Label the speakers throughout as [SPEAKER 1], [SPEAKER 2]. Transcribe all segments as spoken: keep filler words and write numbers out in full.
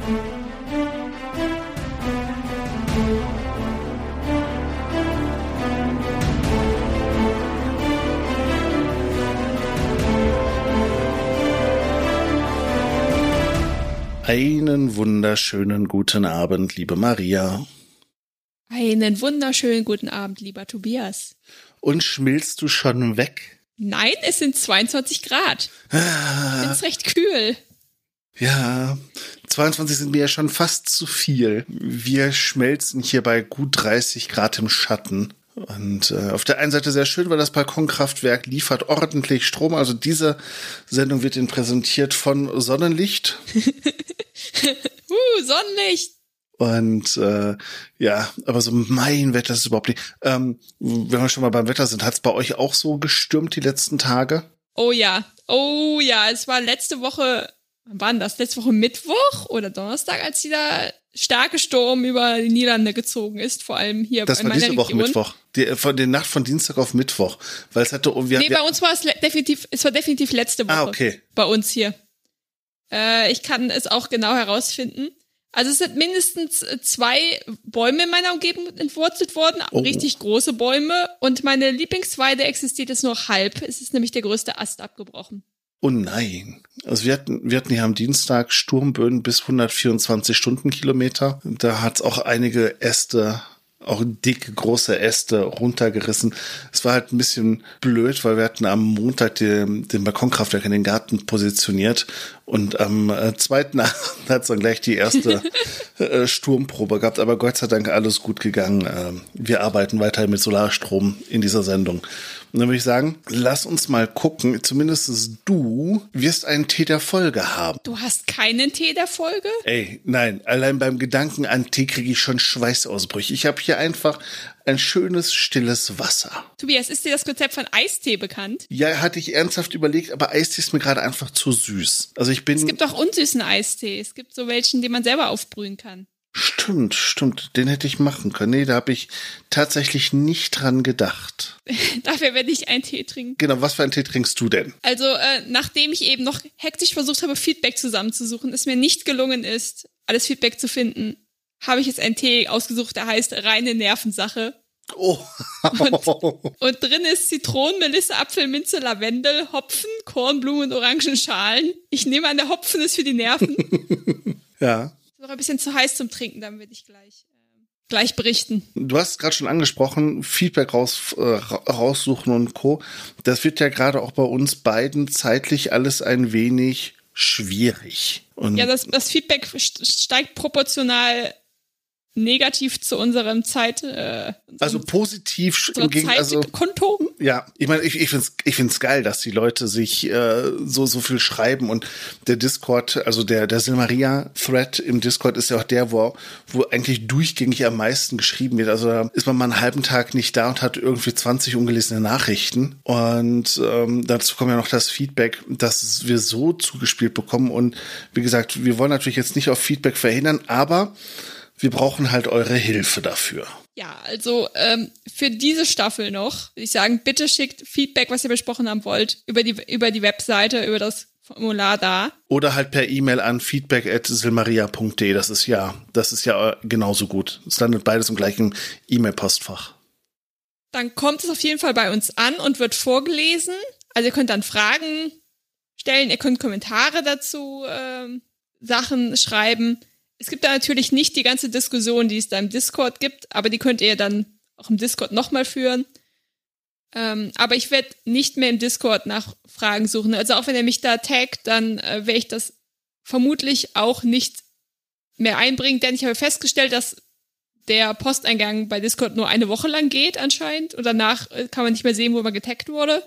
[SPEAKER 1] Einen wunderschönen guten Abend, liebe Maria.
[SPEAKER 2] Einen wunderschönen guten Abend, lieber Tobias.
[SPEAKER 1] Und schmilzt du schon weg?
[SPEAKER 2] Nein, es sind zweiundzwanzig Grad.
[SPEAKER 1] Ah,
[SPEAKER 2] Ich find's recht kühl.
[SPEAKER 1] Ja, zweiundzwanzig sind mir ja schon fast zu viel. Wir schmelzen hier bei gut dreißig Grad im Schatten. Und äh, auf der einen Seite sehr schön, weil das Balkonkraftwerk liefert ordentlich Strom. Also diese Sendung wird Ihnen präsentiert von Sonnenlicht.
[SPEAKER 2] uh, Sonnenlicht.
[SPEAKER 1] Und äh, ja, aber so mein Wetter ist überhaupt nicht. Ähm, wenn wir schon mal beim Wetter sind, hat es bei euch auch so gestürmt die letzten Tage?
[SPEAKER 2] Oh ja, oh ja, es war letzte Woche, wann war denn das? Letzte Woche Mittwoch oder Donnerstag, als dieser starke Sturm über die Niederlande gezogen ist, vor allem hier
[SPEAKER 1] das
[SPEAKER 2] bei meiner Region.
[SPEAKER 1] Das war diese Woche Mittwoch, die, von der Nacht von Dienstag auf Mittwoch, weil es hatte... Wir,
[SPEAKER 2] nee, bei uns war es le- definitiv, es war definitiv letzte Woche.
[SPEAKER 1] Ah, okay.
[SPEAKER 2] Bei uns hier. Äh, ich kann es auch genau herausfinden. Also es sind mindestens zwei Bäume in meiner Umgebung entwurzelt worden,
[SPEAKER 1] oh.
[SPEAKER 2] richtig große Bäume. Und meine Lieblingsweide existiert jetzt nur halb. Es ist nämlich der größte Ast abgebrochen.
[SPEAKER 1] Oh nein. Also wir hatten, wir hatten hier am Dienstag Sturmböen bis hundertvierundzwanzig Stundenkilometer. Da hat es auch einige Äste, auch dicke, große Äste runtergerissen. Es war halt ein bisschen blöd, weil wir hatten am Montag den, den Balkonkraftwerk in den Garten positioniert und am äh, zweiten Abend hat es dann gleich die erste äh, Sturmprobe gehabt. Aber Gott sei Dank alles gut gegangen. Äh, wir arbeiten weiter mit Solarstrom in dieser Sendung. Und dann würde ich sagen, lass uns mal gucken. Zumindest du wirst einen Tee der Folge haben.
[SPEAKER 2] Du hast keinen Tee der Folge?
[SPEAKER 1] Ey, nein. Allein beim Gedanken an Tee kriege ich schon Schweißausbrüche. Ich habe hier einfach ein schönes, stilles Wasser.
[SPEAKER 2] Tobias, ist dir das Konzept von Eistee bekannt?
[SPEAKER 1] Ja, hatte ich ernsthaft überlegt, aber Eistee ist mir gerade einfach zu süß. Also ich bin...
[SPEAKER 2] Es gibt auch unsüßen Eistee. Es gibt so welchen, den man selber aufbrühen kann.
[SPEAKER 1] Stimmt, stimmt. Den hätte ich machen können. Nee, da habe ich tatsächlich nicht dran gedacht.
[SPEAKER 2] Dafür werde ich einen Tee trinken.
[SPEAKER 1] Genau, was für einen Tee trinkst du denn?
[SPEAKER 2] Also, äh, nachdem ich eben noch hektisch versucht habe, Feedback zusammenzusuchen, es mir nicht gelungen ist, alles Feedback zu finden, habe ich jetzt einen Tee ausgesucht, der heißt reine Nervensache.
[SPEAKER 1] Oh.
[SPEAKER 2] und, und drin ist Zitronen, Melisse, Apfel, Minze, Lavendel, Hopfen, Kornblumen und Orangenschalen. Ich nehme an, der Hopfen ist für die Nerven.
[SPEAKER 1] Ja.
[SPEAKER 2] Noch ein bisschen zu heiß zum Trinken, dann werde ich gleich, äh, gleich berichten.
[SPEAKER 1] Du hast gerade schon angesprochen, Feedback raus, äh, raussuchen und Co. Das wird ja gerade auch bei uns beiden zeitlich alles ein wenig schwierig. Und
[SPEAKER 2] ja, das, das Feedback steigt proportional negativ zu unserem Zeit, äh,
[SPEAKER 1] also positiv im Gegen, also
[SPEAKER 2] Zeitkonto.
[SPEAKER 1] Ja, ich meine, ich, ich finde es ich find's geil, dass die Leute sich äh, so so viel schreiben und der Discord, also der der Silmaria-Thread im Discord ist ja auch der, wo wo eigentlich durchgängig am meisten geschrieben wird. Also da ist man mal einen halben Tag nicht da und hat irgendwie zwanzig ungelesene Nachrichten und ähm, dazu kommt ja noch das Feedback, dass wir so zugespielt bekommen und wie gesagt, wir wollen natürlich jetzt nicht auf Feedback verhindern, aber wir brauchen halt eure Hilfe dafür.
[SPEAKER 2] Ja, also ähm, für diese Staffel noch, würde ich sagen, bitte schickt Feedback, was ihr besprochen haben wollt, über die über die Webseite, über das Formular da.
[SPEAKER 1] Oder halt per E-Mail an feedback at silmaria punkt de. Das ist ja, das ist ja genauso gut. Es landet beides im gleichen E-Mail-Postfach.
[SPEAKER 2] Dann kommt es auf jeden Fall bei uns an und wird vorgelesen. Also ihr könnt dann Fragen stellen, ihr könnt Kommentare dazu, ähm, Sachen schreiben. Es gibt da natürlich nicht die ganze Diskussion, die es da im Discord gibt, aber die könnt ihr dann auch im Discord nochmal führen. Ähm, aber ich werde nicht mehr im Discord nach Fragen suchen. Also auch wenn ihr mich da taggt, dann äh, werde ich das vermutlich auch nicht mehr einbringen, denn ich habe festgestellt, dass der Posteingang bei Discord nur eine Woche lang geht anscheinend und danach äh, kann man nicht mehr sehen, wo man getaggt wurde.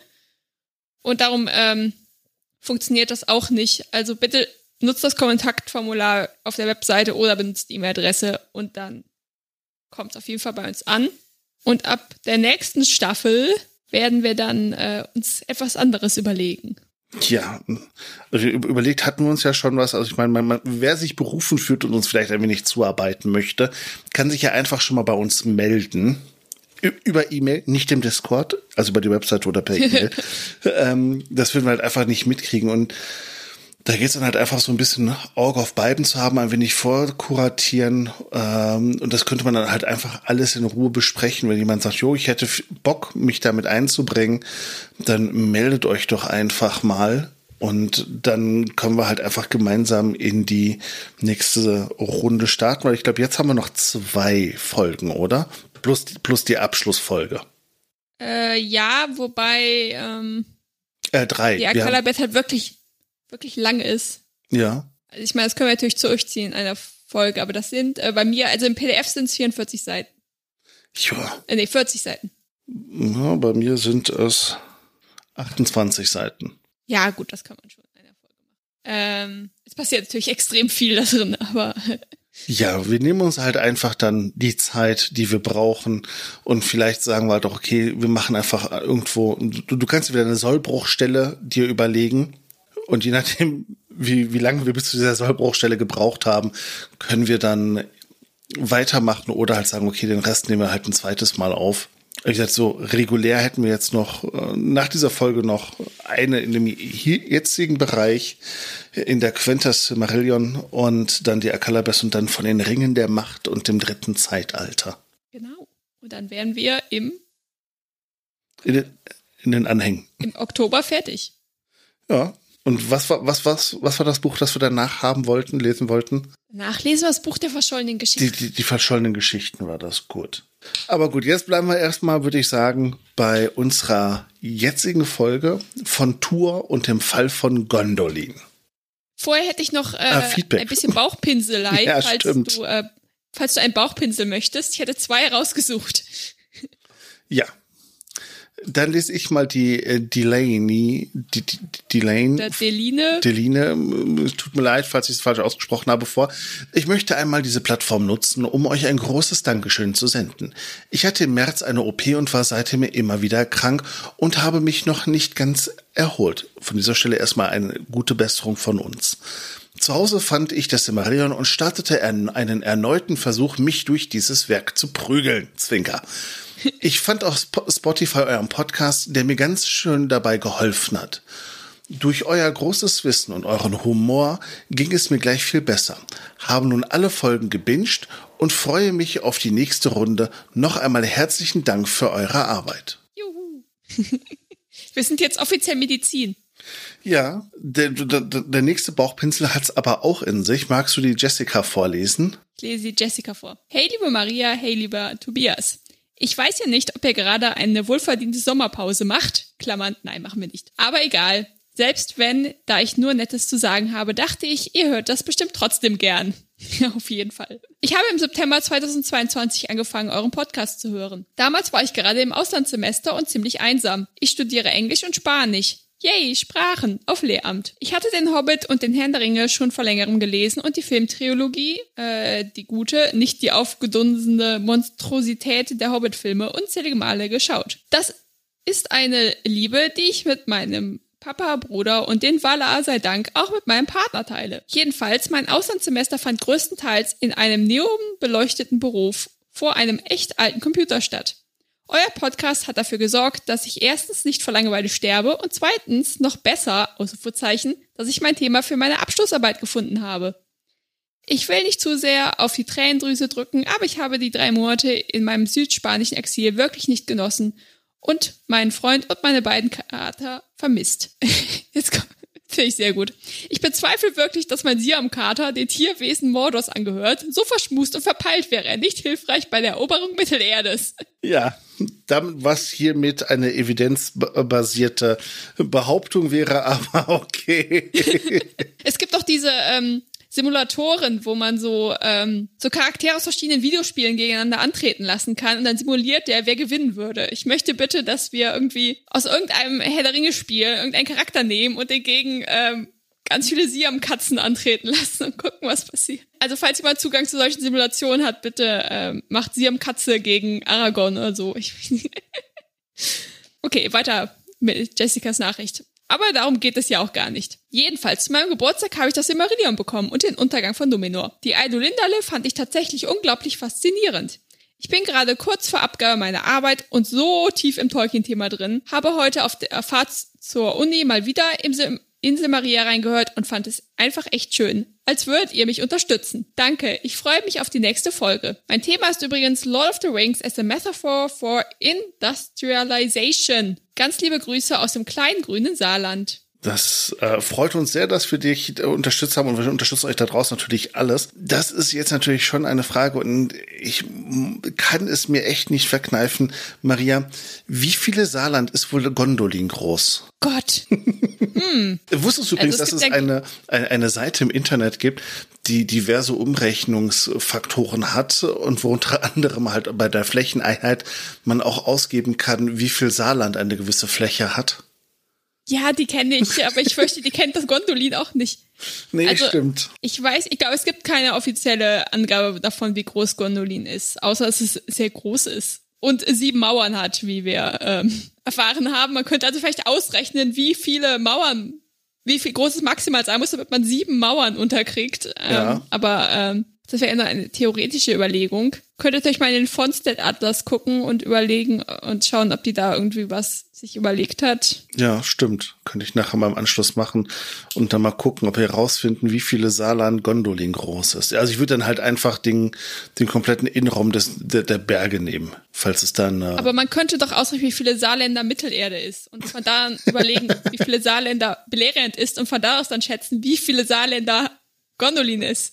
[SPEAKER 2] Und darum ähm, funktioniert das auch nicht. Also bitte nutzt das Kontaktformular auf der Webseite oder benutzt die E-Mail-Adresse und dann kommt es auf jeden Fall bei uns an. Und ab der nächsten Staffel werden wir dann äh, uns etwas anderes überlegen.
[SPEAKER 1] Ja, also überlegt hatten wir uns ja schon was. Also ich meine, man, man, wer sich berufen fühlt und uns vielleicht ein wenig zuarbeiten möchte, kann sich ja einfach schon mal bei uns melden. Über E-Mail, nicht im Discord, also über die Webseite oder per E-Mail. ähm, das würden wir halt einfach nicht mitkriegen und Da geht es dann halt einfach so ein bisschen Auge auf beiden zu haben, ein wenig vorkuratieren. Ähm, und das könnte man dann halt einfach alles in Ruhe besprechen. Wenn jemand sagt, jo, ich hätte Bock, mich damit einzubringen, dann meldet euch doch einfach mal. Und dann können wir halt einfach gemeinsam in die nächste Runde starten. Weil ich glaube, jetzt haben wir noch zwei Folgen, oder? Plus, plus die Abschlussfolge.
[SPEAKER 2] Äh, ja, wobei ähm,
[SPEAKER 1] äh, drei.
[SPEAKER 2] die Akalabeth halt wirklich wirklich lang ist.
[SPEAKER 1] Ja.
[SPEAKER 2] Also ich meine, das können wir natürlich durchziehen in einer Folge, aber das sind äh, bei mir, also im P D F sind es vierundvierzig Seiten.
[SPEAKER 1] Ja.
[SPEAKER 2] Äh, nee, vierzig Seiten.
[SPEAKER 1] Ja, bei mir sind es achtundzwanzig Seiten.
[SPEAKER 2] Ja, gut, das kann man schon in einer Folge machen. Ähm, es passiert natürlich extrem viel da drin, aber
[SPEAKER 1] ja, wir nehmen uns halt einfach dann die Zeit, die wir brauchen und vielleicht sagen wir halt auch, okay, wir machen einfach irgendwo, du, du kannst dir wieder eine Sollbruchstelle dir überlegen. Und je nachdem, wie, wie lange wir bis zu dieser Sollbruchstelle gebraucht haben, können wir dann weitermachen oder halt sagen, okay, den Rest nehmen wir halt ein zweites Mal auf. Wie gesagt, so regulär hätten wir jetzt noch nach dieser Folge noch eine in dem jetzigen Bereich in der Quenta Silmarillion und dann die Akalabeth und dann von den Ringen der Macht und dem dritten Zeitalter.
[SPEAKER 2] Genau. Und dann wären wir im
[SPEAKER 1] in den, in den Anhängen.
[SPEAKER 2] Im Oktober fertig.
[SPEAKER 1] Ja. Und was war, was, was, was war das Buch, das wir danach haben wollten, lesen wollten?
[SPEAKER 2] Nachlesen war das Buch der verschollenen Geschichten.
[SPEAKER 1] Die, die, die verschollenen Geschichten war das, gut. Aber gut, jetzt bleiben wir erstmal, würde ich sagen, bei unserer jetzigen Folge von Tur und dem Fall von Gondolin.
[SPEAKER 2] Vorher hätte ich noch äh,
[SPEAKER 1] ah, Feedback.
[SPEAKER 2] ein bisschen Bauchpinselei,
[SPEAKER 1] ja,
[SPEAKER 2] falls
[SPEAKER 1] stimmt.
[SPEAKER 2] du, äh, falls du einen Bauchpinsel möchtest. Ich hätte zwei rausgesucht.
[SPEAKER 1] Ja. Dann lese ich mal die äh, Delaney, die, die, Delaney,
[SPEAKER 2] Der Deline.
[SPEAKER 1] Deline, es tut mir leid, falls ich es falsch ausgesprochen habe, vor. Ich möchte einmal diese Plattform nutzen, um euch ein großes Dankeschön zu senden. Ich hatte im März eine O P und war seitdem immer wieder krank und habe mich noch nicht ganz erholt. Von dieser Stelle erstmal eine gute Besserung von uns. Zu Hause fand ich das Silmarillion und startete einen erneuten Versuch, mich durch dieses Werk zu prügeln. Zwinker. Ich fand auf Spotify euren Podcast, der mir ganz schön dabei geholfen hat. Durch euer großes Wissen und euren Humor ging es mir gleich viel besser. Habe nun alle Folgen gebinged und freue mich auf die nächste Runde. Noch einmal herzlichen Dank für eure Arbeit.
[SPEAKER 2] Juhu. Wir sind jetzt offiziell Medizin.
[SPEAKER 1] Ja, der, der, der nächste Bauchpinsel hat's aber auch in sich. Magst du die Jessica vorlesen?
[SPEAKER 2] Ich lese die Jessica vor. Hey, liebe Maria, hey, lieber Tobias. Ich weiß ja nicht, ob ihr gerade eine wohlverdiente Sommerpause macht. Klammern, nein, machen wir nicht. Aber egal. Selbst wenn, da ich nur Nettes zu sagen habe, dachte ich, ihr hört das bestimmt trotzdem gern. Ja, auf jeden Fall. Ich habe im September zweitausendzweiundzwanzig angefangen, euren Podcast zu hören. Damals war ich gerade im Auslandssemester und ziemlich einsam. Ich studiere Englisch und Spanisch. Yay, Sprachen, auf Lehramt. Ich hatte den Hobbit und den Herrn der Ringe schon vor längerem gelesen und die Filmtrilogie, äh, die gute, nicht die aufgedunsene Monstrosität der Hobbit-Filme unzählige Male geschaut. Das ist eine Liebe, die ich mit meinem Papa, Bruder und den Valar sei Dank auch mit meinem Partner teile. Jedenfalls, mein Auslandssemester fand größtenteils in einem neonbeleuchteten Büro vor einem echt alten Computer statt. Euer Podcast hat dafür gesorgt, dass ich erstens nicht vor Langeweile sterbe und zweitens, noch besser, Ausrufezeichen, dass ich mein Thema für meine Abschlussarbeit gefunden habe. Ich will nicht zu sehr auf die Tränendrüse drücken, aber ich habe die drei Monate in meinem südspanischen Exil wirklich nicht genossen und meinen Freund und meine beiden Kater vermisst. Jetzt kommt, finde ich sehr gut. Ich bezweifle wirklich, dass mein Siam-Kater den Tierwesen Mordors angehört. So verschmust und verpeilt wäre er nicht hilfreich bei der Eroberung Mittelerdes.
[SPEAKER 1] Ja, damit, was hiermit eine evidenzbasierte Behauptung wäre, aber okay.
[SPEAKER 2] Es gibt doch diese ähm, Simulatoren, wo man so ähm, so Charaktere aus verschiedenen Videospielen gegeneinander antreten lassen kann und dann simuliert der, wer gewinnen würde. Ich möchte bitte, dass wir irgendwie aus irgendeinem Herr der Ringe-Spiel irgendeinen Charakter nehmen und den gegen ähm, ganz viele Siam-Katzen antreten lassen und gucken, was passiert. Also falls jemand Zugang zu solchen Simulationen hat, bitte ähm, macht Siam-Katze gegen Aragorn oder so. Ich okay, weiter mit Jessicas Nachricht. Aber darum geht es ja auch gar nicht. Jedenfalls, zu meinem Geburtstag habe ich das Silmarillion bekommen und den Untergang von Numenor. Die Eidolindale fand ich tatsächlich unglaublich faszinierend. Ich bin gerade kurz vor Abgabe meiner Arbeit und so tief im Tolkien-Thema drin, habe heute auf der Fahrt zur Uni mal wieder im, Sim- Insel Maria reingehört und fand es einfach echt schön. Als würdet ihr mich unterstützen. Danke, ich freue mich auf die nächste Folge. Mein Thema ist übrigens Lord of the Rings as a Metaphor for Industrialization. Ganz liebe Grüße aus dem kleinen grünen Saarland.
[SPEAKER 1] Das äh, freut uns sehr, dass wir dich äh, unterstützt haben und wir unterstützen euch da draußen natürlich alles. Das ist jetzt natürlich schon eine Frage und ich m- kann es mir echt nicht verkneifen. Maria, wie viele Saarland ist wohl Gondolin groß?
[SPEAKER 2] Gott. hm.
[SPEAKER 1] Wusstest du übrigens,
[SPEAKER 2] also es
[SPEAKER 1] dass es eine, eine, eine Seite im Internet gibt, die diverse Umrechnungsfaktoren hat und wo unter anderem halt bei der Flächeneinheit man auch ausgeben kann, wie viel Saarland eine gewisse Fläche hat?
[SPEAKER 2] Ja, die kenne ich, aber ich fürchte, die kennt das Gondolin auch nicht.
[SPEAKER 1] Nee,
[SPEAKER 2] also,
[SPEAKER 1] stimmt.
[SPEAKER 2] Ich weiß, ich glaube, es gibt keine offizielle Angabe davon, wie groß Gondolin ist, außer dass es sehr groß ist und sieben Mauern hat, wie wir ähm, erfahren haben. Man könnte also vielleicht ausrechnen, wie viele Mauern, wie viel groß es maximal sein muss, damit man sieben Mauern unterkriegt. Ähm,
[SPEAKER 1] ja.
[SPEAKER 2] Aber ähm, das wäre eine theoretische Überlegung. Könntet ihr euch mal in den Fonstead-Atlas gucken und überlegen und schauen, ob die da irgendwie was sich überlegt hat.
[SPEAKER 1] Ja, stimmt. Könnte ich nachher mal im Anschluss machen und dann mal gucken, ob wir herausfinden, wie viele Saarland Gondolin groß ist. Also ich würde dann halt einfach den, den kompletten Innenraum des, der, der Berge nehmen, falls es dann... Äh
[SPEAKER 2] Aber man könnte doch ausrechnen, wie viele Saarländer Mittelerde ist und von da an überlegen, wie viele Saarländer Beleriand ist und von da aus dann schätzen, wie viele Saarländer Gondolin ist.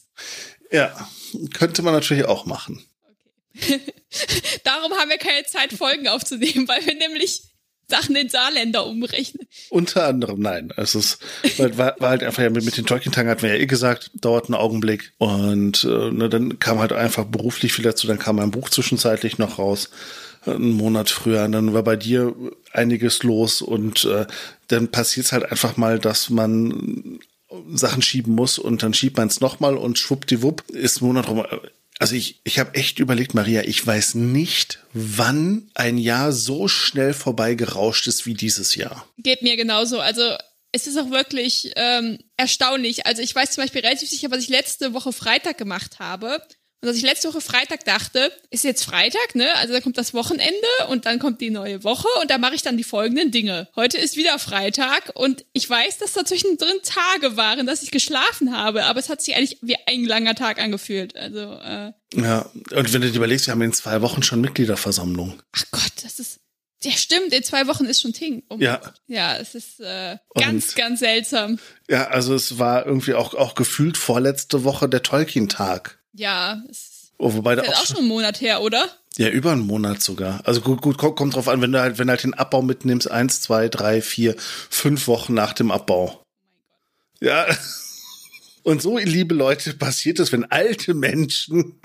[SPEAKER 1] Ja, könnte man natürlich auch machen.
[SPEAKER 2] Okay. Darum haben wir keine Zeit, Folgen aufzunehmen, weil wir nämlich Sachen in Saarländer umrechnen.
[SPEAKER 1] Unter anderem, nein. Es ist, war, war halt einfach ja mit, mit den Tolkien-Tagen hatten wir ja eh gesagt, dauert einen Augenblick. Und äh, ne, dann kam halt einfach beruflich viel dazu, dann kam mein Buch zwischenzeitlich noch raus, einen Monat früher. Und dann war bei dir einiges los und äh, dann passiert es halt einfach mal, dass man Sachen schieben muss und dann schiebt man es nochmal und schwuppdiwupp ist ein Monat rum. Also ich, ich habe echt überlegt, Maria, ich weiß nicht, wann ein Jahr so schnell vorbeigerauscht ist wie dieses Jahr.
[SPEAKER 2] Geht mir genauso. Also es ist auch wirklich ähm, erstaunlich. Also ich weiß zum Beispiel relativ sicher, was ich letzte Woche Freitag gemacht habe. Und dass ich letzte Woche Freitag dachte, ist jetzt Freitag, ne? Also da kommt das Wochenende und dann kommt die neue Woche und da mache ich dann die folgenden Dinge. Heute ist wieder Freitag und ich weiß, dass da zwischendrin Tage waren, dass ich geschlafen habe, aber es hat sich eigentlich wie ein langer Tag angefühlt. Also äh
[SPEAKER 1] ja, und wenn du dir überlegst, wir haben in zwei Wochen schon Mitgliederversammlung.
[SPEAKER 2] Ach Gott, das ist ja stimmt, in zwei Wochen ist schon Ting. Oh
[SPEAKER 1] ja.
[SPEAKER 2] Gott. Ja, es ist äh, ganz, und, ganz seltsam.
[SPEAKER 1] Ja, also es war irgendwie auch, auch gefühlt vorletzte Woche der Tolkien-Tag.
[SPEAKER 2] Ja, es
[SPEAKER 1] oh, wobei
[SPEAKER 2] ist
[SPEAKER 1] da auch,
[SPEAKER 2] auch schon einen Monat her, oder?
[SPEAKER 1] Ja, über einen Monat sogar. Also gut, gut, kommt, kommt drauf an, wenn du halt, wenn du halt den Abbau mitnimmst, eins, zwei, drei, vier, fünf Wochen nach dem Abbau. Ja. Und so, liebe Leute, passiert es, wenn alte Menschen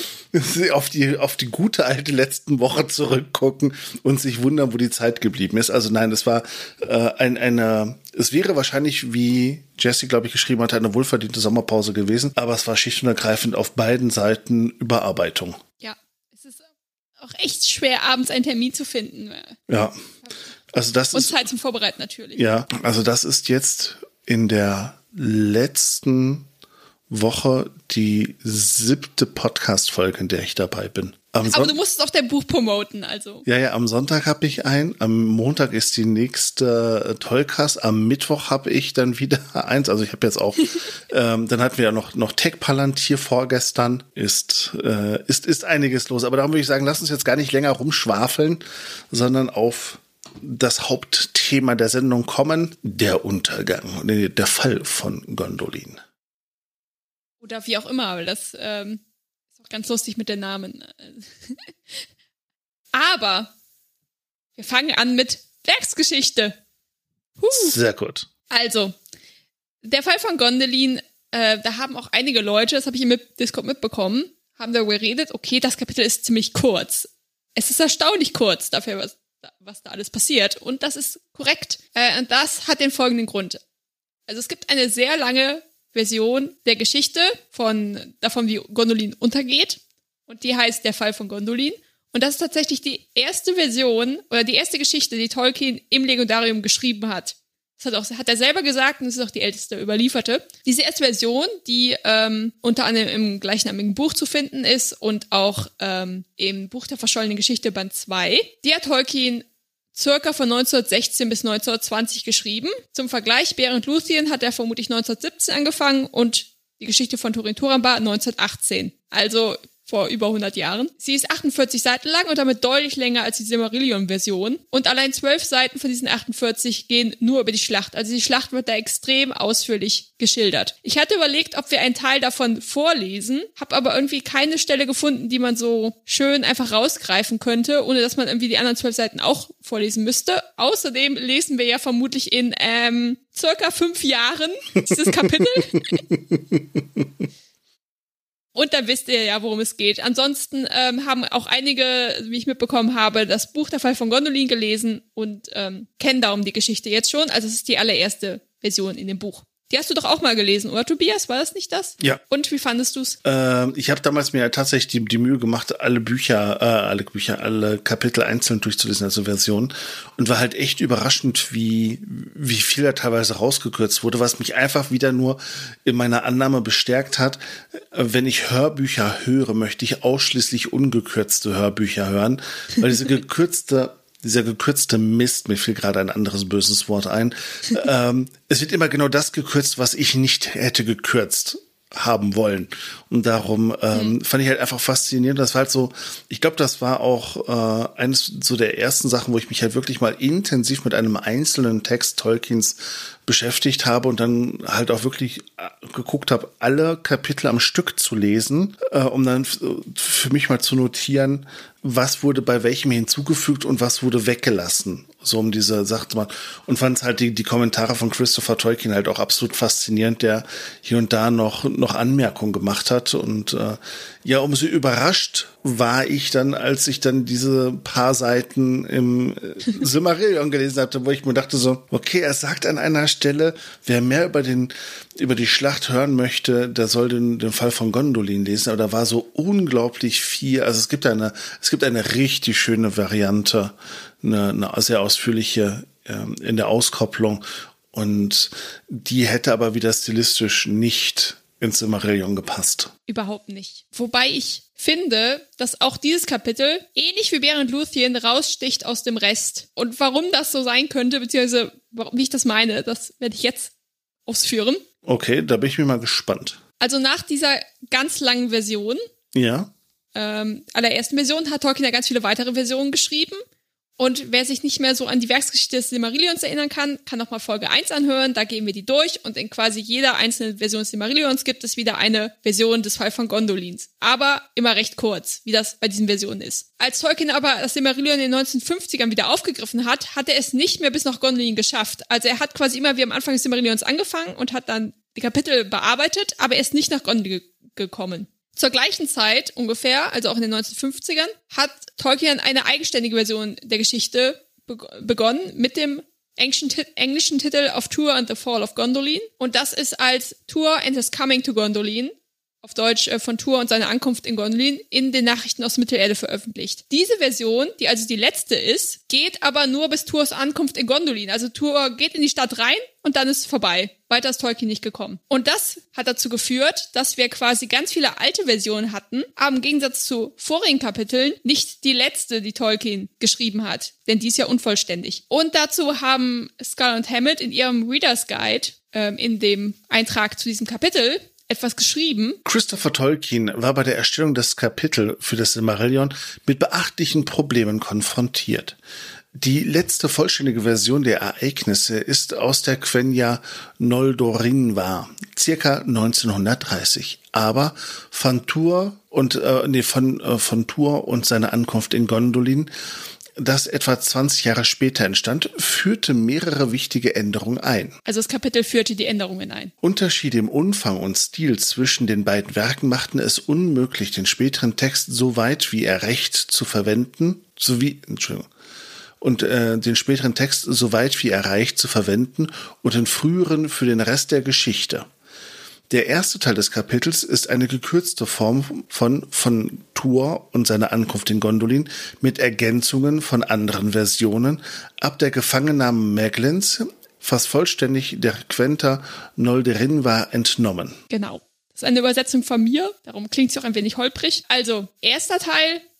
[SPEAKER 1] auf die, auf die gute alte letzten Woche zurückgucken und sich wundern, wo die Zeit geblieben ist. Also nein, es war äh, ein, eine, es wäre wahrscheinlich, wie Jesse, glaube ich, geschrieben hat, eine wohlverdiente Sommerpause gewesen, aber es war schlicht und ergreifend auf beiden Seiten Überarbeitung.
[SPEAKER 2] Ja, es ist auch echt schwer, abends einen Termin zu finden.
[SPEAKER 1] Ja, also das
[SPEAKER 2] und
[SPEAKER 1] ist...
[SPEAKER 2] Und Zeit zum Vorbereiten natürlich.
[SPEAKER 1] Ja, also das ist jetzt in der letzten Woche die siebte Podcast-Folge, in der ich dabei bin. Am
[SPEAKER 2] Aber Son- du musst auch dein Buch promoten, also.
[SPEAKER 1] Ja, ja, am Sonntag habe ich einen, am Montag ist die nächste äh, Tollcast, am Mittwoch habe ich dann wieder eins, also ich habe jetzt auch, ähm, dann hatten wir ja noch, noch Tech Palantir vorgestern, ist, äh, ist, ist einiges los, aber darum würde ich sagen, lass uns jetzt gar nicht länger rumschwafeln, sondern auf das Hauptthema der Sendung kommen, der Untergang, der Fall von Gondolin.
[SPEAKER 2] Oder wie auch immer, weil das ähm, ist auch ganz lustig mit den Namen. Aber wir fangen an mit Werksgeschichte. Huh.
[SPEAKER 1] Sehr gut.
[SPEAKER 2] Also, der Fall von Gondolin, äh, da haben auch einige Leute, das habe ich im Discord mitbekommen, haben darüber geredet, okay, das Kapitel ist ziemlich kurz. Es ist erstaunlich kurz dafür, was was da alles passiert. Und das ist korrekt. Äh, und das hat den folgenden Grund. Also es gibt eine sehr lange Version der Geschichte von davon, wie Gondolin untergeht. Und die heißt Der Fall von Gondolin. Und das ist tatsächlich die erste Version oder die erste Geschichte, die Tolkien im Legendarium geschrieben hat. Das hat, auch, hat er selber gesagt und das ist auch die älteste überlieferte. Diese erste Version, die ähm, unter anderem im gleichnamigen Buch zu finden ist und auch ähm, im Buch der verschollenen Geschichte Band zwei, die hat Tolkien circa von neunzehnhundertsechzehn bis neunzehnhundertzwanzig geschrieben. Zum Vergleich, Berend Luthien hat er vermutlich neunzehnhundertsiebzehn angefangen und die Geschichte von Turin Turambar neunzehnhundertachtzehn. Also vor über hundert Jahren. Sie ist achtundvierzig Seiten lang und damit deutlich länger als die Silmarillion-Version. Und allein zwölf Seiten von diesen achtundvierzig gehen nur über die Schlacht. Also die Schlacht wird da extrem ausführlich geschildert. Ich hatte überlegt, ob wir einen Teil davon vorlesen, habe aber irgendwie keine Stelle gefunden, die man so schön einfach rausgreifen könnte, ohne dass man irgendwie die anderen zwölf Seiten auch vorlesen müsste. Außerdem lesen wir ja vermutlich in ähm, circa fünf Jahren dieses Kapitel. Und dann wisst ihr ja, worum es geht. Ansonsten ähm, haben auch einige, wie ich mitbekommen habe, das Buch Der Fall von Gondolin gelesen und ähm, kennen darum die Geschichte jetzt schon. Also es ist die allererste Version in dem Buch. Die hast du doch auch mal gelesen, oder Tobias? War das nicht das?
[SPEAKER 1] Ja.
[SPEAKER 2] Und wie fandest du's?
[SPEAKER 1] Ähm, ich habe damals mir tatsächlich die, die Mühe gemacht, alle Bücher, äh, alle Bücher, alle Kapitel einzeln durchzulesen, also Versionen. Und war halt echt überraschend, wie, wie viel da teilweise rausgekürzt wurde, was mich einfach wieder nur in meiner Annahme bestärkt hat. Wenn ich Hörbücher höre, möchte ich ausschließlich ungekürzte Hörbücher hören, weil diese gekürzte Dieser gekürzte Mist, mir fiel gerade ein anderes böses Wort ein. ähm, es wird immer genau das gekürzt, was ich nicht hätte gekürzt haben wollen. Und darum ähm, mhm. fand ich halt einfach faszinierend. Das war halt so, ich glaube, das war auch äh, eines so der ersten Sachen, wo ich mich halt wirklich mal intensiv mit einem einzelnen Text Tolkiens beschäftigt habe und dann halt auch wirklich geguckt habe, alle Kapitel am Stück zu lesen, äh, um dann f- für mich mal zu notieren, was wurde bei welchem hinzugefügt und was wurde weggelassen. So um diese Sache zu machen. Und fand halt die, die Kommentare von Christopher Tolkien halt auch absolut faszinierend, der hier und da noch, noch Anmerkungen gemacht hat. Und äh, ja, umso überrascht war ich dann, als ich dann diese paar Seiten im Silmarillion gelesen hatte, wo ich mir dachte so, okay, er sagt an einer Stelle, wer mehr über den über die Schlacht hören möchte, der soll den, den Fall von Gondolin lesen. Aber da war so unglaublich viel. Also es gibt eine, es gibt eine richtig schöne Variante, eine, eine sehr ausführliche ähm, in der Auskopplung. Und die hätte aber wieder stilistisch nicht ins Silmarillion gepasst.
[SPEAKER 2] Überhaupt nicht. Wobei ich finde, dass auch dieses Kapitel, ähnlich wie Berend Luthien, raussticht aus dem Rest. Und warum das so sein könnte, beziehungsweise wie ich das meine, das werde ich jetzt ausführen.
[SPEAKER 1] Okay, da bin ich mir mal gespannt.
[SPEAKER 2] Also nach dieser ganz langen Version,
[SPEAKER 1] ja,
[SPEAKER 2] ähm, allerersten Version, hat Tolkien ja ganz viele weitere Versionen geschrieben. Und wer sich nicht mehr so an die Werksgeschichte des Silmarillions erinnern kann, kann noch mal Folge eins anhören. Da gehen wir die durch und in quasi jeder einzelnen Version des Silmarillions gibt es wieder eine Version des Fall von Gondolins. Aber immer recht kurz, wie das bei diesen Versionen ist. Als Tolkien aber das Silmarillion in den neunzehnhundertfünfzigern wieder aufgegriffen hat, hat er es nicht mehr bis nach Gondolin geschafft. Also er hat quasi immer wie am Anfang des Silmarillions angefangen und hat dann die Kapitel bearbeitet, aber er ist nicht nach Gondolin ge- gekommen. Zur gleichen Zeit ungefähr, also auch in den neunzehnhundertfünfzigern, hat Tolkien eine eigenständige Version der Geschichte be- begonnen mit dem englischen, englischen Titel Of Tuor and the Fall of Gondolin. Und das ist als Tuor and His Coming to Gondolin, auf Deutsch äh, von Tuor und seine Ankunft in Gondolin, in den Nachrichten aus Mittelerde veröffentlicht. Diese Version, die also die letzte ist, geht aber nur bis Tuors Ankunft in Gondolin. Also Tuor geht in die Stadt rein und dann ist es vorbei. Weiter ist Tolkien nicht gekommen. Und das hat dazu geführt, dass wir quasi ganz viele alte Versionen hatten, aber im Gegensatz zu vorigen Kapiteln nicht die letzte, die Tolkien geschrieben hat. Denn die ist ja unvollständig. Und dazu haben Scull und Hammett in ihrem Reader's Guide, ähm, in dem Eintrag zu diesem Kapitel, etwas geschrieben.
[SPEAKER 1] Christopher Tolkien war bei der Erstellung des Kapitels für das Silmarillion mit beachtlichen Problemen konfrontiert. Die letzte vollständige Version der Ereignisse ist aus der Quenya Noldorinwa, circa neunzehnhundertdreißig. Aber von Tuor und äh, nee, von äh, von Tuor und seine Ankunft in Gondolin, das etwa zwanzig Jahre später entstand, führte mehrere wichtige Änderungen ein.
[SPEAKER 2] Also das Kapitel führte die Änderungen ein.
[SPEAKER 1] Unterschiede im Umfang und Stil zwischen den beiden Werken machten es unmöglich, den späteren Text so weit wie er recht zu verwenden, sowie, Entschuldigung, und äh, den späteren Text so weit wie er reicht zu verwenden und den früheren für den Rest der Geschichte. Der erste Teil des Kapitels ist eine gekürzte Form von von Tuor und seiner Ankunft in Gondolin mit Ergänzungen von anderen Versionen ab der Gefangennahme Meglins fast vollständig der Quenta Noldorinwa entnommen.
[SPEAKER 2] Genau. Das ist eine Übersetzung von mir, darum klingt es auch ein wenig holprig. Also, erster Teil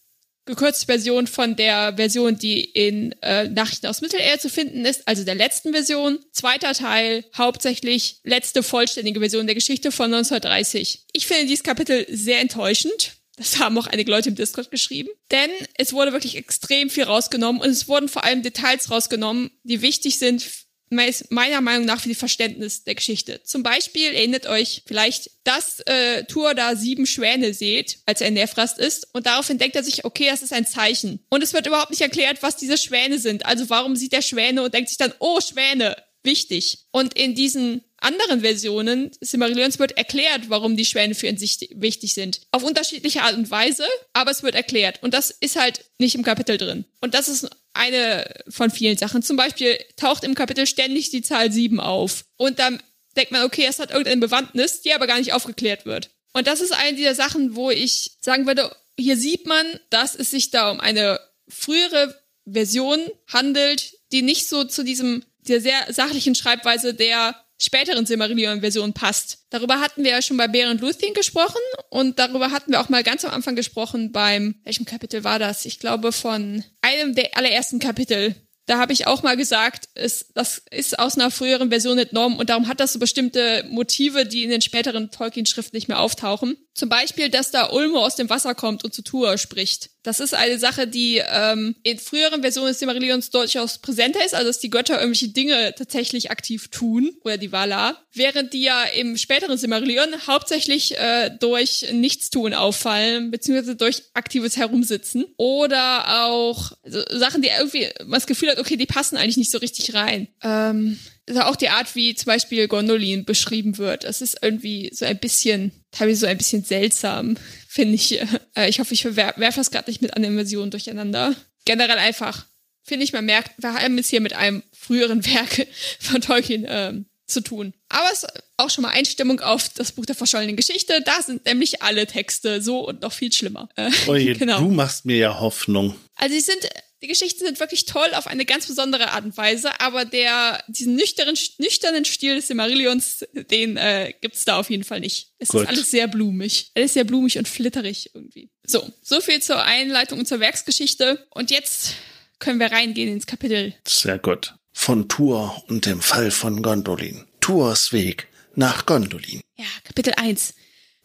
[SPEAKER 2] gekürzte Version von der Version, die in äh, Nachrichten aus Mittelerde zu finden ist, also der letzten Version. Zweiter Teil, hauptsächlich letzte vollständige Version der Geschichte von neunzehnhundertdreißig. Ich finde dieses Kapitel sehr enttäuschend. Das haben auch einige Leute im Discord geschrieben. Denn es wurde wirklich extrem viel rausgenommen und es wurden vor allem Details rausgenommen, die wichtig sind, meiner Meinung nach für die Verständnis der Geschichte. Zum Beispiel erinnert euch vielleicht, dass äh, Tuor da sieben Schwäne sieht, als er in Nerfrast ist. Und daraufhin denkt er sich, okay, das ist ein Zeichen. Und es wird überhaupt nicht erklärt, was diese Schwäne sind. Also warum sieht er Schwäne und denkt sich dann, oh, Schwäne, wichtig. Und in diesen anderen Versionen Silmarillions wird erklärt, warum die Schwäne für ihn wichtig sind. Auf unterschiedliche Art und Weise, aber es wird erklärt. Und das ist halt nicht im Kapitel drin. Und das ist eine von vielen Sachen. Zum Beispiel taucht im Kapitel ständig die Zahl sieben auf. Und dann denkt man, okay, es hat irgendeine Bewandtnis, die aber gar nicht aufgeklärt wird. Und das ist eine dieser Sachen, wo ich sagen würde, hier sieht man, dass es sich da um eine frühere Version handelt, die nicht so zu diesem, der sehr sachlichen Schreibweise der späteren Silmarillion-Version passt. Darüber hatten wir ja schon bei Berend Luthien gesprochen und darüber hatten wir auch mal ganz am Anfang gesprochen beim, welchem Kapitel war das? Ich glaube von einem der allerersten Kapitel. Da habe ich auch mal gesagt, es, das ist aus einer früheren Version entnommen und darum hat das so bestimmte Motive, die in den späteren Tolkien-Schriften nicht mehr auftauchen. Zum Beispiel, dass da Ulmo aus dem Wasser kommt und zu Tuor spricht. Das ist eine Sache, die ähm, in früheren Versionen des Silmarillions durchaus präsenter ist, also dass die Götter irgendwelche Dinge tatsächlich aktiv tun, oder die Valar, während die ja im späteren Silmarillion hauptsächlich äh, durch Nichtstun auffallen, beziehungsweise durch aktives Herumsitzen. Oder auch also Sachen, die irgendwie man das Gefühl hat, okay, die passen eigentlich nicht so richtig rein. Ähm, also auch die Art, wie zum Beispiel Gondolin beschrieben wird. Es ist irgendwie so ein bisschen, teilweise so ein bisschen seltsam, finde ich. Äh, ich hoffe, ich werfe das gerade nicht mit anderen Versionen durcheinander. Generell einfach, finde ich, man merkt, wir haben es hier mit einem früheren Werk von Tolkien ähm, zu tun. Aber es ist auch schon mal Einstimmung auf das Buch der verschollenen Geschichte. Da sind nämlich alle Texte so und noch viel schlimmer. Äh,
[SPEAKER 1] Oje,
[SPEAKER 2] genau.
[SPEAKER 1] Du machst mir ja Hoffnung.
[SPEAKER 2] Also sie sind... Die Geschichten sind wirklich toll auf eine ganz besondere Art und Weise, aber der diesen nüchternen, nüchternen Stil des Silmarillions, den äh, gibt's da auf jeden Fall nicht. Es Gut. ist alles sehr blumig. Alles sehr blumig und flitterig irgendwie. So, so viel zur Einleitung und zur Werksgeschichte. Und jetzt können wir reingehen ins Kapitel.
[SPEAKER 1] Sehr gut. Von Tuor und dem Fall von Gondolin. Tuors Weg nach Gondolin.
[SPEAKER 2] Ja, Kapitel eins.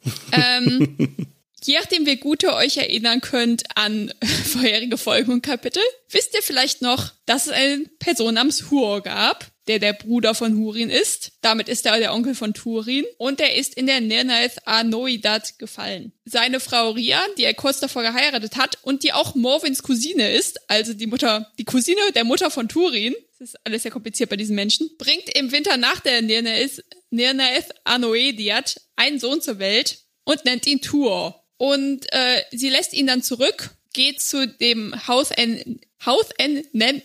[SPEAKER 2] ähm... Je nachdem, wie gut ihr euch erinnern könnt an vorherige Folgen und Kapitel, wisst ihr vielleicht noch, dass es eine Person namens Huor gab, der der Bruder von Húrin ist. Damit ist er der Onkel von Túrin und er ist in der Nirnaeth Arnoidat gefallen. Seine Frau Ria, die er kurz davor geheiratet hat und die auch Morwins Cousine ist, also die Mutter, die Cousine der Mutter von Túrin, das ist alles sehr kompliziert bei diesen Menschen, bringt im Winter nach der Nirnaeth, Nirnaeth Arnoediad einen Sohn zur Welt und nennt ihn Tuor. Und äh, sie lässt ihn dann zurück, geht zu dem Haus en Haus en Nen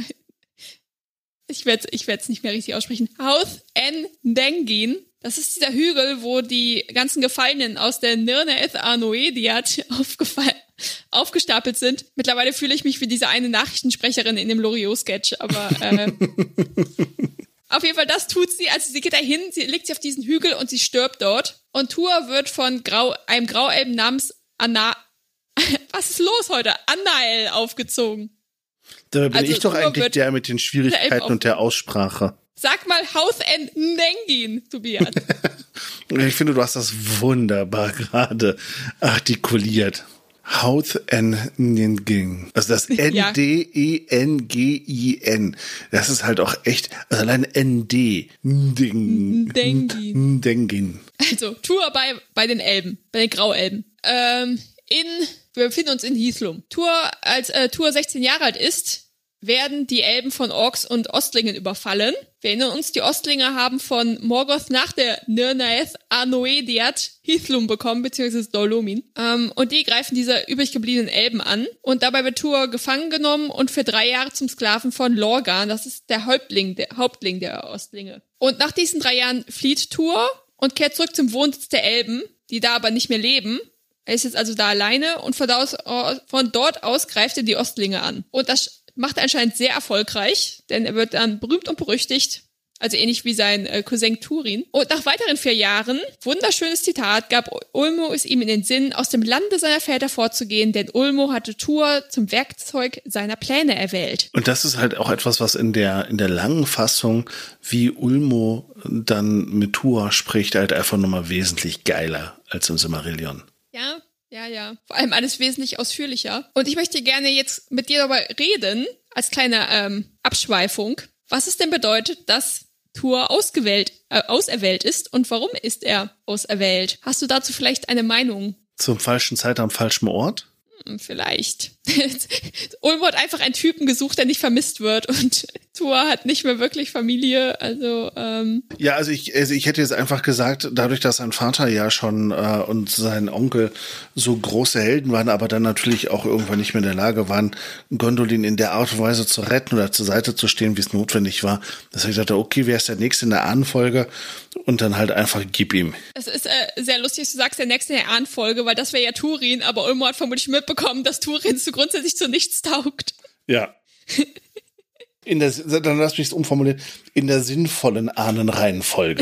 [SPEAKER 2] ich werde ich werde es nicht mehr richtig aussprechen. Haus en Dengin. Das ist dieser Hügel, wo die ganzen Gefallenen aus der Nirnaeth Arnoediad aufgestapelt sind. Mittlerweile fühle ich mich wie diese eine Nachrichtensprecherin in dem Loriot-Sketch, aber äh, auf jeden Fall, das tut sie. Also sie geht dahin, sie legt sich auf diesen Hügel und sie stirbt dort. Und Tuor wird von Grau, einem Grauelben namens Anna... Was ist los heute? Anael aufgezogen.
[SPEAKER 1] Da bin
[SPEAKER 2] also
[SPEAKER 1] ich doch
[SPEAKER 2] Tuor
[SPEAKER 1] eigentlich der mit den Schwierigkeiten und der Aussprache.
[SPEAKER 2] Sag mal Haus en Nengin, Tobias.
[SPEAKER 1] Ich finde, du hast das wunderbar gerade artikuliert. Haus en Nengin. Also das N D E N G I N. Das ist halt auch echt, also allein N D. Nding.
[SPEAKER 2] Dengin.
[SPEAKER 1] Dengin.
[SPEAKER 2] Also, Tuor bei, bei den Elben, bei den Grauelben. Ähm, in, wir befinden uns in Hithlum. Tuor, als äh, Tuor sechzehn Jahre alt ist, werden die Elben von Orks und Ostlingen überfallen. Wir erinnern uns, die Ostlinge haben von Morgoth nach der Nirnaeth Arnoediad Hithlum bekommen, beziehungsweise Dolomin. Ähm, und die greifen diese übrig gebliebenen Elben an. Und dabei wird Tuor gefangen genommen und für drei Jahre zum Sklaven von Lorgan, das ist der Häuptling, der Hauptling der Ostlinge. Und nach diesen drei Jahren flieht Tuor und kehrt zurück zum Wohnsitz der Elben, die da aber nicht mehr leben. Er ist jetzt also da alleine und von, aus, von dort aus greift er die Ostlinge an. Und das macht er anscheinend sehr erfolgreich, denn er wird dann berühmt und berüchtigt Also ähnlich wie sein äh, Cousin Turin. Und nach weiteren vier Jahren, wunderschönes Zitat, gab Ulmo es ihm in den Sinn, aus dem Lande seiner Väter vorzugehen, denn Ulmo hatte Tuor zum Werkzeug seiner Pläne erwählt.
[SPEAKER 1] Und das ist halt auch etwas, was in der, in der langen Fassung, wie Ulmo dann mit Tuor spricht, halt einfach nochmal wesentlich geiler als im Silmarillion.
[SPEAKER 2] Ja, ja, ja. Vor allem alles wesentlich ausführlicher. Und ich möchte gerne jetzt mit dir darüber reden, als kleine ähm, Abschweifung, was es denn bedeutet, dass Tuor ausgewählt, äh, auserwählt ist und warum ist er auserwählt? Hast du dazu vielleicht eine Meinung?
[SPEAKER 1] Zum falschen Zeit am falschen Ort?
[SPEAKER 2] Hm, vielleicht. Ulmo hat einfach einen Typen gesucht, der nicht vermisst wird und Tuor hat nicht mehr wirklich Familie, also ähm
[SPEAKER 1] Ja, also ich, also ich hätte jetzt einfach gesagt, dadurch, dass sein Vater ja schon äh, und sein Onkel so große Helden waren, aber dann natürlich auch irgendwann nicht mehr in der Lage waren, Gondolin in der Art und Weise zu retten oder zur Seite zu stehen, wie es notwendig war, dass ich dachte, okay, wer ist der Nächste in der Ahnenfolge? Und dann halt einfach gib ihm.
[SPEAKER 2] Es ist äh, sehr lustig, dass du sagst, der Nächste in der Ahnenfolge, weil das wäre ja Turin, aber Ulmo hat vermutlich mitbekommen, dass Turin so grundsätzlich zu nichts taugt.
[SPEAKER 1] Ja. In der, dann lass mich es umformulieren, in der sinnvollen Ahnenreihenfolge.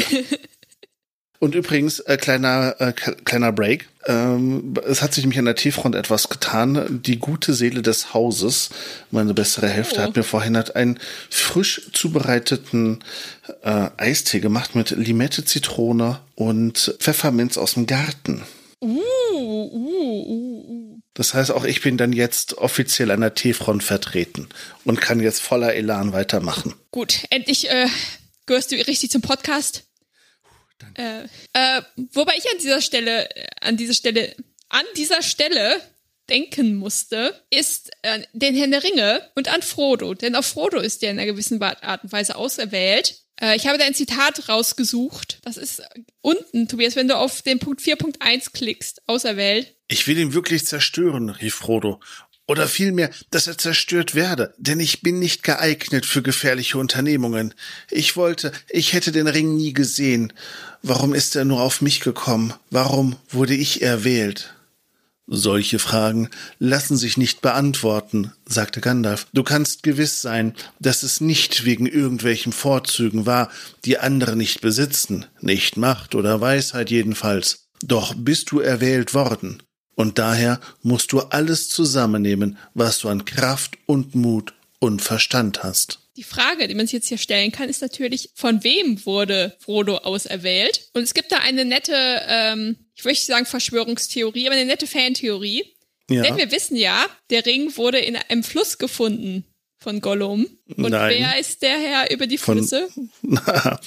[SPEAKER 1] Und übrigens, äh, kleiner, äh, kleiner Break, ähm, es hat sich nämlich an der T-Front etwas getan. Die gute Seele des Hauses, meine bessere Hälfte,
[SPEAKER 2] oh.
[SPEAKER 1] hat mir vorhin hat einen frisch zubereiteten äh, Eistee gemacht mit Limette, Zitrone und Pfefferminz aus dem Garten.
[SPEAKER 2] Uh, uh, uh, uh.
[SPEAKER 1] Das heißt, auch ich bin dann jetzt offiziell an der T-Front vertreten und kann jetzt voller Elan weitermachen.
[SPEAKER 2] Gut, endlich äh, gehörst du richtig zum Podcast. Danke. Äh, äh, wobei ich an dieser Stelle, an dieser Stelle, an dieser Stelle denken musste, ist äh, den Herrn der Ringe und an Frodo. Denn auch Frodo ist ja in einer gewissen Art und Weise auserwählt. Äh, ich habe da ein Zitat rausgesucht. Das ist unten, Tobias, wenn du auf den Punkt vier Punkt eins klickst, auserwählt.
[SPEAKER 1] Ich will ihn wirklich zerstören, rief Frodo. Oder vielmehr, dass er zerstört werde, denn ich bin nicht geeignet für gefährliche Unternehmungen. Ich wollte, ich hätte den Ring nie gesehen. Warum ist er nur auf mich gekommen? Warum wurde ich erwählt? Solche Fragen lassen sich nicht beantworten, sagte Gandalf. Du kannst gewiss sein, dass es nicht wegen irgendwelchen Vorzügen war, die andere nicht besitzen, nicht Macht oder Weisheit jedenfalls. Doch bist du erwählt worden. Und daher musst du alles zusammennehmen, was du an Kraft und Mut und Verstand hast.
[SPEAKER 2] Die Frage, die man sich jetzt hier stellen kann, ist natürlich, von wem wurde Frodo auserwählt? Und es gibt da eine nette, ähm, ich möchte sagen Verschwörungstheorie, aber eine nette Fantheorie. Ja. Denn wir wissen ja, der Ring wurde in einem Fluss gefunden von Gollum. Und
[SPEAKER 1] Nein.
[SPEAKER 2] wer ist der Herr über die Flüsse?
[SPEAKER 1] Von,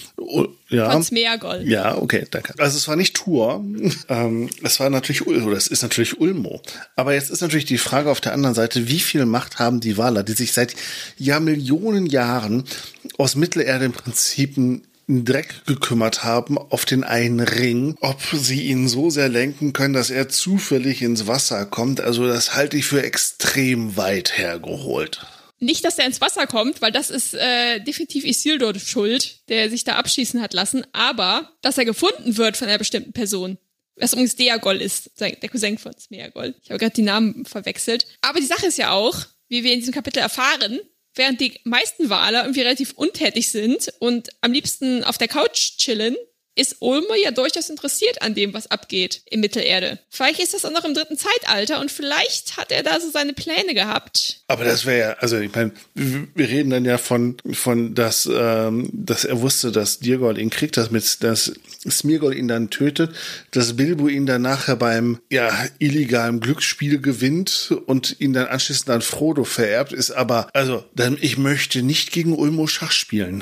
[SPEAKER 1] ja.
[SPEAKER 2] Von Smeagol.
[SPEAKER 1] Ja, okay, danke. Also es war nicht Tuor, ähm, es war natürlich Ulmo, das ist natürlich Ulmo. Aber jetzt ist natürlich die Frage auf der anderen Seite, wie viel Macht haben die Valar, die sich seit ja Millionen Jahren aus Mittelerde im Prinzip einen Dreck gekümmert haben auf den einen Ring, ob sie ihn so sehr lenken können, dass er zufällig ins Wasser kommt. Also das halte ich für extrem weit hergeholt.
[SPEAKER 2] Nicht, dass er ins Wasser kommt, weil das ist äh, definitiv Isildur schuld, der sich da abschießen hat lassen, aber dass er gefunden wird von einer bestimmten Person. Was übrigens Deagol ist, der Cousin von Smeagol. Ich habe gerade die Namen verwechselt. Aber die Sache ist ja auch, wie wir in diesem Kapitel erfahren, während die meisten Valar irgendwie relativ untätig sind und am liebsten auf der Couch chillen, ist Ulmo ja durchaus interessiert an dem, was abgeht in Mittelerde. Vielleicht ist das auch noch im dritten Zeitalter und vielleicht hat er da so seine Pläne gehabt.
[SPEAKER 1] Aber das wäre ja, also ich meine, wir reden dann ja von, von dass, ähm, dass er wusste, dass Dirgol ihn kriegt, dass, mit, dass Smeagol ihn dann tötet, dass Bilbo ihn dann nachher beim ja illegalen Glücksspiel gewinnt und ihn dann anschließend an Frodo vererbt, ist aber, also dann, ich möchte nicht gegen Ulmo Schach spielen.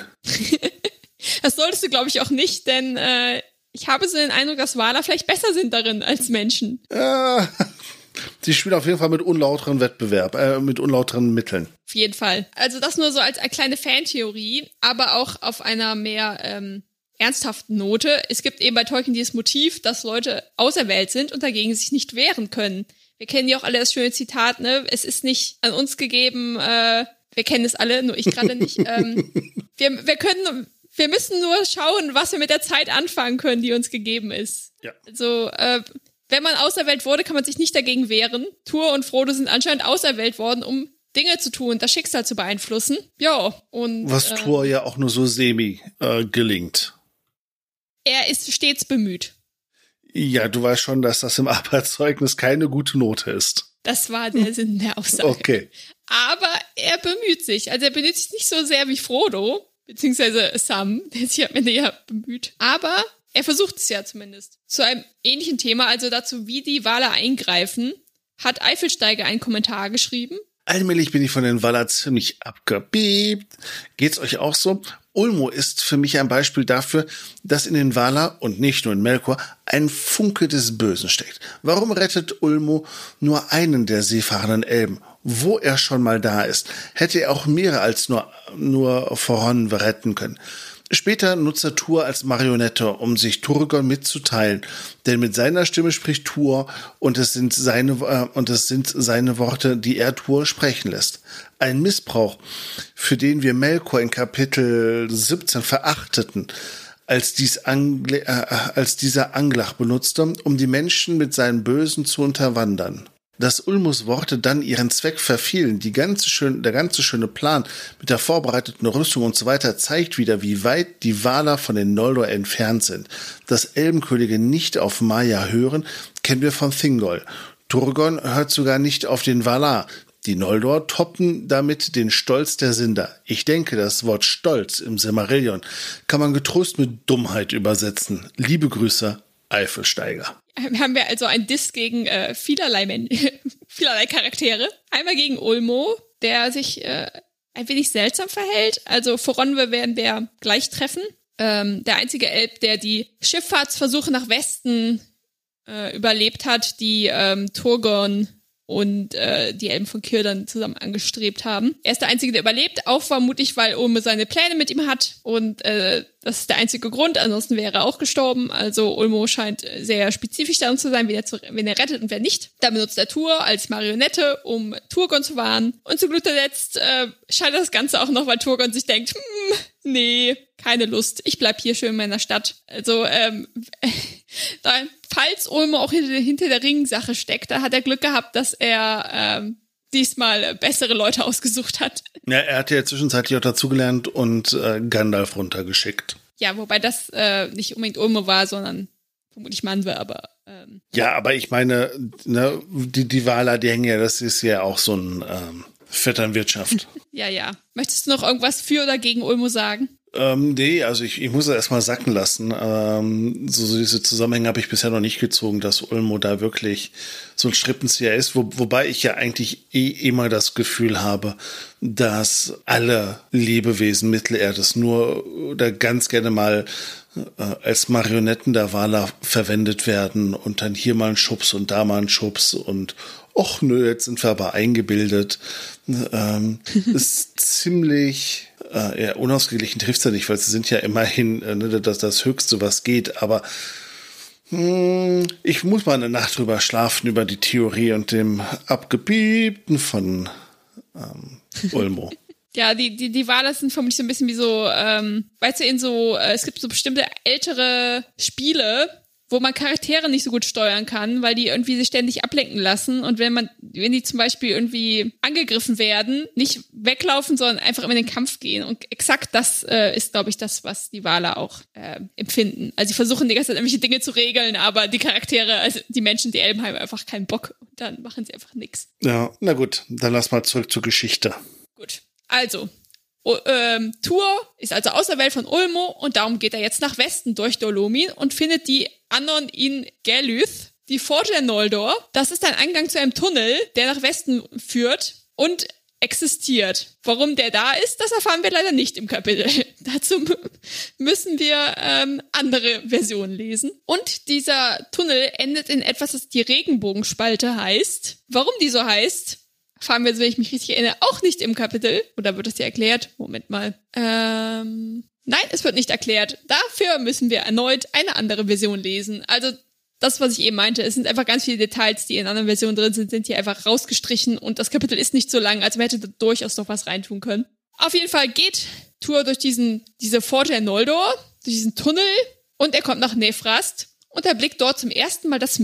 [SPEAKER 2] Das solltest du, glaube ich, auch nicht, denn äh, ich habe so den Eindruck, dass Valar vielleicht besser sind darin als Menschen.
[SPEAKER 1] Ja, sie spielen auf jeden Fall mit unlauteren Wettbewerb, äh, mit unlauteren Mitteln.
[SPEAKER 2] Auf jeden Fall. Also das nur so als eine kleine Fantheorie, aber auch auf einer mehr ähm, ernsthaften Note. Es gibt eben bei Tolkien dieses Motiv, dass Leute auserwählt sind und dagegen sich nicht wehren können. Wir kennen ja auch alle das schöne Zitat, ne? Es ist nicht an uns gegeben, äh, wir kennen es alle, nur ich gerade nicht. ähm, wir, wir können... Wir müssen nur schauen, was wir mit der Zeit anfangen können, die uns gegeben ist.
[SPEAKER 1] Ja.
[SPEAKER 2] Also, äh, wenn man auserwählt wurde, kann man sich nicht dagegen wehren. Tuor und Frodo sind anscheinend auserwählt worden, um Dinge zu tun, das Schicksal zu beeinflussen. Ja, und
[SPEAKER 1] was
[SPEAKER 2] äh,
[SPEAKER 1] Thor ja auch nur so semi äh, gelingt.
[SPEAKER 2] Er ist stets bemüht.
[SPEAKER 1] Ja, du weißt schon, dass das im Arbeitszeugnis keine gute Note ist.
[SPEAKER 2] Das war der Sinn der Aussage.
[SPEAKER 1] Okay.
[SPEAKER 2] Aber er bemüht sich. Also er bemüht sich nicht so sehr wie Frodo, beziehungsweise Sam, der sich am Ende ja bemüht. Aber er versucht es ja zumindest. Zu einem ähnlichen Thema, also dazu, wie die Valar eingreifen, hat Eifelsteiger einen Kommentar geschrieben.
[SPEAKER 1] Allmählich bin ich von den Valar ziemlich abgebiebt. Geht's euch auch so? Ulmo ist für mich ein Beispiel dafür, dass in den Valar und nicht nur in Melkor ein Funke des Bösen steckt. Warum rettet Ulmo nur einen der seefahrenden Elben? Wo er schon mal da ist, hätte er auch mehrere als nur, nur Vorhon retten können. Später nutzt er Tuor als Marionette, um sich Turgon mitzuteilen, denn mit seiner Stimme spricht Tuor und es sind seine äh, und es sind seine Worte, die er Tuor sprechen lässt. Ein Missbrauch, für den wir Melkor in Kapitel siebzehn verachteten, als dies Angle, äh, als dieser Anglach benutzte, um die Menschen mit seinen Bösen zu unterwandern. Dass Ulmos Worte dann ihren Zweck verfehlen, die ganze schön, der ganze schöne Plan mit der vorbereiteten Rüstung und so weiter zeigt wieder, wie weit die Valar von den Noldor entfernt sind. Dass Elbenkönige nicht auf Maya hören, kennen wir von Thingol. Turgon hört sogar nicht auf den Valar. Die Noldor toppen damit den Stolz der Sindar. Ich denke, das Wort Stolz im Silmarillion kann man getrost mit Dummheit übersetzen. Liebe Grüße, Eifelsteiger.
[SPEAKER 2] Haben wir also ein Diss gegen äh, vielerlei, Men- vielerlei Charaktere. Einmal gegen Ulmo, der sich äh, ein wenig seltsam verhält. Also Foronwe werden wir gleich treffen. Ähm, der einzige Elb, der die Schifffahrtsversuche nach Westen äh, überlebt hat, die ähm, Turgon und äh, die Elben von Círdan zusammen angestrebt haben. Er ist der Einzige, der überlebt, auch vermutlich, weil Ulmo seine Pläne mit ihm hat und äh, das ist der einzige Grund, ansonsten wäre er auch gestorben. Also Ulmo scheint sehr spezifisch darin zu sein, wen er, zu, wen er rettet und wer nicht. Dann benutzt er Tuor als Marionette, um Turgon zu warnen. Und zu guter Letzt äh, scheitert das Ganze auch noch, weil Turgon sich denkt, hm, nee, keine Lust, ich bleib hier schön in meiner Stadt. Also, ähm, da, falls Ulmo auch hinter, hinter der Ringsache steckt, da hat er Glück gehabt, dass er ähm, diesmal bessere Leute ausgesucht hat.
[SPEAKER 1] Ja, er hat ja zwischenzeitlich auch dazugelernt und äh, Gandalf runtergeschickt.
[SPEAKER 2] Ja, wobei das äh, nicht unbedingt Ulmo war, sondern vermutlich Manwe, aber ähm,
[SPEAKER 1] ja, aber ich meine, ne, die, die Valar, die hängen ja, das ist ja auch so ein ähm, Vetternwirtschaft.
[SPEAKER 2] ja, ja. Möchtest du noch irgendwas für oder gegen Ulmo sagen?
[SPEAKER 1] Ähm, nee, also ich, ich muss es erstmal sacken lassen. Ähm, so, so diese Zusammenhänge habe ich bisher noch nicht gezogen, dass Ulmo da wirklich so ein Strippenzieher ist, wo, wobei ich ja eigentlich eh immer das Gefühl habe, dass alle Lebewesen Mittelerdes nur oder ganz gerne mal äh, als Marionetten der Valar verwendet werden und dann hier mal ein Schubs und da mal ein Schubs und och nö, jetzt sind wir aber eingebildet. Ähm, ist ziemlich äh, ja, unausgeglichen trifft's ja nicht, weil sie sind ja immerhin äh, ne, das, das Höchste, was geht. Aber mh, ich muss mal eine Nacht drüber schlafen, über die Theorie und dem Abgebiebten von ähm, Ulmo.
[SPEAKER 2] Ja, die, die, die Valar sind vermutlich so ein bisschen wie so, ähm, weißt du, in so, äh, es gibt so bestimmte ältere Spiele, wo man Charaktere nicht so gut steuern kann, weil die irgendwie sich ständig ablenken lassen und wenn man, wenn die zum Beispiel irgendwie angegriffen werden, nicht weglaufen, sondern einfach immer in den Kampf gehen und exakt das äh, ist, glaube ich, das, was die Valar auch äh, empfinden. Also sie versuchen die ganze Zeit irgendwelche Dinge zu regeln, aber die Charaktere, also die Menschen, die Elben haben einfach keinen Bock und dann machen sie einfach nichts.
[SPEAKER 1] Ja, na gut, dann lass mal zurück zur Geschichte.
[SPEAKER 2] Gut, also O, ähm, Tuor ist also Auserwählt von Ulmo und darum geht er jetzt nach Westen durch Dolomin und findet die Anon in Gelüth, die Pforte der Noldor. Das ist ein Eingang zu einem Tunnel, der nach Westen führt und existiert. Warum der da ist, das erfahren wir leider nicht im Kapitel. Dazu müssen wir ähm, andere Versionen lesen. Und dieser Tunnel endet in etwas, das die Regenbogenspalte heißt. Warum die so heißt, erfahren wir, wenn ich mich richtig erinnere, auch nicht im Kapitel. Oder wird es dir erklärt? Moment mal. Ähm, nein, es wird nicht erklärt. Dafür müssen wir erneut eine andere Version lesen. Also das, was ich eben meinte, es sind einfach ganz viele Details, die in anderen Versionen drin sind, sind hier einfach rausgestrichen und das Kapitel ist nicht so lang, also man hätte da durchaus noch was reintun können. Auf jeden Fall geht Tuor durch diesen, diese Pforte der Noldor, durch diesen Tunnel und er kommt nach Nefrast und er blickt dort zum ersten Mal das Meer.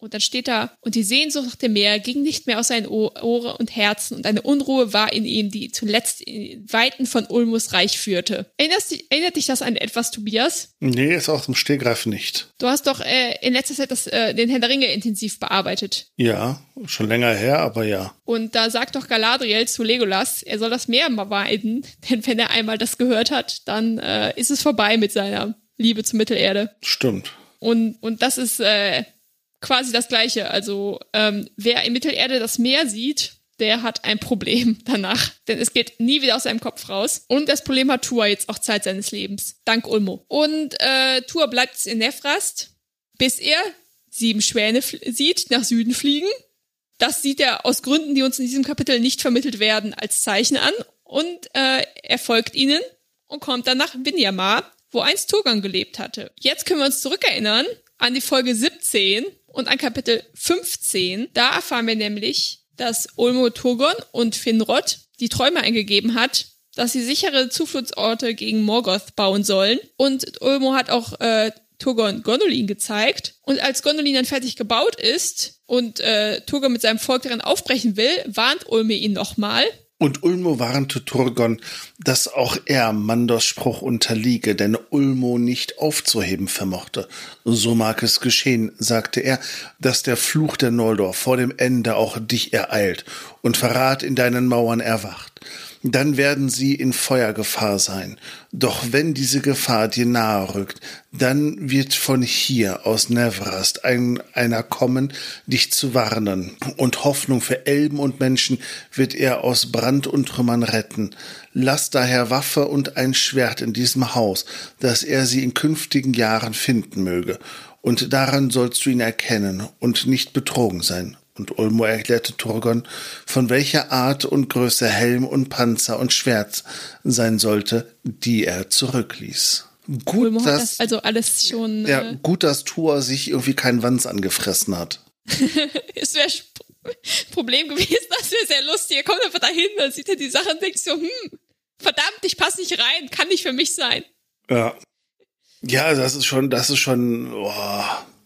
[SPEAKER 2] Und dann steht da, und die Sehnsucht nach dem Meer ging nicht mehr aus seinen Ohren und Herzen und eine Unruhe war in ihm, die zuletzt in Weiten von Ulmos Reich führte. Erinnerst, erinnert dich das an etwas, Tobias?
[SPEAKER 1] Nee, ist aus dem Stegreif nicht.
[SPEAKER 2] Du hast doch äh, in letzter Zeit das, äh, den Herrn der Ringe intensiv bearbeitet.
[SPEAKER 1] Ja, schon länger her, aber ja.
[SPEAKER 2] Und da sagt doch Galadriel zu Legolas, er soll das Meer mal meiden, denn wenn er einmal das gehört hat, dann äh, ist es vorbei mit seiner Liebe zur Mittelerde.
[SPEAKER 1] Stimmt.
[SPEAKER 2] Und, und das ist äh, quasi das Gleiche. Also ähm, wer in Mittelerde das Meer sieht, der hat ein Problem danach. Denn es geht nie wieder aus seinem Kopf raus. Und das Problem hat Tuor jetzt auch Zeit seines Lebens. Dank Ulmo. Und äh, Tuor bleibt in Nefrast, bis er sieben Schwäne sieht, nach Süden fliegen. Das sieht er aus Gründen, die uns in diesem Kapitel nicht vermittelt werden, als Zeichen an. Und äh, er folgt ihnen und kommt dann nach Vinyamar, wo einst Turgon gelebt hatte. Jetzt können wir uns zurückerinnern an die Folge siebzehn und an Kapitel fünfzehn. Da erfahren wir nämlich, dass Ulmo Turgon und Finrod die Träume eingegeben hat, dass sie sichere Zufluchtsorte gegen Morgoth bauen sollen. Und Ulmo hat auch äh, Turgon Gondolin gezeigt. Und als Gondolin dann fertig gebaut ist und äh, Turgon mit seinem Volk darin aufbrechen will, warnt Ulmo ihn nochmal.
[SPEAKER 1] Und Ulmo warnte Turgon, dass auch er Mandos Spruch unterliege, denn Ulmo nicht aufzuheben vermochte. So mag es geschehen, sagte er, dass der Fluch der Noldor vor dem Ende auch dich ereilt und Verrat in deinen Mauern erwacht. Dann werden sie in Feuergefahr sein. Doch wenn diese Gefahr dir nahe rückt, dann wird von hier aus Nevrast ein, einer kommen, dich zu warnen. Und Hoffnung für Elben und Menschen wird er aus Brand und Trümmern retten. Lass daher Waffe und ein Schwert in diesem Haus, dass er sie in künftigen Jahren finden möge. Und daran sollst du ihn erkennen und nicht betrogen sein. Und Ulmo erklärte Turgon, von welcher Art und Größe Helm und Panzer und Schwert sein sollte, die er zurückließ. Gut,
[SPEAKER 2] Ulmo
[SPEAKER 1] dass,
[SPEAKER 2] hat das also alles schon...
[SPEAKER 1] Ja,
[SPEAKER 2] äh,
[SPEAKER 1] gut, dass Tuor sich irgendwie keinen Wanz angefressen hat.
[SPEAKER 2] Es wäre Problem gewesen, das wäre sehr lustig. Er kommt einfach dahin, dann sieht er die Sache und denkt so, hm, verdammt, ich passe nicht rein, kann nicht für mich sein.
[SPEAKER 1] Ja. Ja, das ist schon, das ist schon... Oh.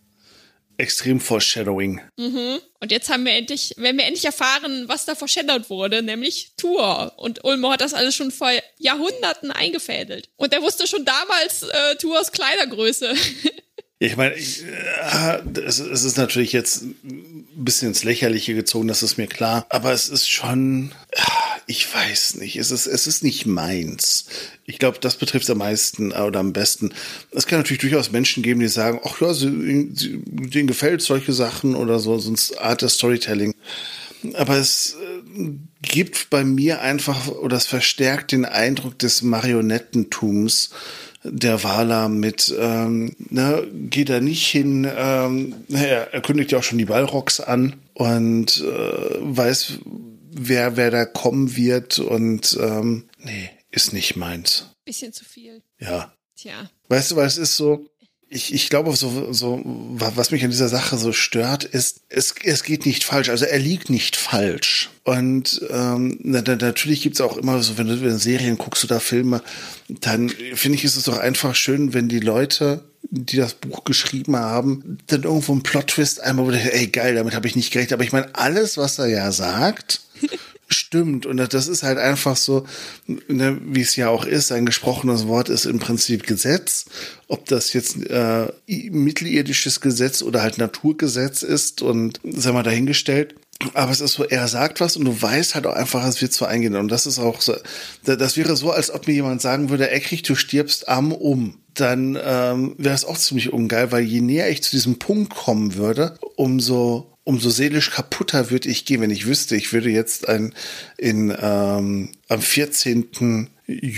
[SPEAKER 1] Extrem Foreshadowing.
[SPEAKER 2] Mhm. Und jetzt haben wir endlich, werden wir endlich erfahren, was da foreshadowed wurde, nämlich Tuor. Und Ulmo hat das alles schon vor Jahrhunderten eingefädelt. Und er wusste schon damals äh, Tuors Kleidergröße.
[SPEAKER 1] Ich meine, ich, äh, es, es ist natürlich jetzt ein bisschen ins Lächerliche gezogen, das ist mir klar. Aber es ist schon, äh, ich weiß nicht, es ist, es ist nicht meins. Ich glaube, das betrifft es am meisten oder am besten. Es kann natürlich durchaus Menschen geben, die sagen, ach ja, sie, sie, denen gefällt solche Sachen oder so, sonst Art des Storytelling. Aber es äh, gibt bei mir einfach, oder es verstärkt den Eindruck des Marionettentums der Valar mit, ähm, ne, geht er nicht hin, ähm, er, er kündigt ja auch schon die Balrogs an und äh, weiß, wer, wer da kommen wird und ähm, nee, ist nicht meins.
[SPEAKER 2] Bisschen zu viel.
[SPEAKER 1] Ja.
[SPEAKER 2] Tja.
[SPEAKER 1] Weißt du, weil es ist so, ich, ich glaube, so, so, was mich an dieser Sache so stört, ist, es, es geht nicht falsch. Also er liegt nicht falsch. Und ähm, na, na, natürlich gibt's auch immer so, wenn du, wenn du Serien guckst oder Filme, dann finde ich, ist es doch einfach schön, wenn die Leute, die das Buch geschrieben haben, dann irgendwo einen Plot-Twist einmal, wo der, ey geil, damit habe ich nicht gerechnet. Aber ich meine, alles, was er ja sagt, stimmt. Und das ist halt einfach so, ne, wie es ja auch ist, ein gesprochenes Wort ist im Prinzip Gesetz. Ob das jetzt äh, mittelirdisches Gesetz oder halt Naturgesetz ist und sei mal dahingestellt. Aber es ist so, er sagt was und du weißt halt auch einfach, es wird so eingehen. Und das ist auch so, das wäre so, als ob mir jemand sagen würde, ey, krieg, du stirbst am um. Dann ähm, wäre es auch ziemlich ungeil, weil je näher ich zu diesem Punkt kommen würde, umso umso seelisch kaputter würde ich gehen, wenn ich wüsste, ich würde jetzt ein in ähm, am vierzehnten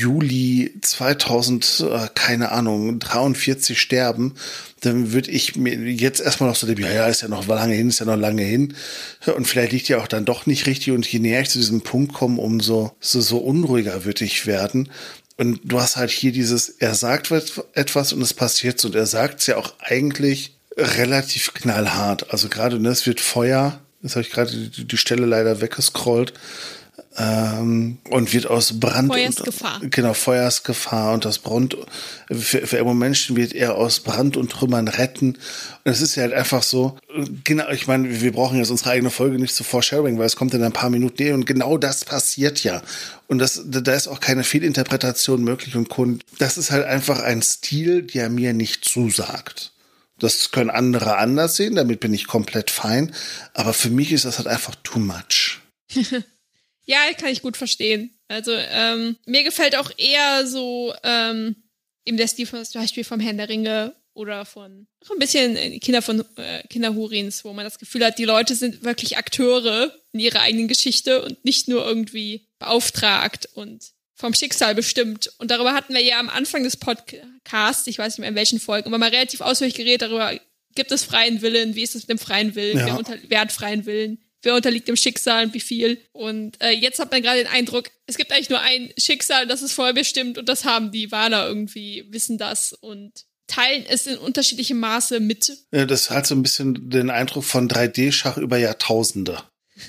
[SPEAKER 1] Juli zweitausend, äh, keine Ahnung, dreiundvierzig sterben, dann würde ich mir jetzt erstmal noch so denken, ja, ja, ist ja noch lange hin, ist ja noch lange hin. Und vielleicht liegt ja auch dann doch nicht richtig. Und je näher ich zu diesem Punkt komme, umso so, so unruhiger würde ich werden. Und du hast halt hier dieses, er sagt etwas und es passiert so. Und er sagt es ja auch eigentlich relativ knallhart. Also gerade, ne, es wird Feuer. Jetzt habe ich gerade die, die Stelle leider weggescrollt. ähm, und wird aus Brand
[SPEAKER 2] Feuersgefahr.
[SPEAKER 1] und genau Feuersgefahr und das Brand für, für immer Menschen wird er aus Brand und Trümmern retten. Und es ist ja halt einfach so, genau, ich meine, wir brauchen jetzt unsere eigene Folge nicht zu Foreshadowing, weil es kommt in ein paar Minuten näher und genau das passiert ja. Und das, da ist auch keine Fehlinterpretation möglich und Grund. Das ist halt einfach ein Stil, der mir nicht zusagt. Das können andere anders sehen, damit bin ich komplett fein. Aber für mich ist das halt einfach too much.
[SPEAKER 2] Ja, kann ich gut verstehen. Also ähm, mir gefällt auch eher so ähm, eben der Stil von, zum Beispiel vom Herrn der Ringe oder von auch ein bisschen Kinder von äh, Kinderhurins, wo man das Gefühl hat, die Leute sind wirklich Akteure in ihrer eigenen Geschichte und nicht nur irgendwie beauftragt und vom Schicksal bestimmt. Und darüber hatten wir ja am Anfang des Podcasts, ich weiß nicht mehr in welchen Folgen, aber mal relativ ausführlich geredet darüber, gibt es freien Willen, wie ist es mit dem freien Willen,
[SPEAKER 1] ja.
[SPEAKER 2] wer, unter, wer hat freien Willen, wer unterliegt dem Schicksal und wie viel. Und äh, jetzt hat man gerade den Eindruck, es gibt eigentlich nur ein Schicksal, das ist vorher bestimmt und das haben die Waler irgendwie, wissen das und teilen es in unterschiedlichem Maße mit.
[SPEAKER 1] Ja, das hat so ein bisschen den Eindruck von drei D-Schach über Jahrtausende.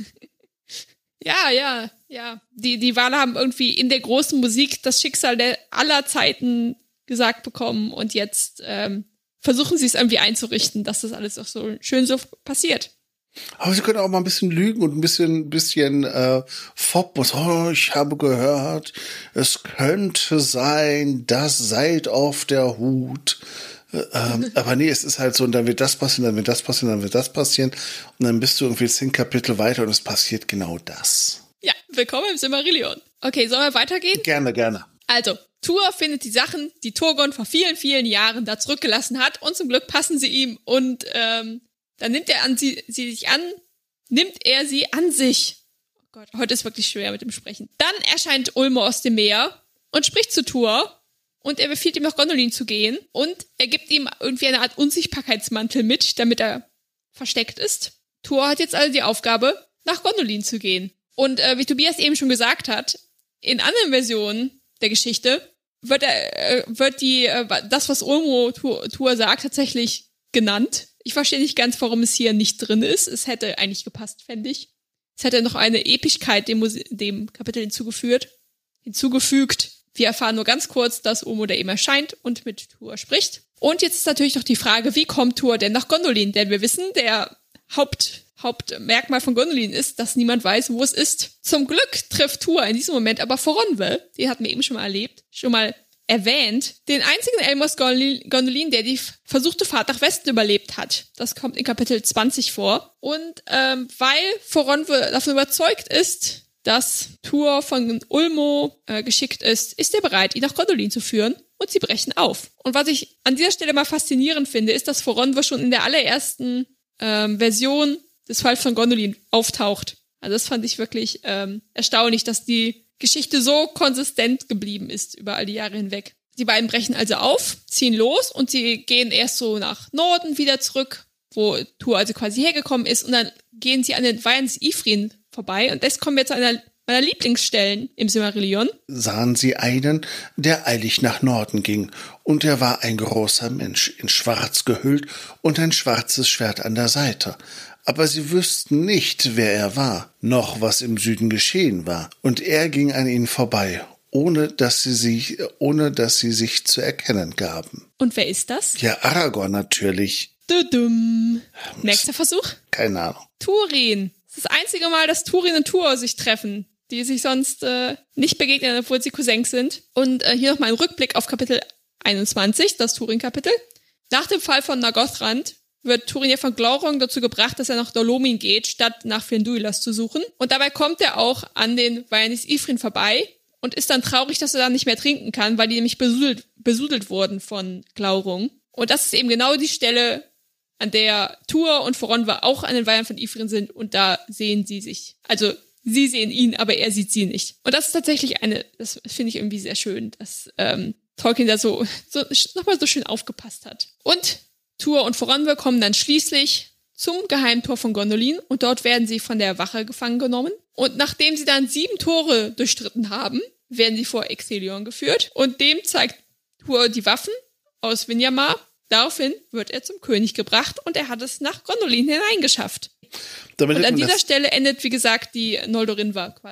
[SPEAKER 2] Ja, ja, ja. Die, die Waler haben irgendwie in der großen Musik das Schicksal der aller Zeiten gesagt bekommen und jetzt ähm, versuchen sie es irgendwie einzurichten, dass das alles auch so schön so passiert.
[SPEAKER 1] Aber sie können auch mal ein bisschen lügen und ein bisschen, bisschen äh, Foppus. Oh, ich habe gehört, es könnte sein, das seid auf der Hut. Ähm, aber nee, es ist halt so, und dann wird das passieren, dann wird das passieren, dann wird das passieren. Und dann bist du irgendwie zehn Kapitel weiter und es passiert genau das.
[SPEAKER 2] Ja, willkommen im Silmarillion. Okay, sollen wir weitergehen?
[SPEAKER 1] Gerne, gerne.
[SPEAKER 2] Also, Tuor findet die Sachen, die Turgon vor vielen, vielen Jahren da zurückgelassen hat und zum Glück passen sie ihm und ähm, dann nimmt er an sie, sie sich an, nimmt er sie an sich. Oh Gott, heute ist wirklich schwer mit dem Sprechen. Dann erscheint Ulmo aus dem Meer und spricht zu Tuor. Und er befiehlt ihm, nach Gondolin zu gehen. Und er gibt ihm irgendwie eine Art Unsichtbarkeitsmantel mit, damit er versteckt ist. Tuor hat jetzt also die Aufgabe, nach Gondolin zu gehen. Und äh, wie Tobias eben schon gesagt hat, in anderen Versionen der Geschichte wird, er, äh, wird die, äh, das, was Ulmo Tuor, Tuor sagt, tatsächlich genannt. Ich verstehe nicht ganz, warum es hier nicht drin ist. Es hätte eigentlich gepasst, fände ich. Es hätte noch eine Epischkeit dem, Muse- dem Kapitel hinzugefügt. hinzugefügt. Wir erfahren nur ganz kurz, dass Ulmo da eben erscheint und mit Tuor spricht. Und jetzt ist natürlich noch die Frage, wie kommt Tuor denn nach Gondolin? Denn wir wissen, der Haupt, Hauptmerkmal von Gondolin ist, dass niemand weiß, wo es ist. Zum Glück trifft Tuor in diesem Moment aber Foronwe, den hatten wir eben schon mal erlebt, schon mal erwähnt, den einzigen Elm aus Gondolin, der die versuchte Fahrt nach Westen überlebt hat. Das kommt in Kapitel zwanzig vor. Und ähm, weil Foronwe davon überzeugt ist, dass Tuor von Ulmo äh, geschickt ist, ist er bereit, ihn nach Gondolin zu führen und sie brechen auf. Und was ich an dieser Stelle mal faszinierend finde, ist, dass Foronwe schon in der allerersten ähm, Version des Falls von Gondolin auftaucht. Also das fand ich wirklich ähm, erstaunlich, dass die Geschichte so konsistent geblieben ist über all die Jahre hinweg. Die beiden brechen also auf, ziehen los und sie gehen erst so nach Norden wieder zurück, wo Tuor also quasi hergekommen ist und dann gehen sie an den Weiden des Ifrin vorbei. Und jetzt kommen wir zu einer meiner Lieblingsstellen im Silmarillion.
[SPEAKER 1] Sahen sie einen, der eilig nach Norden ging, und er war ein großer Mensch, in Schwarz gehüllt und ein schwarzes Schwert an der Seite. Aber sie wüssten nicht, wer er war, noch was im Süden geschehen war. Und er ging an ihnen vorbei, ohne dass sie sich, ohne dass sie sich zu erkennen gaben.
[SPEAKER 2] Und wer ist das?
[SPEAKER 1] Ja, Aragorn natürlich.
[SPEAKER 2] Dudum. Nächster Versuch?
[SPEAKER 1] Keine Ahnung.
[SPEAKER 2] Turin. Das ist das einzige Mal, dass Turin und Tuor sich treffen, die sich sonst äh, nicht begegnen, obwohl sie Cousins sind. Und äh, hier nochmal ein Rückblick auf Kapitel einundzwanzig, das Turin-Kapitel. Nach dem Fall von Nargothrond wird Turin ja von Glaurung dazu gebracht, dass er nach Dolomin geht, statt nach Finduilas zu suchen. Und dabei kommt er auch an den Weiden des Ifrin vorbei und ist dann traurig, dass er da nicht mehr trinken kann, weil die nämlich besudelt, besudelt wurden von Glaurung. Und das ist eben genau die Stelle, an der Tuor und Foronwe auch an den Weiden von Ifrin sind und da sehen sie sich. Also sie sehen ihn, aber er sieht sie nicht. Und das ist tatsächlich eine, das finde ich irgendwie sehr schön, dass ähm, Tolkien da so, so nochmal so schön aufgepasst hat. Und Tuor und Foronwe kommen dann schließlich zum Geheimtor von Gondolin und dort werden sie von der Wache gefangen genommen. Und nachdem sie dann sieben Tore durchstritten haben, werden sie vor Exelion geführt und dem zeigt Tuor die Waffen aus Vinyamar. Daraufhin wird er zum König gebracht und er hat es nach Gondolin hineingeschafft. Damit und an dieser Stelle endet, wie gesagt, die Noldorin war quasi.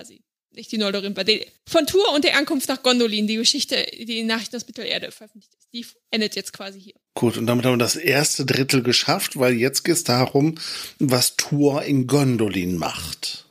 [SPEAKER 2] nicht die Noldorin, bei der, von Tur und der Ankunft nach Gondolin, die Geschichte, die in Nachrichten aus Mittelerde veröffentlicht ist, die endet jetzt quasi hier.
[SPEAKER 1] Gut, und damit haben wir das erste Drittel geschafft, weil jetzt geht es darum, was Tur in Gondolin macht.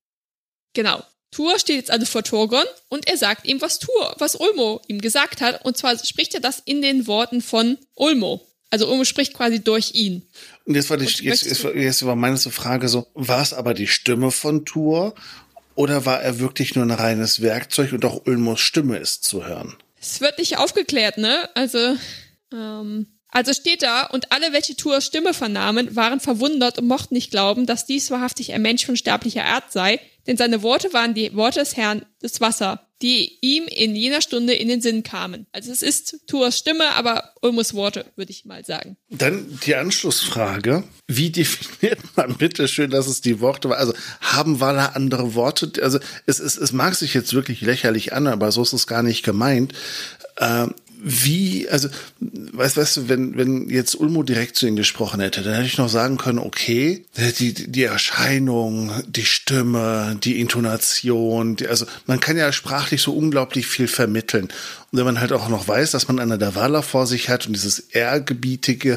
[SPEAKER 2] Genau. Tur steht jetzt also vor Turgon und er sagt ihm, was Tur, was Ulmo ihm gesagt hat. Und zwar spricht er das in den Worten von Ulmo. Also Ulmo spricht quasi durch ihn.
[SPEAKER 1] Und jetzt war, die, jetzt, jetzt, jetzt war meine Frage so, war es aber die Stimme von Tur oder war er wirklich nur ein reines Werkzeug und auch Ulmos Stimme ist zu hören?
[SPEAKER 2] Es wird nicht aufgeklärt, ne? Also, ähm, also steht da, und alle, welche Turs Stimme vernahmen, waren verwundert und mochten nicht glauben, dass dies wahrhaftig ein Mensch von sterblicher Art sei, denn seine Worte waren die Worte des Herrn des Wasser, die ihm in jener Stunde in den Sinn kamen. Also es ist Turs Stimme, aber Ulmos Worte, würde ich mal sagen.
[SPEAKER 1] Dann die Anschlussfrage, wie definiert man bitte schön, dass es die Worte war? Also haben Valar andere Worte? Also es, es, es mag sich jetzt wirklich lächerlich an, aber so ist es gar nicht gemeint. Ähm, Wie, also, weißt, weißt du, wenn, wenn jetzt Ulmo direkt zu ihm gesprochen hätte, dann hätte ich noch sagen können, okay, die, die Erscheinung, die Stimme, die Intonation, die, also, man kann ja sprachlich so unglaublich viel vermitteln. Und wenn man halt auch noch weiß, dass man einer der Valar vor sich hat und dieses ehrgebietige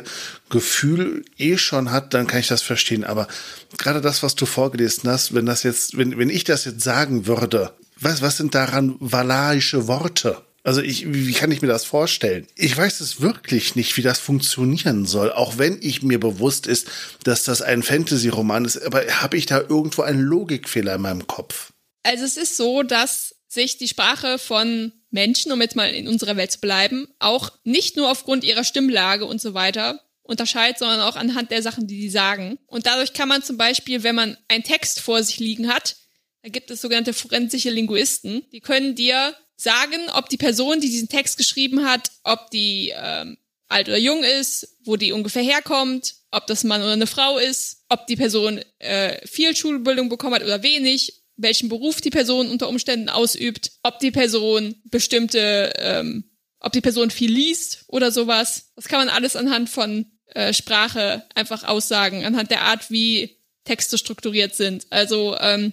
[SPEAKER 1] Gefühl eh schon hat, dann kann ich das verstehen. Aber gerade das, was du vorgelesen hast, wenn das jetzt, wenn, wenn ich das jetzt sagen würde, was, was sind daran valarische Worte? Also ich, wie kann ich mir das vorstellen? Ich weiß es wirklich nicht, wie das funktionieren soll, auch wenn ich mir bewusst ist, dass das ein Fantasy-Roman ist. Aber habe ich da irgendwo einen Logikfehler in meinem Kopf?
[SPEAKER 2] Also es ist so, dass sich die Sprache von Menschen, um jetzt mal in unserer Welt zu bleiben, auch nicht nur aufgrund ihrer Stimmlage und so weiter unterscheidet, sondern auch anhand der Sachen, die die sagen. Und dadurch kann man zum Beispiel, wenn man einen Text vor sich liegen hat, da gibt es sogenannte forensische Linguisten, die können dir sagen, ob die Person, die diesen Text geschrieben hat, ob die ähm, alt oder jung ist, wo die ungefähr herkommt, ob das ein Mann oder eine Frau ist, ob die Person äh, viel Schulbildung bekommen hat oder wenig, welchen Beruf die Person unter Umständen ausübt, ob die Person bestimmte, ähm, ob die Person viel liest oder sowas. Das kann man alles anhand von äh, Sprache einfach aussagen, anhand der Art, wie Texte strukturiert sind. Also, ähm,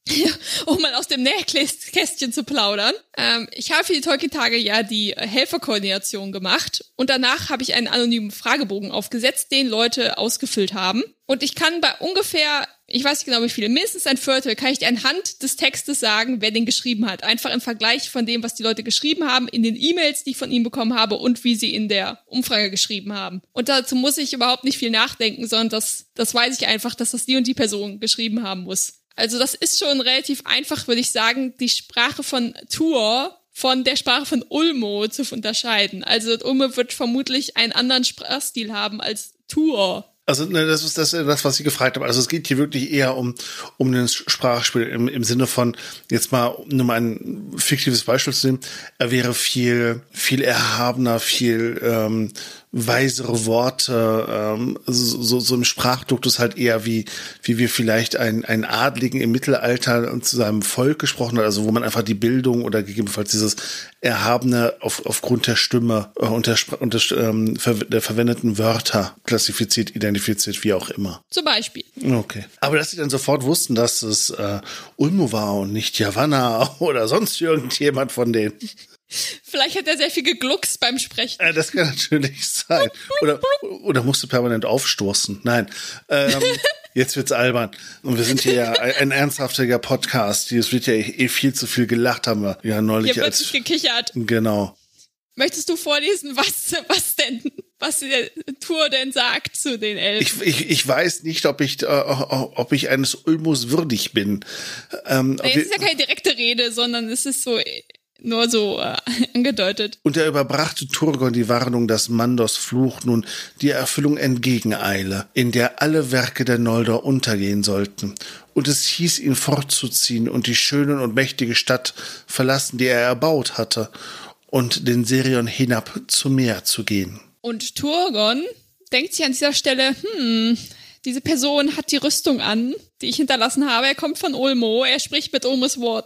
[SPEAKER 2] um mal aus dem Nähkästchen zu plaudern. Ähm, ich habe für die Tolkien-Tage ja die Helferkoordination gemacht und danach habe ich einen anonymen Fragebogen aufgesetzt, den Leute ausgefüllt haben. Und ich kann bei ungefähr, ich weiß nicht genau wie viele, mindestens ein Viertel, kann ich dir anhand des Textes sagen, wer den geschrieben hat. Einfach im Vergleich von dem, was die Leute geschrieben haben, in den E-Mails, die ich von ihnen bekommen habe und wie sie in der Umfrage geschrieben haben. Und dazu muss ich überhaupt nicht viel nachdenken, sondern das, das weiß ich einfach, dass das die und die Person geschrieben haben muss. Also das ist schon relativ einfach, würde ich sagen, die Sprache von Tur von der Sprache von Ulmo zu unterscheiden. Also Ulmo wird vermutlich einen anderen Sprachstil haben als Tur.
[SPEAKER 1] Also ne, das ist das, das, was ich gefragt habe. Also es geht hier wirklich eher um um ein Sprachspiel im, im Sinne von, jetzt mal nur mal ein fiktives Beispiel zu nehmen, er wäre viel viel erhabener, viel ähm, weisere Worte, ähm, so, so im Sprachduktus halt eher wie wie wir vielleicht ein ein Adligen im Mittelalter zu seinem Volk gesprochen hat, also wo man einfach die Bildung oder gegebenenfalls dieses Erhabene auf, aufgrund der Stimme äh, und der, und der, ähm, ver, der verwendeten Wörter klassifiziert, identifiziert, wie auch immer.
[SPEAKER 2] Zum Beispiel.
[SPEAKER 1] Okay. Aber dass sie dann sofort wussten, dass es äh, Ulmo war und nicht Yavanna oder sonst irgendjemand von denen.
[SPEAKER 2] Vielleicht hat er sehr viel gegluckst beim Sprechen.
[SPEAKER 1] Äh, das kann natürlich sein. Oder, oder musste permanent aufstoßen. Nein. Ähm, jetzt wird's albern. Und wir sind hier ja ein ernsthaftiger Podcast. Es wird ja eh viel zu viel gelacht, haben wir ja neulich.
[SPEAKER 2] Hier wird
[SPEAKER 1] als
[SPEAKER 2] nicht gekichert.
[SPEAKER 1] Genau.
[SPEAKER 2] Möchtest du vorlesen, was, was denn, was der Tur denn sagt zu den Elfen?
[SPEAKER 1] Ich, ich, ich weiß nicht, ob ich, äh, ob ich eines Ulmos würdig bin. Ähm,
[SPEAKER 2] nee, es ist ja keine direkte Rede, sondern es ist so nur so äh, angedeutet.
[SPEAKER 1] Und er überbrachte Turgon die Warnung, dass Mandos Fluch nun die Erfüllung entgegeneile, in der alle Werke der Noldor untergehen sollten. Und es hieß ihn fortzuziehen und die schöne und mächtige Stadt verlassen, die er erbaut hatte, und den Sirion hinab zum Meer zu gehen.
[SPEAKER 2] Und Turgon denkt sich an dieser Stelle, hm, diese Person hat die Rüstung an, die ich hinterlassen habe. Er kommt von Ulmo, er spricht mit Ulmos Worten.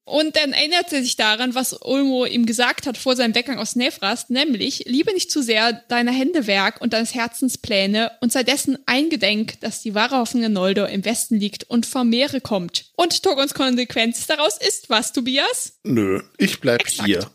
[SPEAKER 2] Und dann erinnert er sich daran, was Ulmo ihm gesagt hat vor seinem Weggang aus Nefrast, nämlich, liebe nicht zu sehr deiner Hände Werk und deines Herzens Pläne und sei dessen eingedenk, dass die wahre Hoffnung in Noldor im Westen liegt und vom Meere kommt. Und Torgons Konsequenz daraus ist was, Tobias?
[SPEAKER 1] Nö, ich bleib
[SPEAKER 2] Exakt.
[SPEAKER 1] hier.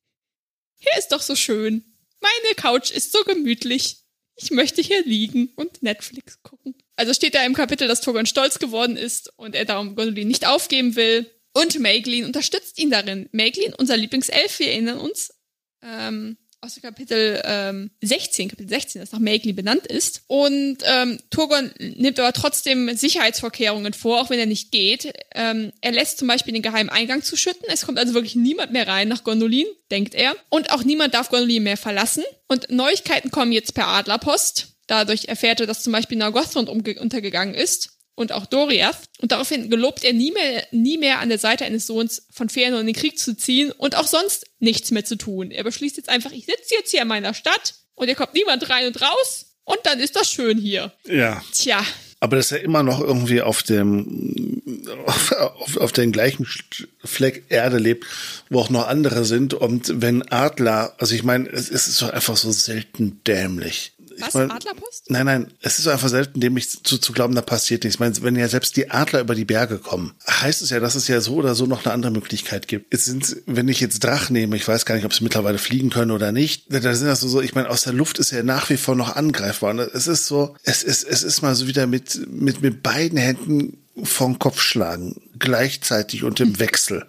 [SPEAKER 2] Hier ist doch so schön. Meine Couch ist so gemütlich. Ich möchte hier liegen und Netflix gucken. Also steht da im Kapitel, dass Torgon stolz geworden ist und er darum Gondolin nicht aufgeben will. Und Maeglin unterstützt ihn darin. Maeglin, unser Lieblingself, wir erinnern uns, ähm, aus dem Kapitel ähm, sechzehn, Kapitel sechzehn, das nach Maeglin benannt ist. Und ähm, Torgon nimmt aber trotzdem Sicherheitsvorkehrungen vor, auch wenn er nicht geht. Ähm, er lässt zum Beispiel den geheimen Eingang zuschütten. Es kommt also wirklich niemand mehr rein nach Gondolin, denkt er. Und auch niemand darf Gondolin mehr verlassen. Und Neuigkeiten kommen jetzt per Adlerpost. Dadurch erfährt er, dass zum Beispiel Nargothrond umge- untergegangen ist. Und auch Doriath. Und daraufhin gelobt er nie mehr, nie mehr an der Seite eines Sohns von Fëanor in den Krieg zu ziehen und auch sonst nichts mehr zu tun. Er beschließt jetzt einfach, ich sitze jetzt hier in meiner Stadt und hier kommt niemand rein und raus und dann ist das schön hier.
[SPEAKER 1] Ja.
[SPEAKER 2] Tja.
[SPEAKER 1] Aber dass er immer noch irgendwie auf dem, auf, auf, auf dem gleichen Fleck Erde lebt, wo auch noch andere sind. Und wenn Adler, also ich meine, es, es ist doch einfach so selten dämlich.
[SPEAKER 2] Was?
[SPEAKER 1] Ich mein,
[SPEAKER 2] Adlerpost?
[SPEAKER 1] Nein, nein, es ist einfach selten, dämlich zu, zu glauben, da passiert nichts. Ich meine, wenn ja selbst die Adler über die Berge kommen, heißt es ja, dass es ja so oder so noch eine andere Möglichkeit gibt. Es sind, wenn ich jetzt Drachen nehme, ich weiß gar nicht, ob sie mittlerweile fliegen können oder nicht, da sind das so, ich meine, aus der Luft ist ja nach wie vor noch angreifbar. Es ist so, es ist, es ist mal so wieder mit, mit, mit beiden Händen vom Kopf schlagen, gleichzeitig und im Wechsel.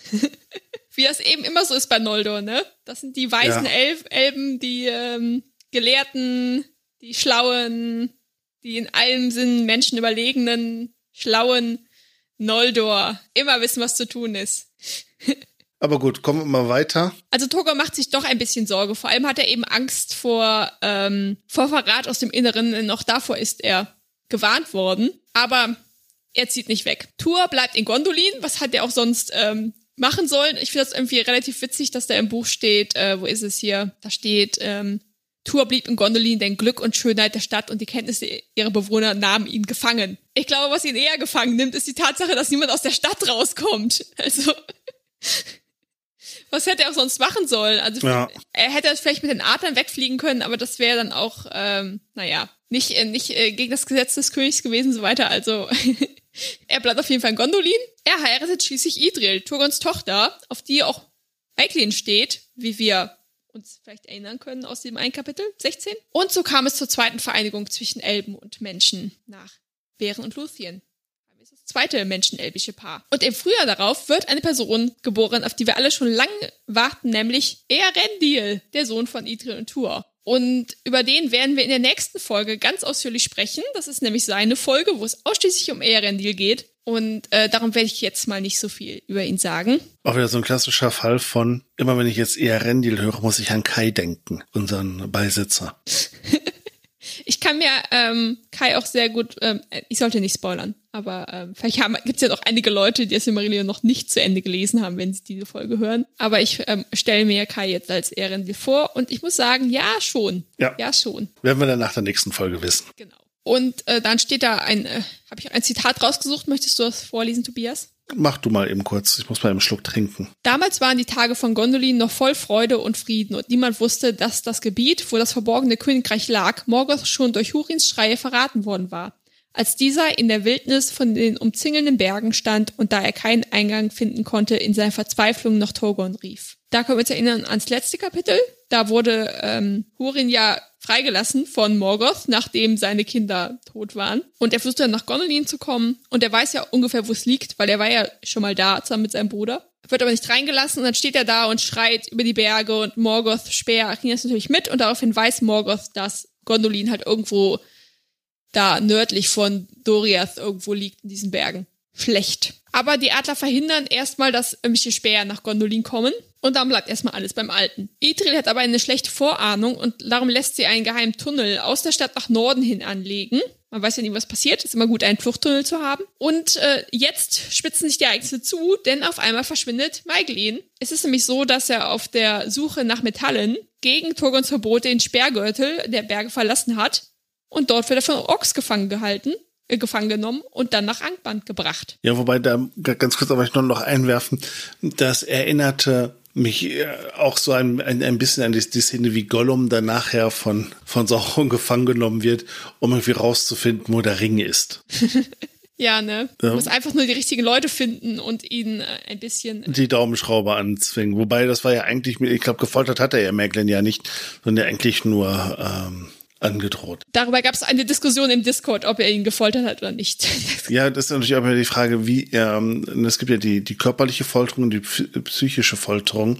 [SPEAKER 2] Wie das eben immer so ist bei Noldor, ne? Das sind die weißen
[SPEAKER 1] Ja.
[SPEAKER 2] Elf- Elben, die ähm, Gelehrten, die Schlauen, die in allem Sinn Menschen überlegenen, schlauen Noldor. Immer wissen, was zu tun ist.
[SPEAKER 1] Aber gut, kommen wir mal weiter.
[SPEAKER 2] Also Torgon macht sich doch ein bisschen Sorge. Vor allem hat er eben Angst vor, ähm, vor Verrat aus dem Inneren. Denn auch davor ist er gewarnt worden. Aber er zieht nicht weg. Tur bleibt in Gondolin. Was hat er auch sonst ähm, machen sollen? Ich finde das irgendwie relativ witzig, dass da im Buch steht, äh, wo ist es hier? Da steht, ähm, Tur blieb in Gondolin, denn Glück und Schönheit der Stadt und die Kenntnisse ihrer Bewohner nahmen ihn gefangen. Ich glaube, was ihn eher gefangen nimmt, ist die Tatsache, dass niemand aus der Stadt rauskommt. Also, was hätte er auch sonst machen sollen? Also,
[SPEAKER 1] Ja.
[SPEAKER 2] er hätte vielleicht mit den Adlern wegfliegen können, aber das wäre dann auch, ähm, naja, nicht, äh, nicht äh, gegen das Gesetz des Königs gewesen und so weiter. Also, er bleibt auf jeden Fall in Gondolin. Er heiratet schließlich Idril, Turgons Tochter, auf die auch Maeglin steht, wie wir uns vielleicht erinnern können aus dem einen Kapitel, sechzehn. Und so kam es zur zweiten Vereinigung zwischen Elben und Menschen nach Beren und Luthien. Das ist das zweite menschenelbische Paar. Und im Frühjahr darauf wird eine Person geboren, auf die wir alle schon lange warten, nämlich Eärendil, der Sohn von Idril und Tur. Und über den werden wir in der nächsten Folge ganz ausführlich sprechen. Das ist nämlich seine Folge, wo es ausschließlich um Eärendil geht. Und äh, darum werde ich jetzt mal nicht so viel über ihn sagen.
[SPEAKER 1] Auch wieder so ein klassischer Fall von, immer wenn ich jetzt Eärendil höre, muss ich an Kai denken, unseren Beisitzer.
[SPEAKER 2] Ich kann mir ähm, Kai auch sehr gut, ähm, ich sollte nicht spoilern, aber ähm, vielleicht gibt es ja noch einige Leute, die das Silmarillion noch nicht zu Ende gelesen haben, wenn sie diese Folge hören. Aber ich ähm, stelle mir Kai jetzt als Eärendil vor und ich muss sagen, ja schon.
[SPEAKER 1] Ja.
[SPEAKER 2] Ja schon.
[SPEAKER 1] Werden wir dann nach der nächsten Folge wissen.
[SPEAKER 2] Genau. Und äh, dann steht da ein, äh, habe ich ein Zitat rausgesucht. Möchtest du das vorlesen, Tobias?
[SPEAKER 1] Mach du mal eben kurz, ich muss mal einen Schluck trinken.
[SPEAKER 2] Damals waren die Tage von Gondolin noch voll Freude und Frieden und niemand wusste, dass das Gebiet, wo das verborgene Königreich lag, Morgoth schon durch Húrins Schreie verraten worden war. Als dieser in der Wildnis von den umzingelnden Bergen stand und da er keinen Eingang finden konnte, in seiner Verzweiflung nach Torgon rief. Da können wir uns erinnern ans letzte Kapitel. Da wurde ähm, Húrin ja freigelassen von Morgoth, nachdem seine Kinder tot waren. Und er versucht dann nach Gondolin zu kommen. Und er weiß ja ungefähr, wo es liegt, weil er war ja schon mal da, zusammen mit seinem Bruder. Wird aber nicht reingelassen und dann steht er da und schreit über die Berge und Morgoth, Speer, kriegen das natürlich mit. Und daraufhin weiß Morgoth, dass Gondolin halt irgendwo da nördlich von Doriath irgendwo liegt in diesen Bergen. Schlecht. Aber die Adler verhindern erstmal, dass irgendwelche Späher nach Gondolin kommen. Und dann bleibt erstmal alles beim Alten. Idril hat aber eine schlechte Vorahnung und darum lässt sie einen geheimen Tunnel aus der Stadt nach Norden hin anlegen. Man weiß ja nie, was passiert. Ist immer gut, einen Fluchttunnel zu haben. Und äh, jetzt spitzen sich die Ereignisse zu, denn auf einmal verschwindet Maeglin. Es ist nämlich so, dass er auf der Suche nach Metallen gegen Turgons Verbot den Sperrgürtel der Berge verlassen hat. Und dort wird er von Orks gefangen gehalten. äh, gefangen genommen und dann nach Angband gebracht.
[SPEAKER 1] Ja, wobei da ganz kurz aber ich noch einwerfen, das erinnerte mich auch so ein, ein, ein bisschen an die, die Szene, wie Gollum dann nachher von, von Sauron gefangen genommen wird, um irgendwie rauszufinden, wo der Ring ist.
[SPEAKER 2] Ja, ne? Du ja. musst einfach nur die richtigen Leute finden und ihnen äh, ein bisschen...
[SPEAKER 1] die Daumenschraube anzwingen. Wobei, das war ja eigentlich, ich glaube, gefoltert hat er ja Merglin ja nicht, sondern ja eigentlich nur ähm, angedroht.
[SPEAKER 2] Darüber gab es eine Diskussion im Discord, ob er ihn gefoltert hat oder nicht.
[SPEAKER 1] Ja, das ist natürlich auch immer die Frage, wie, ähm, es gibt ja die, die körperliche Folterung und die psychische Folterung.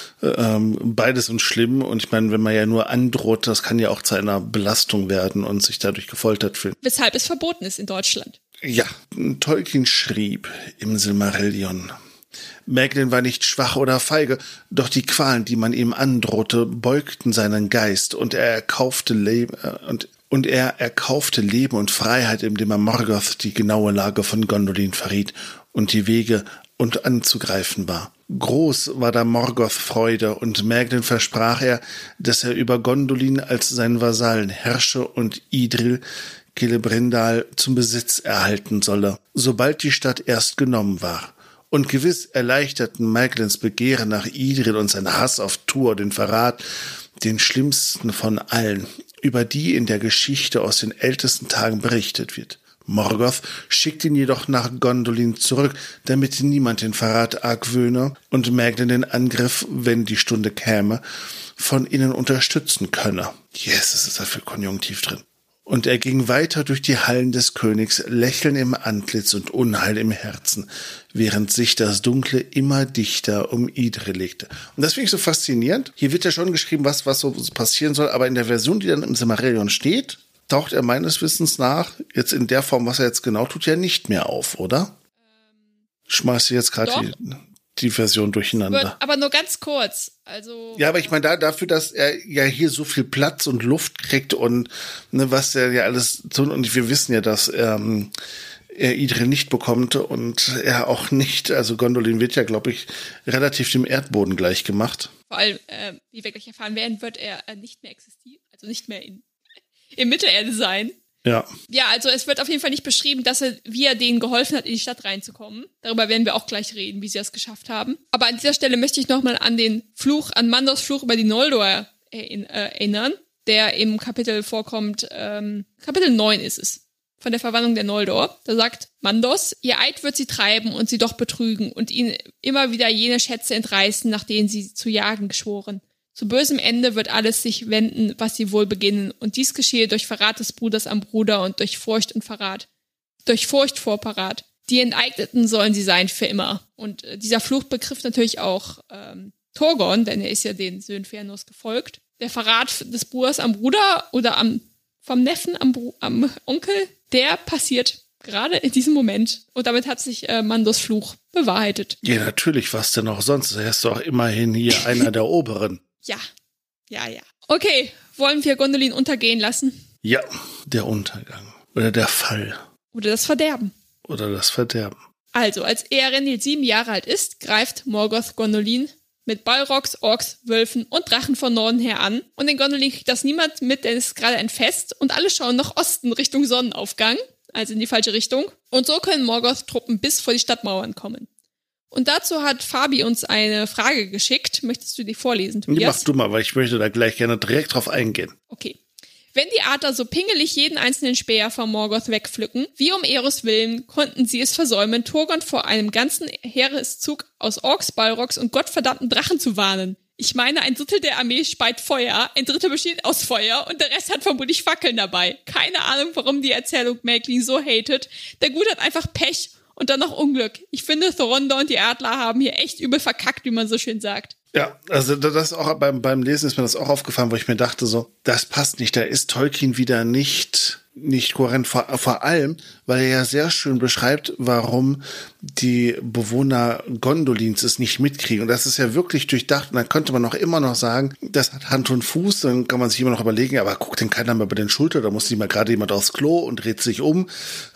[SPEAKER 1] Ähm, beides sind schlimm und ich meine, wenn man ja nur androht, das kann ja auch zu einer Belastung werden und sich dadurch gefoltert fühlen.
[SPEAKER 2] Weshalb es verboten ist in Deutschland.
[SPEAKER 1] Ja, Tolkien schrieb im Silmarillion: Merglin war nicht schwach oder feige, doch die Qualen, die man ihm androhte, beugten seinen Geist und er erkaufte Leben und, und er erkaufte Leben und Freiheit, indem er Morgoth die genaue Lage von Gondolin verriet und die Wege und anzugreifen war. Groß war da Morgoth Freude und Merglin versprach er, dass er über Gondolin als seinen Vasallen herrsche und Idril Celebrimbor zum Besitz erhalten solle, sobald die Stadt erst genommen war. Und gewiss erleichterten Merglins Begehren nach Idril und sein Hass auf Tuor den Verrat, den schlimmsten von allen, über die in der Geschichte aus den ältesten Tagen berichtet wird. Morgoth schickt ihn jedoch nach Gondolin zurück, damit niemand den Verrat argwöhne und Merglin den Angriff, wenn die Stunde käme, von innen unterstützen könne. Yes, es ist dafür Konjunktiv drin. Und er ging weiter durch die Hallen des Königs, Lächeln im Antlitz und Unheil im Herzen, während sich das Dunkle immer dichter um Idril legte. Und das finde ich so faszinierend. Hier wird ja schon geschrieben, was, was so passieren soll, aber in der Version, die dann im Silmarillion steht, taucht er meines Wissens nach, jetzt in der Form, was er jetzt genau tut, ja nicht mehr auf, oder? Ähm, Schmeißt du jetzt gerade die, die Version durcheinander.
[SPEAKER 2] Wird, aber nur ganz kurz. Also
[SPEAKER 1] ja, aber ich meine, da, dafür, dass er ja hier so viel Platz und Luft kriegt und ne, was er ja alles tut, und wir wissen ja, dass ähm, er Idril nicht bekommt und er auch nicht, also Gondolin wird ja, glaube ich, relativ dem Erdboden gleich gemacht.
[SPEAKER 2] Vor allem, äh, wie wir gleich erfahren werden, wird er äh, nicht mehr existieren, also nicht mehr in, in Mittelerde sein.
[SPEAKER 1] Ja.
[SPEAKER 2] Ja, also es wird auf jeden Fall nicht beschrieben, dass er, wie er denen geholfen hat, in die Stadt reinzukommen. Darüber werden wir auch gleich reden, wie sie das geschafft haben. Aber an dieser Stelle möchte ich nochmal an den Fluch, an Mandos Fluch über die Noldor erinnern, der im Kapitel vorkommt, ähm, Kapitel neun ist es, von der Verwandlung der Noldor. Da sagt Mandos, ihr Eid wird sie treiben und sie doch betrügen und ihnen immer wieder jene Schätze entreißen, nach denen sie zu jagen geschworen. Zu bösem Ende wird alles sich wenden, was sie wohl beginnen. Und dies geschehe durch Verrat des Bruders am Bruder und durch Furcht und Verrat. Durch Furcht vor Verrat. Die Enteigneten sollen sie sein für immer. Und äh, dieser Fluch betrifft natürlich auch ähm, Torgon, denn er ist ja den Söhnen Fëanors gefolgt. Der Verrat des Bruders am Bruder oder am vom Neffen am, Bru- am Onkel, der passiert gerade in diesem Moment. Und damit hat sich äh, Mandos Fluch bewahrheitet.
[SPEAKER 1] Ja, natürlich, was denn auch sonst? Er ist doch immerhin hier einer der Oberen.
[SPEAKER 2] Ja, ja, ja. Okay, wollen wir Gondolin untergehen lassen?
[SPEAKER 1] Ja, der Untergang. Oder der Fall.
[SPEAKER 2] Oder das Verderben.
[SPEAKER 1] Oder das Verderben.
[SPEAKER 2] Also, als Eärendil sieben Jahre alt ist, greift Morgoth Gondolin mit Balrogs, Orks, Wölfen und Drachen von Norden her an. Und in Gondolin kriegt das niemand mit, denn es ist gerade ein Fest. Und alle schauen nach Osten Richtung Sonnenaufgang, also in die falsche Richtung. Und so können Morgoth-Truppen bis vor die Stadtmauern kommen. Und dazu hat Fabi uns eine Frage geschickt. Möchtest du die vorlesen, Tobias?
[SPEAKER 1] Die machst du mal, weil ich möchte da gleich gerne direkt drauf eingehen.
[SPEAKER 2] Okay. Wenn die Adler so pingelig jeden einzelnen Speer von Morgoth wegpflücken, wie um Eros willen, konnten sie es versäumen, Turgon vor einem ganzen Heereszug aus Orks, Balrogs und gottverdammten Drachen zu warnen. Ich meine, ein Drittel der Armee speit Feuer, ein Drittel besteht aus Feuer und der Rest hat vermutlich Fackeln dabei. Keine Ahnung, warum die Erzählung Merglin so hatet. Der Gut hat einfach Pech. Und dann noch Unglück. Ich finde, Thoronda und die Adler haben hier echt übel verkackt, wie man so schön sagt.
[SPEAKER 1] Ja, also das auch beim, beim Lesen ist mir das auch aufgefallen, wo ich mir dachte so, das passt nicht. Da ist Tolkien wieder nicht, nicht kohärent. Vor, vor allem, weil er ja sehr schön beschreibt, warum die Bewohner Gondolins es nicht mitkriegen. Und das ist ja wirklich durchdacht. Und dann könnte man auch immer noch sagen, das hat Hand und Fuß. Dann kann man sich immer noch überlegen, aber guckt denn keiner mehr bei den Schultern. Da muss nicht mal gerade jemand aufs Klo und dreht sich um.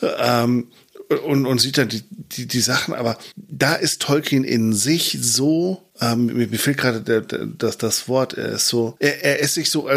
[SPEAKER 1] Ähm, Und, und sieht dann die, die, die Sachen, aber da ist Tolkien in sich so, ähm, mir, mir fehlt gerade der, der, das, das Wort, er ist so, er, er ist sich so, also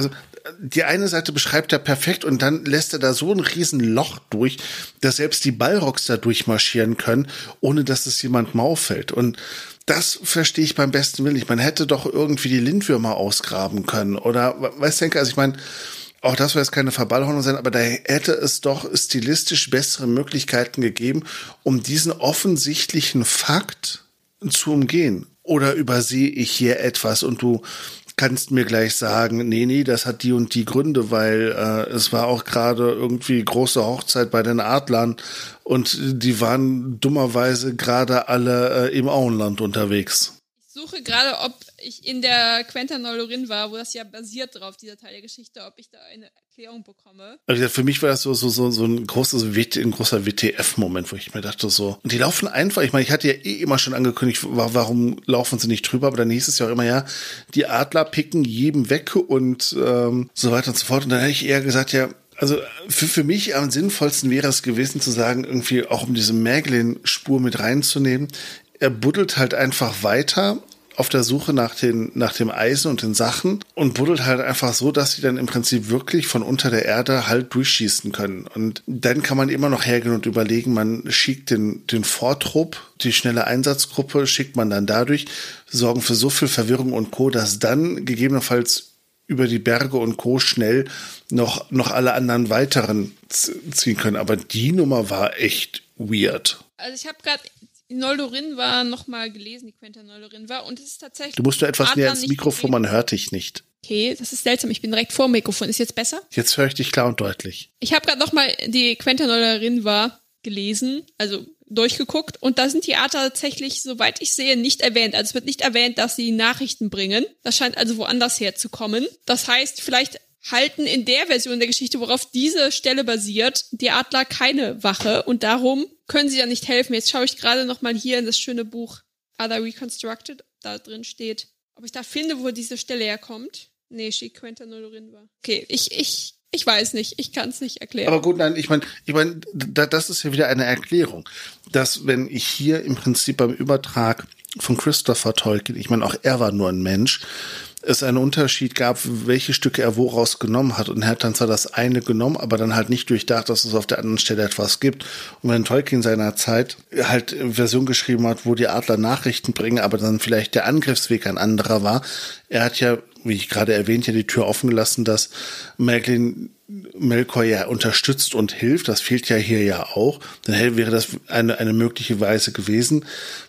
[SPEAKER 1] die eine Seite beschreibt er perfekt und dann lässt er da so ein riesen Loch durch, dass selbst die Balrogs da durchmarschieren können, ohne dass es jemandem auffällt. Und das verstehe ich beim besten Willen nicht. Man hätte doch irgendwie die Lindwürmer ausgraben können oder, weißt du, also ich meine, auch das soll jetzt keine Verballhornung sein, aber da hätte es doch stilistisch bessere Möglichkeiten gegeben, um diesen offensichtlichen Fakt zu umgehen. Oder übersehe ich hier etwas und du kannst mir gleich sagen, nee, nee, das hat die und die Gründe, weil äh, es war auch gerade irgendwie große Hochzeit bei den Adlern und die waren dummerweise gerade alle äh, im Auenland unterwegs.
[SPEAKER 2] Ich suche gerade, ob ich in der Quenta Noldorin war, wo das ja basiert drauf, dieser Teil der Geschichte, ob ich da eine Erklärung bekomme.
[SPEAKER 1] Also für mich war das so so so so ein großes W T, ein großer W T F-Moment, wo ich mir dachte so, und die laufen einfach, ich meine, ich hatte ja eh immer schon angekündigt, warum laufen sie nicht drüber, aber dann hieß es ja auch immer, ja, die Adler picken jedem weg und ähm, so weiter und so fort. Und dann hätte ich eher gesagt, ja, also für, für mich am sinnvollsten wäre es gewesen zu sagen, irgendwie auch um diese Merglin-Spur mit reinzunehmen, er buddelt halt einfach weiter auf der Suche nach den, nach dem Eisen und den Sachen und buddelt halt einfach so, dass sie dann im Prinzip wirklich von unter der Erde halt durchschießen können. Und dann kann man immer noch hergehen und überlegen, man schickt den, den Vortrupp, die schnelle Einsatzgruppe, schickt man dann dadurch, sorgen für so viel Verwirrung und Co., dass dann gegebenenfalls über die Berge und Co. schnell noch, noch alle anderen weiteren ziehen können. Aber die Nummer war echt weird.
[SPEAKER 2] Also ich habe gerade Noldorin war nochmal gelesen, die Quenta Noldorin war, und es ist tatsächlich...
[SPEAKER 1] Du musst nur etwas
[SPEAKER 2] Adler
[SPEAKER 1] näher ins Mikrofon, man hört dich nicht.
[SPEAKER 2] Okay, das ist seltsam, ich bin direkt vor dem Mikrofon. Ist jetzt besser?
[SPEAKER 1] Jetzt höre ich dich klar und deutlich.
[SPEAKER 2] Ich habe gerade nochmal die Quenta Noldorin war gelesen, also durchgeguckt, und da sind die Adler tatsächlich, soweit ich sehe, nicht erwähnt. Also es wird nicht erwähnt, dass sie Nachrichten bringen. Das scheint also woanders herzukommen. Das heißt, vielleicht halten in der Version der Geschichte, worauf diese Stelle basiert, die Adler keine Wache, und darum können sie ja nicht helfen. Jetzt schaue ich gerade noch mal hier in das schöne Buch Adler Reconstructed, da drin steht, ob ich da finde, wo diese Stelle herkommt. Nee, She Quenta Noldorin war. Okay, ich, ich, ich weiß nicht, ich kann es nicht erklären.
[SPEAKER 1] Aber gut, nein, ich meine, ich meine, da, das ist ja wieder eine Erklärung, dass wenn ich hier im Prinzip beim Übertrag von Christopher Tolkien, ich meine, auch er war nur ein Mensch, es einen Unterschied gab, welche Stücke er woraus genommen hat. Und er hat dann zwar das eine genommen, aber dann halt nicht durchdacht, dass es auf der anderen Stelle etwas gibt. Und wenn Tolkien seiner Zeit halt eine Version geschrieben hat, wo die Adler Nachrichten bringen, aber dann vielleicht der Angriffsweg ein anderer war, er hat ja, wie ich gerade erwähnt, ja die Tür offen gelassen, dass Merglin Melkor ja unterstützt und hilft. Das fehlt ja hier ja auch. Dann wäre das eine, eine mögliche Weise gewesen.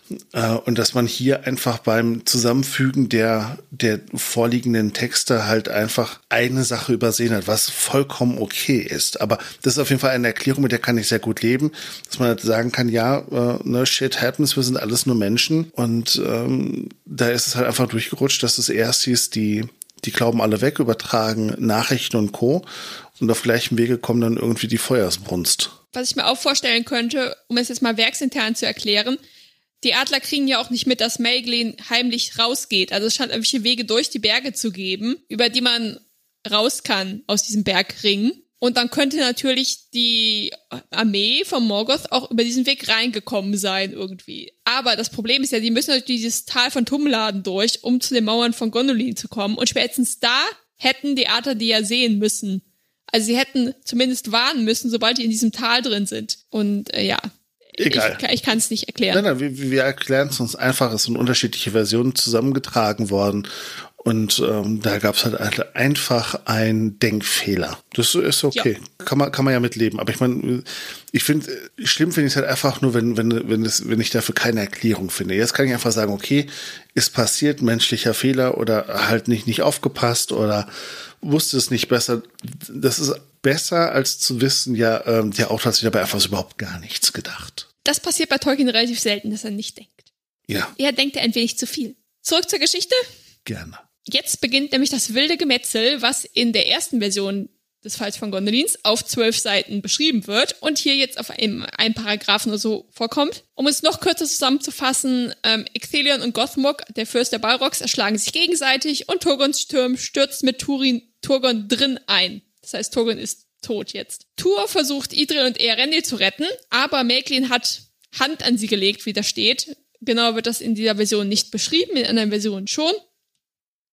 [SPEAKER 1] Und dass man hier einfach beim Zusammenfügen der, der vorliegenden Texte halt einfach eine Sache übersehen hat, was vollkommen okay ist. Aber das ist auf jeden Fall eine Erklärung, mit der kann ich sehr gut leben, dass man halt sagen kann, ja, äh, ne, shit happens, wir sind alles nur Menschen. Und ähm, da ist es halt einfach durchgerutscht, dass es erst hieß, die, die glauben alle weg, übertragen Nachrichten und Co. Und auf gleichem Wege kommt dann irgendwie die Feuersbrunst.
[SPEAKER 2] Was ich mir auch vorstellen könnte, um es jetzt mal werksintern zu erklären, die Adler kriegen ja auch nicht mit, dass Merglin heimlich rausgeht. Also es scheint irgendwelche Wege durch die Berge zu geben, über die man raus kann aus diesem Bergring. Und dann könnte natürlich die Armee von Morgoth auch über diesen Weg reingekommen sein irgendwie. Aber das Problem ist ja, die müssen natürlich dieses Tal von Tumladen durch, um zu den Mauern von Gondolin zu kommen. Und spätestens da hätten die Adler die ja sehen müssen. Also sie hätten zumindest warnen müssen, sobald die in diesem Tal drin sind. Und äh, ja,
[SPEAKER 1] Egal.
[SPEAKER 2] ich, ich kann es nicht erklären.
[SPEAKER 1] Nein, nein, wir, wir erklären es uns einfach. Es sind unterschiedliche Versionen zusammengetragen worden. Und ähm, da gab es halt einfach einen Denkfehler. Das ist okay. Ja. Kann man, kann man ja mitleben. Aber ich meine, ich finde, schlimm finde ich es halt einfach nur, wenn, wenn, wenn, es, wenn ich dafür keine Erklärung finde. Jetzt kann ich einfach sagen, okay, ist passiert, menschlicher Fehler oder halt nicht, nicht aufgepasst oder wusste es nicht besser. Das ist besser, als zu wissen, ja, ähm, der Autor hat sich dabei einfach so überhaupt gar nichts gedacht.
[SPEAKER 2] Das passiert bei Tolkien relativ selten, dass er nicht denkt.
[SPEAKER 1] Ja.
[SPEAKER 2] Er denkt ein wenig zu viel. Zurück zur Geschichte.
[SPEAKER 1] Gerne.
[SPEAKER 2] Jetzt beginnt nämlich das wilde Gemetzel, was in der ersten Version des Falls von Gondolins auf zwölf Seiten beschrieben wird und hier jetzt auf einem, einem Paragraphen oder so vorkommt. Um es noch kürzer zusammenzufassen, ähm, Icthelion und Gothmog, der Fürst der Balrogs, erschlagen sich gegenseitig und Turgons Sturm stürzt mit Turin, Turgon drin ein. Das heißt, Turgon ist tot jetzt. Tur versucht, Idril und Eärendil zu retten, aber Merglin hat Hand an sie gelegt, wie da steht. Genau wird das in dieser Version nicht beschrieben, in anderen Versionen schon.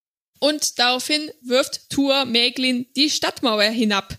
[SPEAKER 2] und daraufhin wirft Tuor Maeglin die Stadtmauer hinab.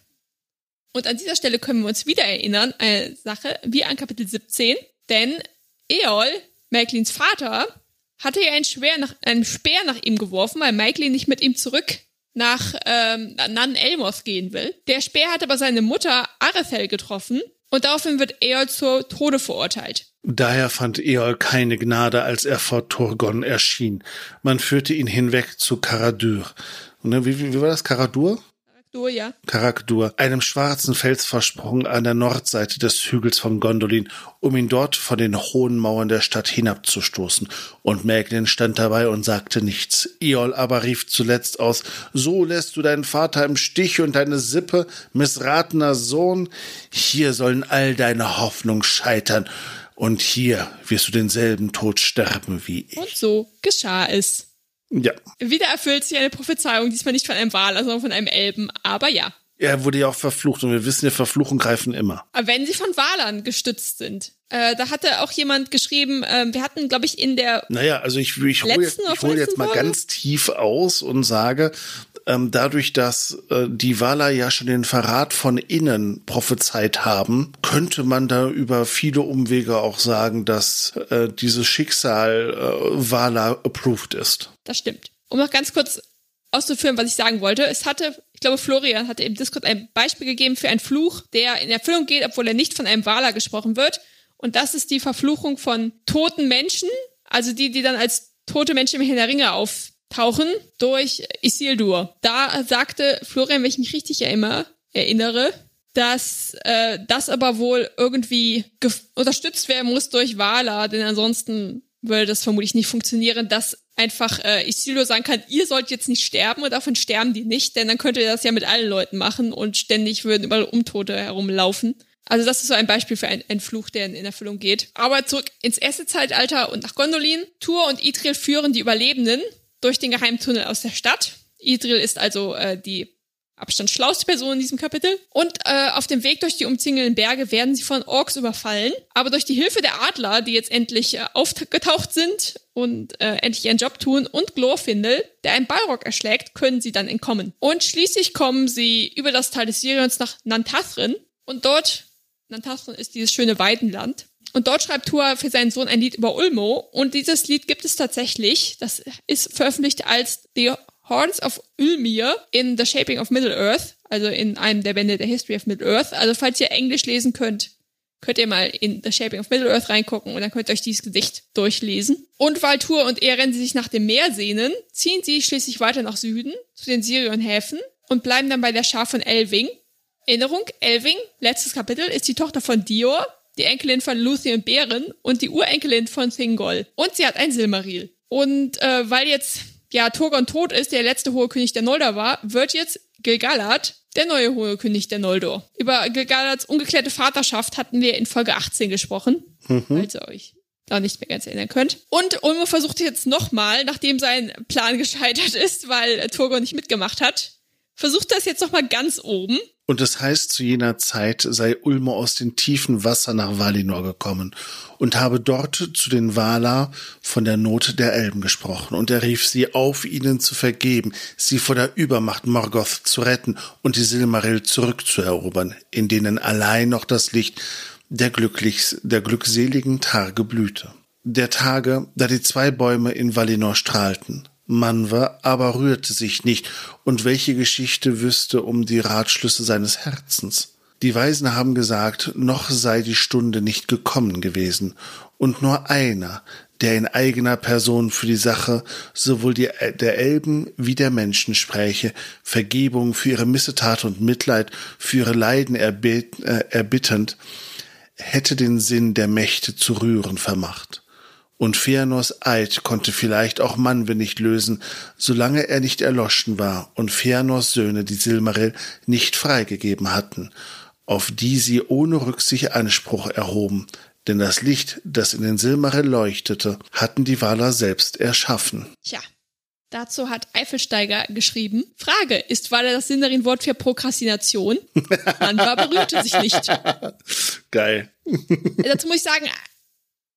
[SPEAKER 2] Und an dieser Stelle können wir uns wieder erinnern, eine Sache wie an Kapitel siebzehn, denn Eol, Maeglins Vater, hatte ja einen, Schwer nach, einen Speer nach ihm geworfen, weil Maeglin nicht mit ihm zurück nach ähm, Nan Elmoth gehen will. Der Speer hat aber seine Mutter Arethel getroffen und daraufhin wird Eol zu Tode verurteilt.
[SPEAKER 1] Daher fand Eol keine Gnade, als er vor Turgon erschien. Man führte ihn hinweg zu Karadur. Und dann, wie, wie war das? Karadur?
[SPEAKER 2] Karadur, ja.
[SPEAKER 1] Karadur, einem schwarzen Felsvorsprung an der Nordseite des Hügels von Gondolin, um ihn dort von den hohen Mauern der Stadt hinabzustoßen. Und Maeglin stand dabei und sagte nichts. Eol aber rief zuletzt aus: So lässt du deinen Vater im Stich und deine Sippe, missratener Sohn. Hier sollen all deine Hoffnungen scheitern. Und hier wirst du denselben Tod sterben wie ich.
[SPEAKER 2] Und so geschah es.
[SPEAKER 1] Ja.
[SPEAKER 2] Wieder erfüllt sich eine Prophezeiung, diesmal nicht von einem Waler, sondern von einem Elben, aber ja.
[SPEAKER 1] Er wurde ja auch verflucht und wir wissen ja, Verfluchungen greifen immer.
[SPEAKER 2] Aber wenn sie von Walern gestützt sind. Äh, da hatte auch jemand geschrieben, äh, wir hatten, glaube ich, in der
[SPEAKER 1] Naja, also ich, ich hole jetzt, ich hol jetzt mal
[SPEAKER 2] Folge?
[SPEAKER 1] ganz tief aus und sage, ähm, dadurch, dass äh, die Waler ja schon den Verrat von innen prophezeit haben, könnte man da über viele Umwege auch sagen, dass äh, dieses Schicksal äh, Valar approved ist.
[SPEAKER 2] Das stimmt. Um noch ganz kurz auszuführen, was ich sagen wollte. Es hatte, ich glaube, Florian hatte im Discord ein Beispiel gegeben für einen Fluch, der in Erfüllung geht, obwohl er nicht von einem Valar gesprochen wird. Und das ist die Verfluchung von toten Menschen, also die, die dann als tote Menschen im Herrn der Ringe auftauchen, durch Isildur. Da sagte Florian, wenn ich mich richtig erinnere, erinnere dass äh, das aber wohl irgendwie gef- unterstützt werden muss durch Valar, denn ansonsten würde das vermutlich nicht funktionieren, dass einfach äh, Isildur sagen kann, ihr sollt jetzt nicht sterben und davon sterben die nicht, denn dann könnte er das ja mit allen Leuten machen und ständig würden überall Untote herumlaufen. Also das ist so ein Beispiel für einen Fluch, der in Erfüllung geht. Aber zurück ins erste Zeitalter und nach Gondolin. Tuor und Idril führen die Überlebenden durch den Geheimtunnel aus der Stadt. Idril ist also äh, die Abstand schlauste Person in diesem Kapitel. Und äh, auf dem Weg durch die umzingelnden Berge werden sie von Orks überfallen. Aber durch die Hilfe der Adler, die jetzt endlich äh, aufgetaucht sind und äh, endlich ihren Job tun, und Glorfindel, der einen Balrog erschlägt, können sie dann entkommen. Und schließlich kommen sie über das Tal des Sirions nach Nantathrin. Und dort, Nantathrin ist dieses schöne Weidenland. Und dort schreibt Tuor für seinen Sohn ein Lied über Ulmo. Und dieses Lied gibt es tatsächlich. Das ist veröffentlicht als The Hordes of Ylmir in The Shaping of Middle-earth, also in einem der Bände der History of Middle-earth. Also falls ihr Englisch lesen könnt, könnt ihr mal in The Shaping of Middle-earth reingucken und dann könnt ihr euch dieses Gedicht durchlesen. Und weil Tuor und Eren sich nach dem Meer sehnen, ziehen sie schließlich weiter nach Süden zu den Sirion-Häfen und bleiben dann bei der Schar von Elwing. Erinnerung, Elwing, letztes Kapitel, ist die Tochter von Dior, die Enkelin von Luthien und Beren und die Urenkelin von Thingol. Und sie hat ein Silmaril. Und äh, weil jetzt ja Turgon tot ist, der letzte hohe König der Noldor war, wird jetzt Gil-galad der neue hohe König der Noldor. Über Gil-galads ungeklärte Vaterschaft hatten wir in Folge achtzehn gesprochen, mhm. falls ihr euch da nicht mehr ganz erinnern könnt. Und Ulmo versucht jetzt nochmal, nachdem sein Plan gescheitert ist, weil Turgon nicht mitgemacht hat, versucht das jetzt nochmal ganz oben.
[SPEAKER 1] Und es heißt, zu jener Zeit sei Ulmo aus den tiefen Wassern nach Valinor gekommen und habe dort zu den Valar von der Not der Elben gesprochen. Und er rief sie auf, ihnen zu vergeben, sie vor der Übermacht Morgoth zu retten und die Silmaril zurückzuerobern, in denen allein noch das Licht der, glücklich, der glückseligen Tage blühte. Der Tage, da die zwei Bäume in Valinor strahlten. Manwe aber rührte sich nicht, und welche Geschichte wüsste um die Ratschlüsse seines Herzens? Die Weisen haben gesagt, noch sei die Stunde nicht gekommen gewesen, und nur einer, der in eigener Person für die Sache sowohl die, der Elben wie der Menschen spräche, Vergebung für ihre Missetat und Mitleid für ihre Leiden erbet, äh, erbitternd, hätte den Sinn der Mächte zu rühren vermacht. Und Fëanors Eid konnte vielleicht auch Manwe nicht lösen, solange er nicht erloschen war und Fëanors Söhne die Silmaril nicht freigegeben hatten, auf die sie ohne Rücksicht Anspruch erhoben, denn das Licht, das in den Silmaril leuchtete, hatten die Valar selbst erschaffen.
[SPEAKER 2] Tja, dazu hat Eifelsteiger geschrieben, Frage, ist Valar das Sindarin-Wort für Prokrastination? Manwe berührte sich nicht.
[SPEAKER 1] Geil.
[SPEAKER 2] Dazu muss ich sagen,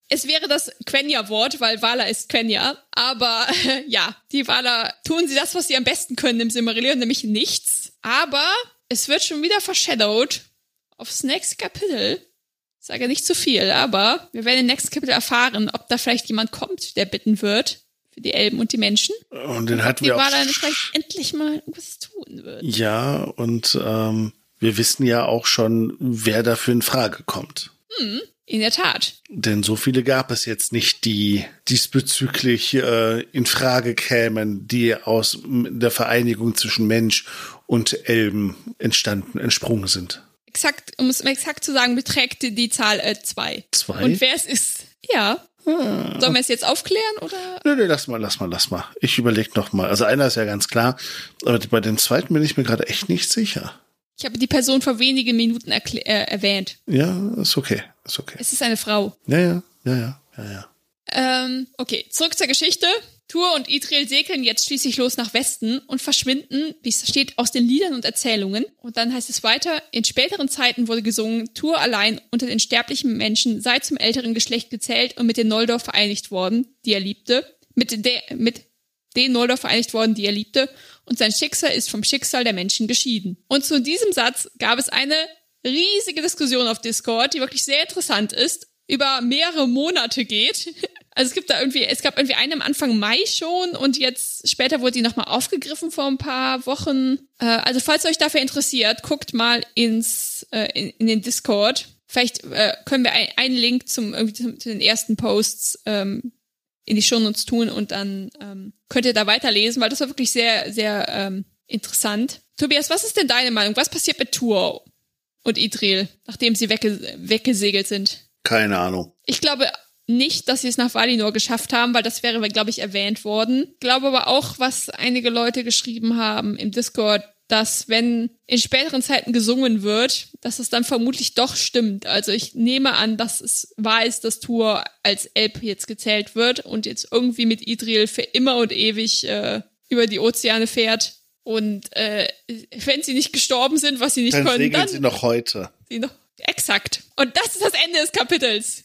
[SPEAKER 2] Es wäre das Quenya-Wort, weil Valar ist Quenya. Aber äh, ja, die Valar tun sie das, was sie am besten können im Silmarillion, nämlich nichts. Aber es wird schon wieder foreshadowed aufs nächste Kapitel. Ich sage nicht zu viel, aber wir werden im nächsten Kapitel erfahren, ob da vielleicht jemand kommt, der bitten wird für die Elben und die Menschen.
[SPEAKER 1] Und den
[SPEAKER 2] und
[SPEAKER 1] hatten
[SPEAKER 2] ob
[SPEAKER 1] wir
[SPEAKER 2] die
[SPEAKER 1] auch.
[SPEAKER 2] Valar vielleicht endlich mal irgendwas tun wird.
[SPEAKER 1] Ja, und ähm, wir wissen ja auch schon, wer dafür in Frage kommt.
[SPEAKER 2] Hm, in der Tat.
[SPEAKER 1] Denn so viele gab es jetzt nicht, die diesbezüglich äh, in Frage kämen, die aus der Vereinigung zwischen Mensch und Elben entstanden, entsprungen sind.
[SPEAKER 2] Exakt, um es exakt zu sagen, beträgt die Zahl äh, zwei.
[SPEAKER 1] Zwei?
[SPEAKER 2] Und wer es ist, ja.
[SPEAKER 1] Ah.
[SPEAKER 2] Sollen wir es jetzt aufklären, oder?
[SPEAKER 1] Nö, nö, lass mal, lass mal, lass mal. Ich überlege noch mal. Also einer ist ja ganz klar, aber bei dem zweiten bin ich mir gerade echt nicht sicher.
[SPEAKER 2] Ich habe die Person vor wenigen Minuten erklä- äh, erwähnt.
[SPEAKER 1] Ja, ist okay, ist okay.
[SPEAKER 2] Es ist eine Frau.
[SPEAKER 1] Ja, ja, ja, ja, ja, ja.
[SPEAKER 2] Ähm, okay, zurück zur Geschichte. Tur und Idril segeln jetzt schließlich los nach Westen und verschwinden, wie es steht, aus den Liedern und Erzählungen. Und dann heißt es weiter, in späteren Zeiten wurde gesungen, Tur allein unter den sterblichen Menschen sei zum älteren Geschlecht gezählt und mit den Noldor vereinigt worden, die er liebte. Mit, de, mit den Noldor vereinigt worden, die er liebte. Und sein Schicksal ist vom Schicksal der Menschen geschieden. Und zu diesem Satz gab es eine riesige Diskussion auf Discord, die wirklich sehr interessant ist, über mehrere Monate geht. Also es gibt da irgendwie, es gab irgendwie eine am Anfang Mai schon und jetzt später wurde die nochmal aufgegriffen vor ein paar Wochen. Äh, also falls euch dafür interessiert, guckt mal ins äh, in, in den Discord. Vielleicht äh, können wir ein, einen Link zum irgendwie zum, zu den ersten Posts ähm, in die Shownotes tun und dann ähm, könnt ihr da weiterlesen, weil das war wirklich sehr, sehr ähm, interessant. Tobias, was ist denn deine Meinung? Was passiert mit Tur und Idril, nachdem sie wegge- weggesegelt sind?
[SPEAKER 1] Keine Ahnung.
[SPEAKER 2] Ich glaube nicht, dass sie es nach Valinor geschafft haben, weil das wäre, glaube ich, erwähnt worden. Ich glaube aber auch, was einige Leute geschrieben haben im Discord, dass wenn in späteren Zeiten gesungen wird, dass es dann vermutlich doch stimmt. Also ich nehme an, dass es wahr ist, dass Tur als Elb jetzt gezählt wird und jetzt irgendwie mit Idril für immer und ewig äh, über die Ozeane fährt. Und äh, wenn sie nicht gestorben sind, was sie nicht
[SPEAKER 1] dann
[SPEAKER 2] können,
[SPEAKER 1] segeln
[SPEAKER 2] dann
[SPEAKER 1] sie noch heute.
[SPEAKER 2] Sie noch, exakt. Und das ist das Ende des Kapitels.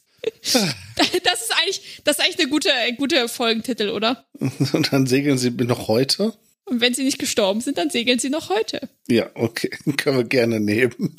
[SPEAKER 2] Das ist eigentlich, das ist eigentlich eine gute, gute Folgentitel, oder?
[SPEAKER 1] Und dann segeln sie noch heute?
[SPEAKER 2] Und wenn sie nicht gestorben sind, dann segeln sie noch heute.
[SPEAKER 1] Ja, okay. Können wir gerne nehmen.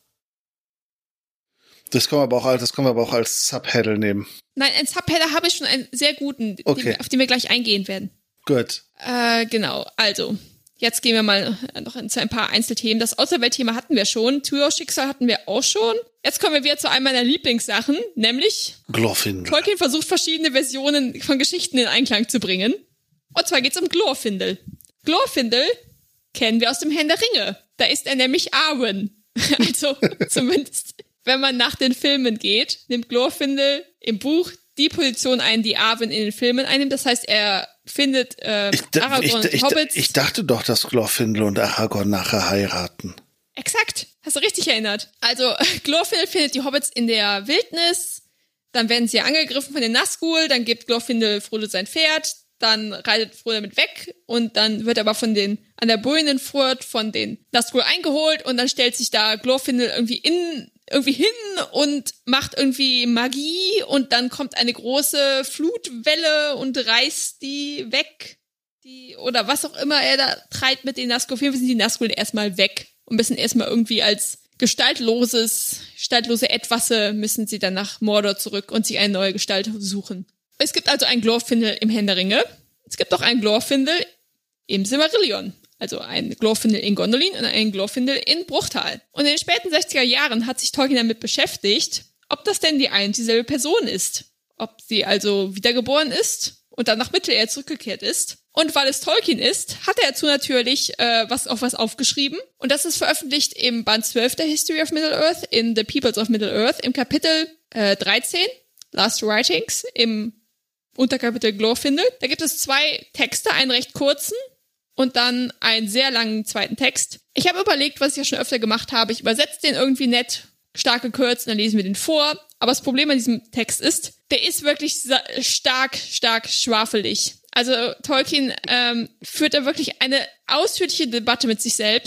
[SPEAKER 1] Das können wir aber auch als, das können wir aber auch als Subheader nehmen.
[SPEAKER 2] Nein, ein Subheader habe ich schon einen sehr guten,
[SPEAKER 1] Okay.
[SPEAKER 2] den, auf den wir gleich eingehen werden.
[SPEAKER 1] Gut.
[SPEAKER 2] Äh, genau, also. Jetzt gehen wir mal noch zu ein paar Einzelthemen. Das Außerweltthema hatten wir schon. Tuors Schicksal hatten wir auch schon. Jetzt kommen wir wieder zu einem meiner Lieblingssachen, nämlich
[SPEAKER 1] Glorfindel.
[SPEAKER 2] Tolkien versucht, verschiedene Versionen von Geschichten in Einklang zu bringen. Und zwar geht's um Glorfindel. Glorfindel kennen wir aus dem Herrn der Ringe. Da ist er nämlich Arwen. Also zumindest, wenn man nach den Filmen geht, nimmt Glorfindel im Buch die Position ein, die Arwen in den Filmen einnimmt. Das heißt, er findet äh,
[SPEAKER 1] Ich, da-
[SPEAKER 2] Aragorn
[SPEAKER 1] ich,
[SPEAKER 2] und
[SPEAKER 1] ich,
[SPEAKER 2] Hobbits.
[SPEAKER 1] ich dachte doch, dass Glorfindel und Aragorn nachher heiraten.
[SPEAKER 2] Exakt, hast du richtig erinnert. Also Glorfindel findet die Hobbits in der Wildnis, dann werden sie angegriffen von den Nazgul, dann gibt Glorfindel Frodo sein Pferd, dann reitet Frodo damit weg und dann wird aber von den an der Brunnenfurt von den Nazgul eingeholt und dann stellt sich da Glorfindel irgendwie in irgendwie hin und macht irgendwie Magie und dann kommt eine große Flutwelle und reißt die weg. Die, oder was auch immer er da treibt mit den Nazgul. Auf jeden Fall sind die Nazgul erstmal weg und müssen erstmal irgendwie als gestaltloses, gestaltlose Etwasse müssen sie dann nach Mordor zurück und sich eine neue Gestalt suchen. Es gibt also einen Glorfindel im Herrn der Ringe. Es gibt auch einen Glorfindel im Silmarillion. Also ein Glorfindel in Gondolin und ein Glorfindel in Bruchtal. Und in den späten sechziger Jahren hat sich Tolkien damit beschäftigt, ob das denn die ein und dieselbe Person ist. Ob sie also wiedergeboren ist und dann nach Mittelerde zurückgekehrt ist. Und weil es Tolkien ist, hat er dazu natürlich äh, was auf was aufgeschrieben. Und das ist veröffentlicht im Band zwölf der History of Middle-earth, in The Peoples of Middle-earth, im Kapitel äh, dreizehn, Last Writings, im Unterkapitel Glorfindel. Da gibt es zwei Texte, einen recht kurzen und dann einen sehr langen zweiten Text. Ich habe überlegt, was ich ja schon öfter gemacht habe. Ich übersetze den irgendwie nett, stark gekürzt, und dann lesen wir den vor. Aber das Problem an diesem Text ist, der ist wirklich stark, stark schwafelig. Also Tolkien ähm, führt da wirklich eine ausführliche Debatte mit sich selbst.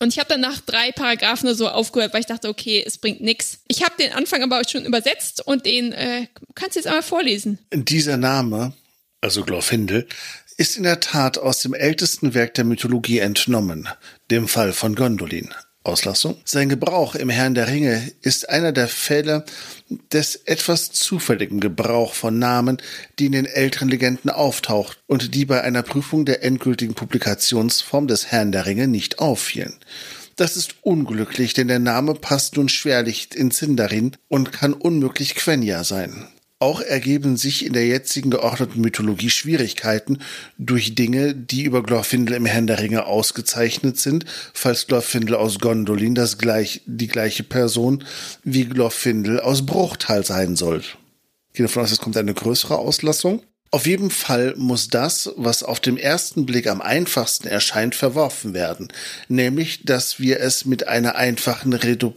[SPEAKER 2] Und ich habe dann nach drei Paragraphen oder so aufgehört, weil ich dachte, okay, es bringt nichts. Ich habe den Anfang aber schon übersetzt und den äh, kannst du jetzt einmal vorlesen.
[SPEAKER 1] Dieser Name, also Glorfindel, ist in der Tat aus dem ältesten Werk der Mythologie entnommen, dem Fall von Gondolin. Auslassung. Sein Gebrauch im Herrn der Ringe ist einer der Fälle des etwas zufälligen Gebrauch von Namen, die in den älteren Legenden auftaucht und die bei einer Prüfung der endgültigen Publikationsform des Herrn der Ringe nicht auffielen. Das ist unglücklich, denn der Name passt nun schwerlich in Sindarin und kann unmöglich Quenya sein. Auch ergeben sich in der jetzigen geordneten Mythologie Schwierigkeiten durch Dinge, die über Glorfindel im Herrn der Ringe ausgezeichnet sind, falls Glorfindel aus Gondolin das gleich, die gleiche Person wie Glorfindel aus Bruchtal sein soll. Ich gehe davon aus, es kommt eine größere Auslassung. Auf jeden Fall muss das, was auf den ersten Blick am einfachsten erscheint, verworfen werden, nämlich, dass wir es mit einer einfachen Redu-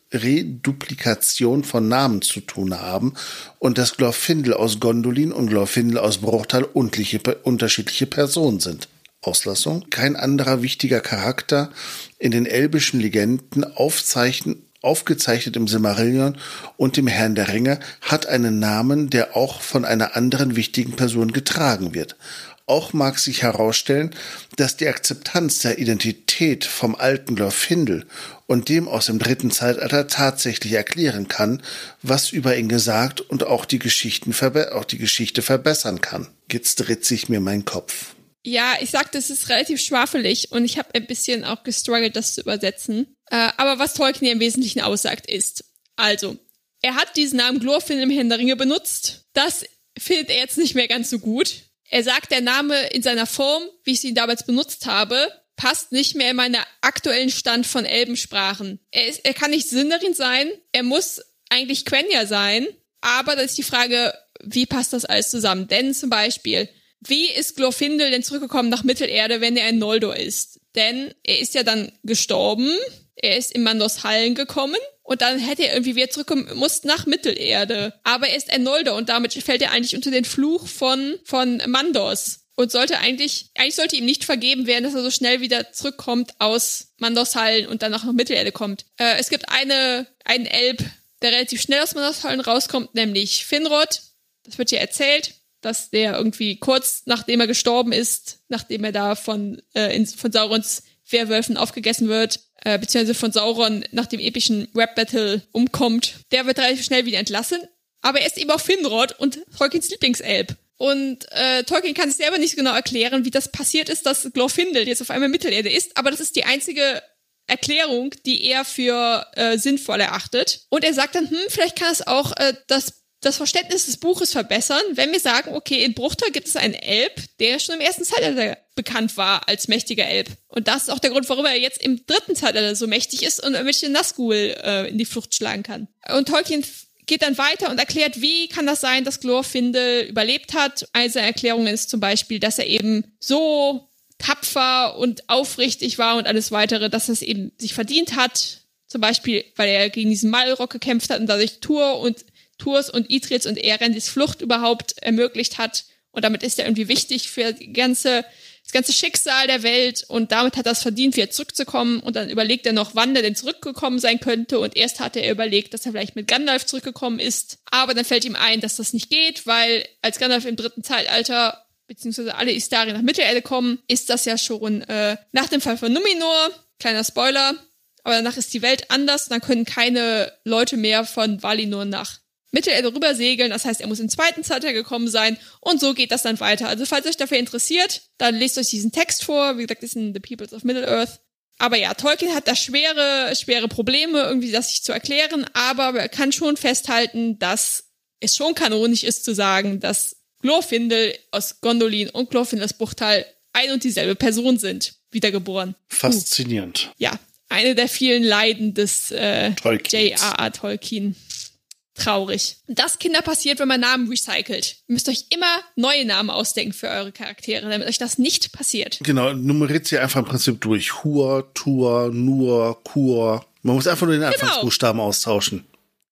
[SPEAKER 1] Reduplikation von Namen zu tun haben und dass Glorfindel aus Gondolin und Glorfindel aus Bruchtal unterschiedliche Personen sind. Auslassung. Kein anderer wichtiger Charakter in den elbischen Legenden aufzeichnen aufgezeichnet im Silmarillion und im Herrn der Ringe, hat einen Namen, der auch von einer anderen wichtigen Person getragen wird. Auch mag sich herausstellen, dass die Akzeptanz der Identität vom alten Glorfindel und dem aus dem dritten Zeitalter tatsächlich erklären kann, was über ihn gesagt und auch die, Geschichten verbe- auch die Geschichte verbessern kann. Jetzt dreht sich mir mein Kopf.
[SPEAKER 2] Ja, ich sagte, es ist relativ schwafelig und ich habe ein bisschen auch gestruggelt, das zu übersetzen. Äh, aber was Tolkien hier im Wesentlichen aussagt, ist, also, er hat diesen Namen Glorfindel im Herrn der Ringe benutzt. Das findet er jetzt nicht mehr ganz so gut. Er sagt, der Name in seiner Form, wie ich ihn damals benutzt habe, passt nicht mehr in meinen aktuellen Stand von Elbensprachen. Er, ist, er kann nicht Sindarin sein, er muss eigentlich Quenya sein, aber da ist die Frage, wie passt das alles zusammen? Denn zum Beispiel, wie ist Glorfindel denn zurückgekommen nach Mittelerde, wenn er in Noldor ist? Denn er ist ja dann gestorben, er ist in Mandos Hallen gekommen und dann hätte er irgendwie wieder zurückkommen muss nach Mittelerde. Aber er ist in Noldor und damit fällt er eigentlich unter den Fluch von, von Mandos. Und sollte eigentlich, eigentlich sollte ihm nicht vergeben werden, dass er so schnell wieder zurückkommt aus Mandos Hallen und dann auch nach Mittelerde kommt. Äh, es gibt eine, einen Elb, der relativ schnell aus Mandos Hallen rauskommt, nämlich Finrod. Das wird hier erzählt, dass der irgendwie kurz nachdem er gestorben ist, nachdem er da von, äh, in, von Saurons Werwölfen aufgegessen wird, äh, beziehungsweise von Sauron nach dem epischen Rap-Battle umkommt, der wird relativ schnell wieder entlassen. Aber er ist eben auch Finrod und Tolkiens Lieblingselb. Und äh, Tolkien kann sich selber nicht genau erklären, wie das passiert ist, dass Glorfindel jetzt auf einmal Mittelerde ist, aber das ist die einzige Erklärung, die er für äh, sinnvoll erachtet. Und er sagt dann, hm, vielleicht kann es auch äh, das das Verständnis des Buches verbessern, wenn wir sagen, okay, in Bruchtal gibt es einen Elb, der schon im ersten Zeitalter bekannt war als mächtiger Elb. Und das ist auch der Grund, warum er jetzt im dritten Zeitalter so mächtig ist und irgendwelche Nazgul äh, in die Flucht schlagen kann. Und Tolkien geht dann weiter und erklärt, wie kann das sein, dass Glorfindel überlebt hat. Eine seiner Erklärungen ist zum Beispiel, dass er eben so tapfer und aufrichtig war und alles weitere, dass er es eben sich verdient hat. Zum Beispiel, weil er gegen diesen Malrock gekämpft hat und dadurch Tur und Tours und Idrils und Erendis Flucht überhaupt ermöglicht hat. Und damit ist er irgendwie wichtig für die ganze, das ganze Schicksal der Welt. Und damit hat er es verdient, wieder zurückzukommen. Und dann überlegt er noch, wann er denn zurückgekommen sein könnte. Und erst hatte er überlegt, dass er vielleicht mit Gandalf zurückgekommen ist. Aber dann fällt ihm ein, dass das nicht geht, weil als Gandalf im dritten Zeitalter beziehungsweise alle Istari nach Mittelerde kommen, ist das ja schon äh, nach dem Fall von Numenor. Kleiner Spoiler. Aber danach ist die Welt anders. Dann können keine Leute mehr von Valinor nach Mittelerde rüber segeln, das heißt, er muss im zweiten Zeitalter gekommen sein und so geht das dann weiter. Also falls euch dafür interessiert, dann lest euch diesen Text vor, wie gesagt, das sind The Peoples of Middle-earth. Aber ja, Tolkien hat da schwere, schwere Probleme, irgendwie das sich zu erklären, aber er kann schon festhalten, dass es schon kanonisch ist zu sagen, dass Glorfindel aus Gondolin und Glorfindel aus Bruchtal ein und dieselbe Person sind, wiedergeboren.
[SPEAKER 1] Faszinierend.
[SPEAKER 2] Uh. Ja, eine der vielen Leiden des äh, J R R. Tolkien. Traurig. Das, Kinder, passiert, wenn man Namen recycelt. Ihr müsst euch immer neue Namen ausdenken für eure Charaktere, damit euch das nicht passiert.
[SPEAKER 1] Genau, nummeriert sie einfach im Prinzip durch. Hur, Tur, Nur, Kur. Man muss einfach nur den Anfangsbuchstaben austauschen.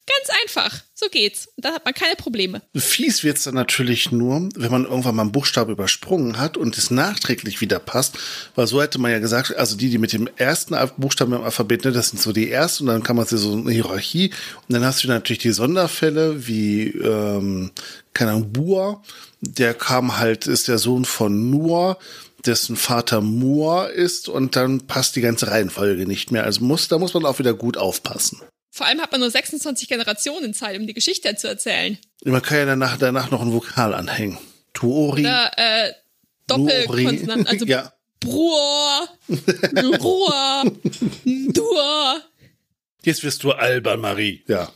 [SPEAKER 2] Ganz einfach. So geht's. Und da hat man keine Probleme.
[SPEAKER 1] Fies wird's dann natürlich nur, wenn man irgendwann mal einen Buchstaben übersprungen hat und es nachträglich wieder passt. Weil so hätte man ja gesagt, also die, die mit dem ersten Buchstaben im Alphabet, ne, das sind so die ersten. Und dann kann man sich so eine Hierarchie. Und dann hast du natürlich die Sonderfälle wie, ähm, keine Ahnung, Bua. Der kam halt, ist der Sohn von Nur, dessen Vater Moor ist. Und dann passt die ganze Reihenfolge nicht mehr. Also muss, da muss man auch wieder gut aufpassen.
[SPEAKER 2] Vor allem hat man nur sechsundzwanzig Generationen Zeit, um die Geschichte zu erzählen.
[SPEAKER 1] Man kann ja danach, danach noch ein Vokal anhängen. Tuori.
[SPEAKER 2] Oder äh, Doppelkonsonanten, also
[SPEAKER 1] ja.
[SPEAKER 2] Bruor, Ruhr, Dur.
[SPEAKER 1] Jetzt wirst du albern, Marie. Ja.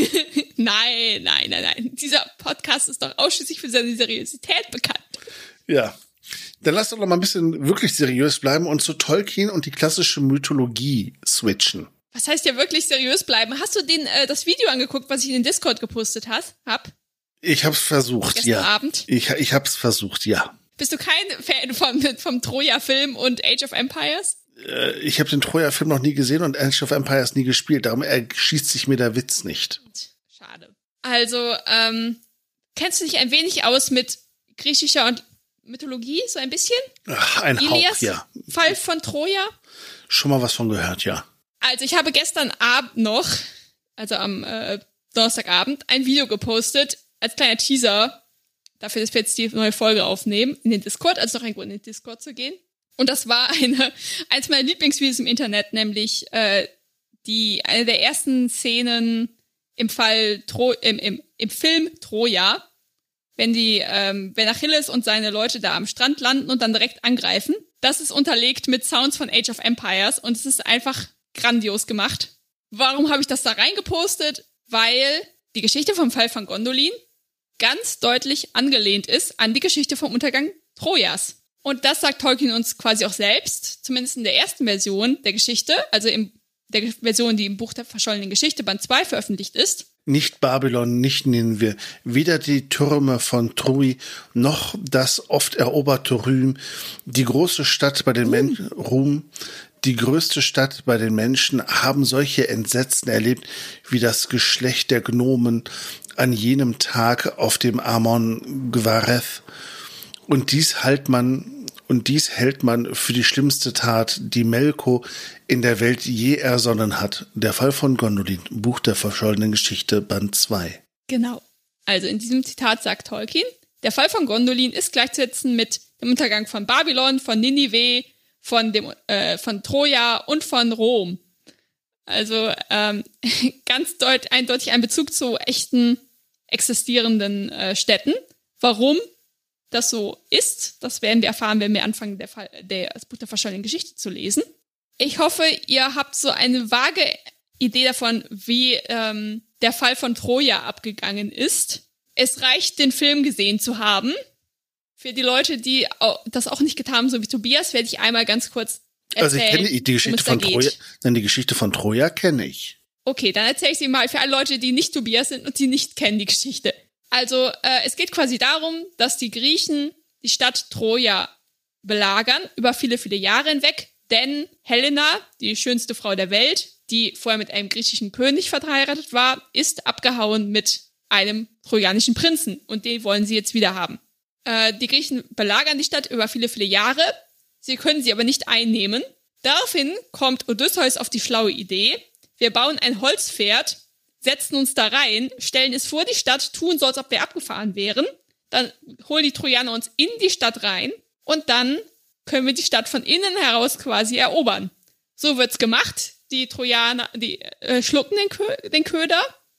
[SPEAKER 2] Nein, nein, nein, nein. Dieser Podcast ist doch ausschließlich für seine Seriosität bekannt.
[SPEAKER 1] Ja. Dann lass doch noch mal ein bisschen wirklich seriös bleiben und zu Tolkien und die klassische Mythologie switchen.
[SPEAKER 2] Was heißt ja wirklich seriös bleiben? Hast du den äh, das Video angeguckt, was ich in den Discord gepostet has, hab?
[SPEAKER 1] Ich hab's versucht,
[SPEAKER 2] Gestern
[SPEAKER 1] ja.
[SPEAKER 2] Abend?
[SPEAKER 1] Ich, ich hab's versucht, ja.
[SPEAKER 2] Bist du kein Fan vom, vom Troja-Film und Age of Empires?
[SPEAKER 1] Äh, ich habe den Troja-Film noch nie gesehen und Age of Empires nie gespielt. Darum erschießt sich mir der Witz nicht.
[SPEAKER 2] Schade. Also, ähm, kennst du dich ein wenig aus mit griechischer und Mythologie, so ein bisschen?
[SPEAKER 1] Ach, ein
[SPEAKER 2] Ilias
[SPEAKER 1] Hauch, ja.
[SPEAKER 2] Fall von Troja?
[SPEAKER 1] Schon mal was von gehört, ja.
[SPEAKER 2] Also ich habe gestern Abend noch, also am äh, Donnerstagabend, ein Video gepostet, als kleiner Teaser, dafür, dass wir jetzt die neue Folge aufnehmen, in den Discord, also noch ein Grund, in den Discord zu gehen. Und das war eine, eins meiner Lieblingsvideos im Internet, nämlich äh, die eine der ersten Szenen im Fall Tro im, im, im Film Troja, wenn die, ähm, wenn Achilles und seine Leute da am Strand landen und dann direkt angreifen. Das ist unterlegt mit Sounds von Age of Empires und es ist einfach grandios gemacht. Warum habe ich das da reingepostet? Weil die Geschichte vom Fall von Gondolin ganz deutlich angelehnt ist an die Geschichte vom Untergang Trojas. Und das sagt Tolkien uns quasi auch selbst, zumindest in der ersten Version der Geschichte, also in der Version, die im Buch der verschollenen Geschichte, Band zwei, veröffentlicht ist.
[SPEAKER 1] Nicht Babylon, nicht Nineveh, weder die Türme von Troy, noch das oft eroberte Rüm, die große Stadt bei den Menschen, Ruhm, die größte Stadt bei den Menschen, haben solche Entsetzen erlebt, wie das Geschlecht der Gnomen an jenem Tag auf dem Amon Gvareth. Und dies hält man, und dies hält man für die schlimmste Tat, die Melko in der Welt je ersonnen hat. Der Fall von Gondolin, Buch der verschollenen Geschichte, Band zwei.
[SPEAKER 2] Genau. Also in diesem Zitat sagt Tolkien, der Fall von Gondolin ist gleichzusetzen mit dem Untergang von Babylon, von Ninive, von dem äh, von Troja und von Rom. Also ähm, ganz deut eindeutig ein Bezug zu echten existierenden äh, Städten. Warum das so ist, das werden wir erfahren, wenn wir anfangen, der Fall, der, das Buch der verschollenen Geschichte zu lesen. Ich hoffe, ihr habt so eine vage Idee davon, wie ähm, der Fall von Troja abgegangen ist. Es reicht, den Film gesehen zu haben. Für die Leute, die das auch nicht getan haben, so wie Tobias, werde ich einmal ganz kurz erzählen.
[SPEAKER 1] Also ich kenne die, die Geschichte von Troja. Nein, die Geschichte von Troja kenne ich.
[SPEAKER 2] Okay, dann erzähle ich sie mal für alle Leute, die nicht Tobias sind und die nicht kennen die Geschichte. Also äh, es geht quasi darum, dass die Griechen die Stadt Troja belagern über viele, viele Jahre hinweg. Denn Helena, die schönste Frau der Welt, die vorher mit einem griechischen König verheiratet war, ist abgehauen mit einem trojanischen Prinzen. Und den wollen sie jetzt wieder haben. Äh, die Griechen belagern die Stadt über viele, viele Jahre. Sie können sie aber nicht einnehmen. Daraufhin kommt Odysseus auf die schlaue Idee. Wir bauen ein Holzpferd, setzen uns da rein, stellen es vor die Stadt, tun so, als ob wir abgefahren wären. Dann holen die Trojaner uns in die Stadt rein und dann können wir die Stadt von innen heraus quasi erobern. So wird's gemacht. Die Trojaner, die äh, schlucken den, Kö den Köder.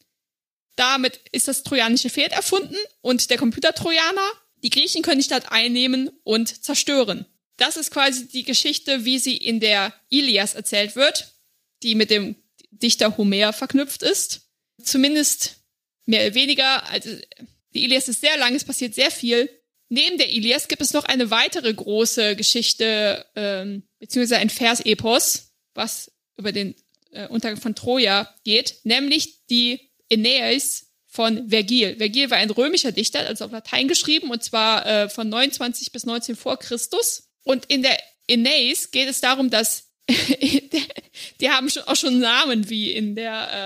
[SPEAKER 2] Damit ist das trojanische Pferd erfunden und der Computer-Trojaner. Die Griechen können die Stadt einnehmen und zerstören. Das ist quasi die Geschichte, wie sie in der Ilias erzählt wird, die mit dem Dichter Homer verknüpft ist. Zumindest mehr oder weniger. Also die Ilias ist sehr lang, es passiert sehr viel. Neben der Ilias gibt es noch eine weitere große Geschichte, ähm, beziehungsweise ein Versepos, was über den äh, Untergang von Troja geht, nämlich die Aeneis von Vergil. Vergil war ein römischer Dichter, also auf Latein geschrieben, und zwar äh, von neunundzwanzig bis neunzehn vor Christus. Und in der Aeneis geht es darum, dass die haben schon, auch schon Namen wie in der äh,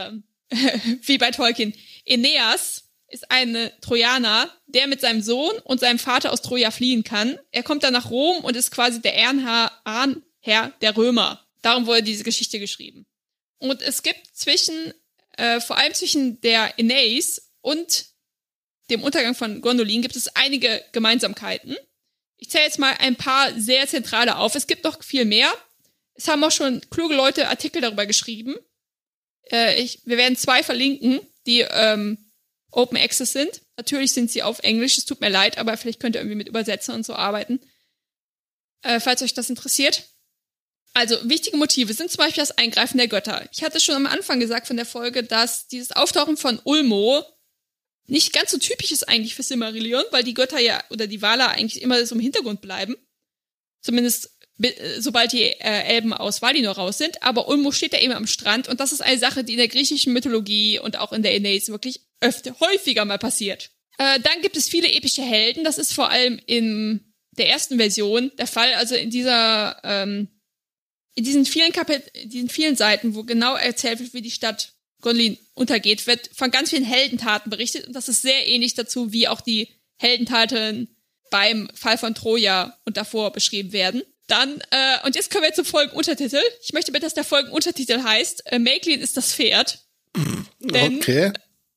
[SPEAKER 2] wie bei Tolkien. Aeneas ist ein Trojaner, der mit seinem Sohn und seinem Vater aus Troja fliehen kann. Er kommt dann nach Rom und ist quasi der Ehrenherr, Ahnherr der Römer. Darum wurde diese Geschichte geschrieben. Und es gibt zwischen, äh, vor allem zwischen der Aeneis und dem Untergang von Gondolin gibt es einige Gemeinsamkeiten. Ich zähle jetzt mal ein paar sehr zentrale auf. Es gibt noch viel mehr. Es haben auch schon kluge Leute Artikel darüber geschrieben. Äh, ich, wir werden zwei verlinken, die ähm, Open Access sind. Natürlich sind sie auf Englisch, es tut mir leid, aber vielleicht könnt ihr irgendwie mit Übersetzern und so arbeiten, äh, falls euch das interessiert. Also, wichtige Motive sind zum Beispiel das Eingreifen der Götter. Ich hatte schon am Anfang gesagt von der Folge, dass dieses Auftauchen von Ulmo nicht ganz so typisch ist eigentlich für Silmarillion, weil die Götter ja, oder die Valar eigentlich immer so im Hintergrund bleiben. Zumindest sobald die äh, Elben aus Valinor raus sind. Aber Ulmo steht da eben am Strand und das ist eine Sache, die in der griechischen Mythologie und auch in der Aeneis wirklich öfter, häufiger mal passiert. Äh, dann gibt es viele epische Helden. Das ist vor allem in der ersten Version der Fall. Also in dieser, ähm, in diesen vielen Kapit- in diesen vielen Seiten, wo genau erzählt wird, wie die Stadt Gondolin untergeht, wird von ganz vielen Heldentaten berichtet. Und das ist sehr ähnlich dazu, wie auch die Heldentaten beim Fall von Troja und davor beschrieben werden. Dann, äh, und jetzt kommen wir zum Folgenuntertitel. Ich möchte bitte, dass der Folgenuntertitel heißt, äh, Maeglin ist das Pferd. Denn
[SPEAKER 1] okay.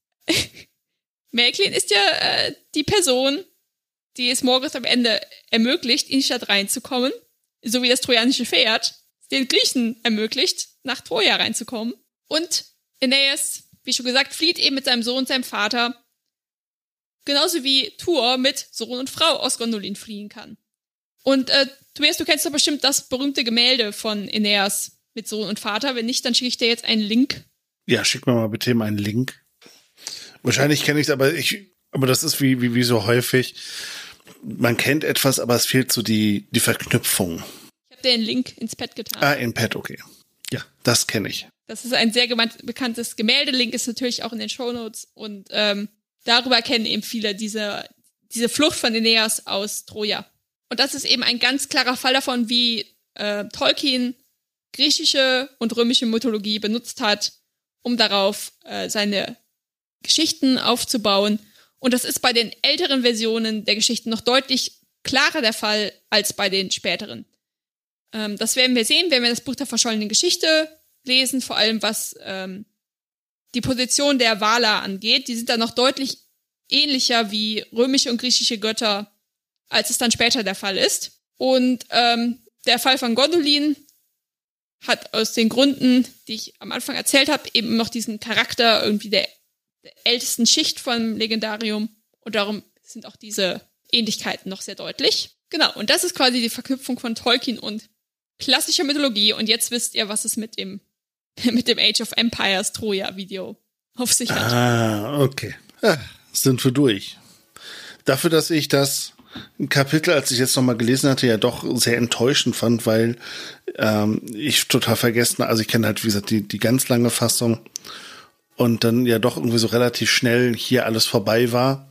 [SPEAKER 2] Maeglin ist ja äh, die Person, die es Morgoth am Ende ermöglicht, in die Stadt reinzukommen. So wie das trojanische Pferd den Griechen ermöglicht, nach Troja reinzukommen. Und Aeneas, wie schon gesagt, flieht eben mit seinem Sohn und seinem Vater. Genauso wie Tuor mit Sohn und Frau aus Gondolin fliehen kann. Und äh, Tobias, du kennst doch bestimmt das berühmte Gemälde von Aeneas mit Sohn und Vater. Wenn nicht, dann schicke ich dir jetzt einen Link.
[SPEAKER 1] Ja, schick mir mal bitte mal einen Link. Wahrscheinlich kenne ich es, aber ich, aber das ist wie, wie, wie so häufig. Man kennt etwas, aber es fehlt so die, die Verknüpfung.
[SPEAKER 2] Ich habe dir einen Link ins Pad getan.
[SPEAKER 1] Ah, in Pad, okay. Ja, das kenne ich.
[SPEAKER 2] Das ist ein sehr gemeint, bekanntes Gemälde. Link ist natürlich auch in den Shownotes. Und ähm, darüber kennen eben viele diese, diese Flucht von Aeneas aus Troja. Und das ist eben ein ganz klarer Fall davon, wie äh, Tolkien griechische und römische Mythologie benutzt hat, um darauf äh, seine Geschichten aufzubauen. Und das ist bei den älteren Versionen der Geschichten noch deutlich klarer der Fall als bei den späteren. Ähm, das werden wir sehen, wenn wir das Buch der verschollenen Geschichte lesen, vor allem was ähm, die Position der Valar angeht. Die sind dann noch deutlich ähnlicher wie römische und griechische Götter, als es dann später der Fall ist. Und ähm, der Fall von Gondolin hat aus den Gründen, die ich am Anfang erzählt habe, eben noch diesen Charakter irgendwie der, der ältesten Schicht vom Legendarium. Und darum sind auch diese Ähnlichkeiten noch sehr deutlich. Genau, und das ist quasi die Verknüpfung von Tolkien und klassischer Mythologie. Und jetzt wisst ihr, was es mit dem, mit dem Age of Empires Troja-Video auf sich hat.
[SPEAKER 1] Ah, okay. Ja, sind wir durch. Dafür, dass ich das Kapitel, als ich jetzt nochmal gelesen hatte, ja doch sehr enttäuschend fand, weil ähm, ich total vergessen, also ich kenne halt, wie gesagt, die, die ganz lange Fassung und dann ja doch irgendwie so relativ schnell hier alles vorbei war,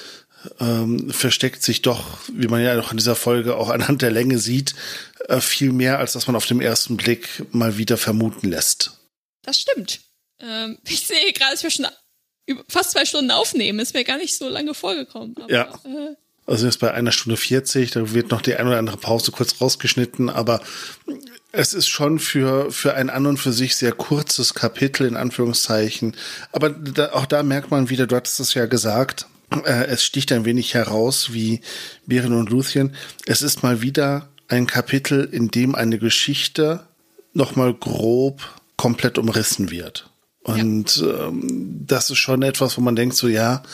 [SPEAKER 1] ähm, versteckt sich doch, wie man ja auch in dieser Folge auch anhand der Länge sieht, äh, viel mehr, als dass man auf dem ersten Blick mal wieder vermuten lässt.
[SPEAKER 2] Das stimmt. Ähm, ich sehe gerade, dass wir schon fast zwei Stunden aufnehmen. Ist mir gar nicht so lange vorgekommen. Aber,
[SPEAKER 1] ja.
[SPEAKER 2] Äh,
[SPEAKER 1] Also jetzt bei einer Stunde vierzig, da wird noch die eine oder andere Pause kurz rausgeschnitten, aber es ist schon für für ein an und für sich sehr kurzes Kapitel, in Anführungszeichen. Aber da, auch da merkt man wieder, du hattest es ja gesagt, äh, es sticht ein wenig heraus wie Beren und Luthien. Es ist mal wieder ein Kapitel, in dem eine Geschichte nochmal grob komplett umrissen wird. Und ja. ähm, das ist schon etwas, wo man denkt so, ja,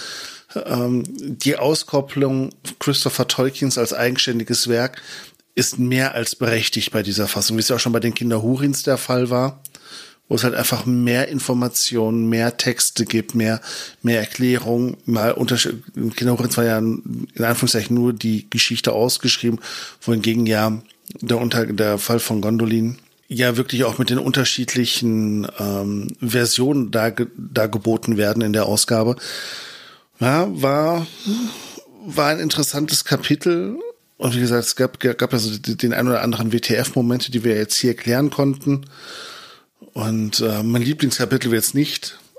[SPEAKER 1] die Auskopplung Christopher Tolkiens als eigenständiges Werk ist mehr als berechtigt bei dieser Fassung, wie es ja auch schon bei den Kinder Húrins der Fall war, wo es halt einfach mehr Informationen, mehr Texte gibt, mehr mehr Erklärung. Mal Unterschied. Kinder Húrins war ja in Anführungszeichen nur die Geschichte ausgeschrieben, wohingegen ja der Unter der Fall von Gondolin ja wirklich auch mit den unterschiedlichen ähm, Versionen da da geboten werden in der Ausgabe. Ja, war, war ein interessantes Kapitel. Und wie gesagt, es gab, gab ja so den ein oder anderen W T F-Momente, die wir jetzt hier klären konnten. Und äh, mein Lieblingskapitel wird es nicht.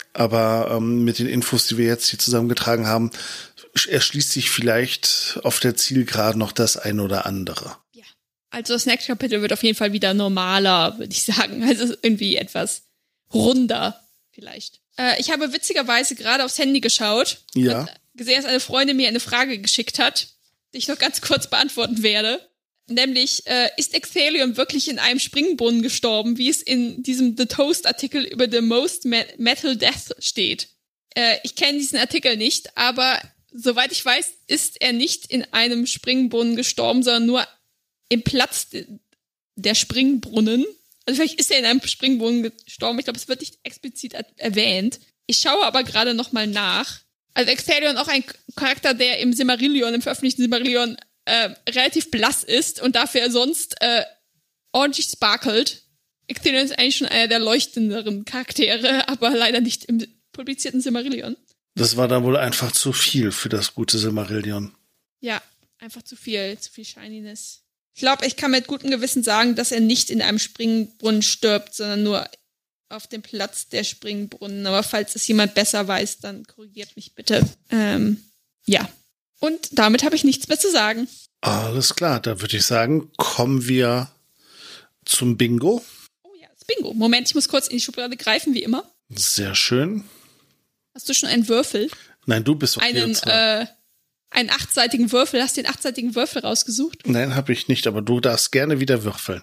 [SPEAKER 1] Aber ähm, mit den Infos, die wir jetzt hier zusammengetragen haben, erschließt sich vielleicht auf der Zielgeraden noch das ein oder andere.
[SPEAKER 2] Ja, also das nächste Kapitel wird auf jeden Fall wieder normaler, würde ich sagen. Also irgendwie etwas runder vielleicht. Äh, ich habe witzigerweise gerade aufs Handy geschaut
[SPEAKER 1] ja.
[SPEAKER 2] und gesehen, dass eine Freundin mir eine Frage geschickt hat, die ich noch ganz kurz beantworten werde. Nämlich, äh, ist Exthelion wirklich in einem Springbrunnen gestorben, wie es in diesem The Toast-Artikel über The Most Me- Metal Death steht? Äh, ich kenne diesen Artikel nicht, aber soweit ich weiß, ist er nicht in einem Springbrunnen gestorben, sondern nur im Platz de- der Springbrunnen. Also vielleicht ist er in einem Springbrunnen gestorben. Ich glaube, es wird nicht explizit er- erwähnt. Ich schaue aber gerade noch mal nach. Also Exthelion auch ein Charakter, der im Silmarillion, im veröffentlichten Silmarillion, Äh, relativ blass ist und dafür sonst äh, ordentlich sparkelt. Exthelion ist eigentlich schon einer der leuchtenderen Charaktere, aber leider nicht im publizierten Silmarillion.
[SPEAKER 1] Das war dann wohl einfach zu viel für das gute Silmarillion.
[SPEAKER 2] Ja, einfach zu viel, zu viel Shininess. Ich glaube, ich kann mit gutem Gewissen sagen, dass er nicht in einem Springbrunnen stirbt, sondern nur auf dem Platz der Springbrunnen. Aber falls es jemand besser weiß, dann korrigiert mich bitte. Ähm, ja. Und damit habe ich nichts mehr zu sagen.
[SPEAKER 1] Alles klar, da würde ich sagen, kommen wir zum Bingo.
[SPEAKER 2] Oh ja, das Bingo. Moment, ich muss kurz in die Schublade greifen, wie immer.
[SPEAKER 1] Sehr schön.
[SPEAKER 2] Hast du schon einen Würfel?
[SPEAKER 1] Nein, du bist okay.
[SPEAKER 2] Einen, äh, einen achtseitigen Würfel. Hast du den achtseitigen Würfel rausgesucht?
[SPEAKER 1] Nein, habe ich nicht, aber du darfst gerne wieder würfeln.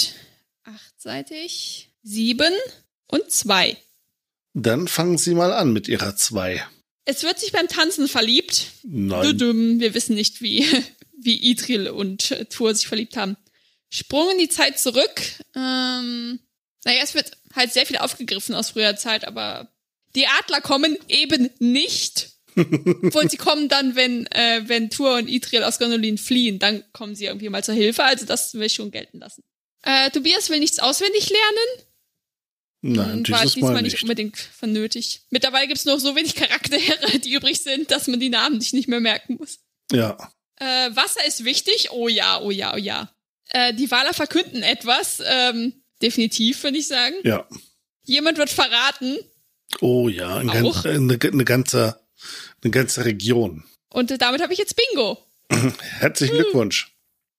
[SPEAKER 2] Achtseitig. Sieben und zwei.
[SPEAKER 1] Dann fangen Sie mal an mit Ihrer zwei.
[SPEAKER 2] Es wird sich beim Tanzen verliebt.
[SPEAKER 1] Nein.
[SPEAKER 2] Dudum, wir wissen nicht, wie, wie Idril und äh, Tur sich verliebt haben. Sprung in die Zeit zurück. Ähm, naja, es wird halt sehr viel aufgegriffen aus früher Zeit, aber die Adler kommen eben nicht. Obwohl sie kommen dann, wenn, äh, wenn Tur und Idril aus Gondolin fliehen, dann kommen sie irgendwie mal zur Hilfe. Also das will ich schon gelten lassen. Äh, Tobias will nichts auswendig lernen.
[SPEAKER 1] Nein,
[SPEAKER 2] dieses war diesmal
[SPEAKER 1] Mal
[SPEAKER 2] nicht
[SPEAKER 1] nicht
[SPEAKER 2] unbedingt vernötigt. Mittlerweile gibt es noch so wenig Charaktere, die übrig sind, dass man die Namen sich nicht mehr merken muss.
[SPEAKER 1] Ja.
[SPEAKER 2] Äh, Wasser ist wichtig. Oh ja, oh ja, oh ja. Äh, die Waler verkünden etwas. Ähm, definitiv, würde ich sagen.
[SPEAKER 1] Ja.
[SPEAKER 2] Jemand wird verraten.
[SPEAKER 1] Oh ja, ein gan- eine, eine, ganze, eine ganze Region.
[SPEAKER 2] Und äh, damit habe ich jetzt Bingo.
[SPEAKER 1] Herzlichen Glückwunsch.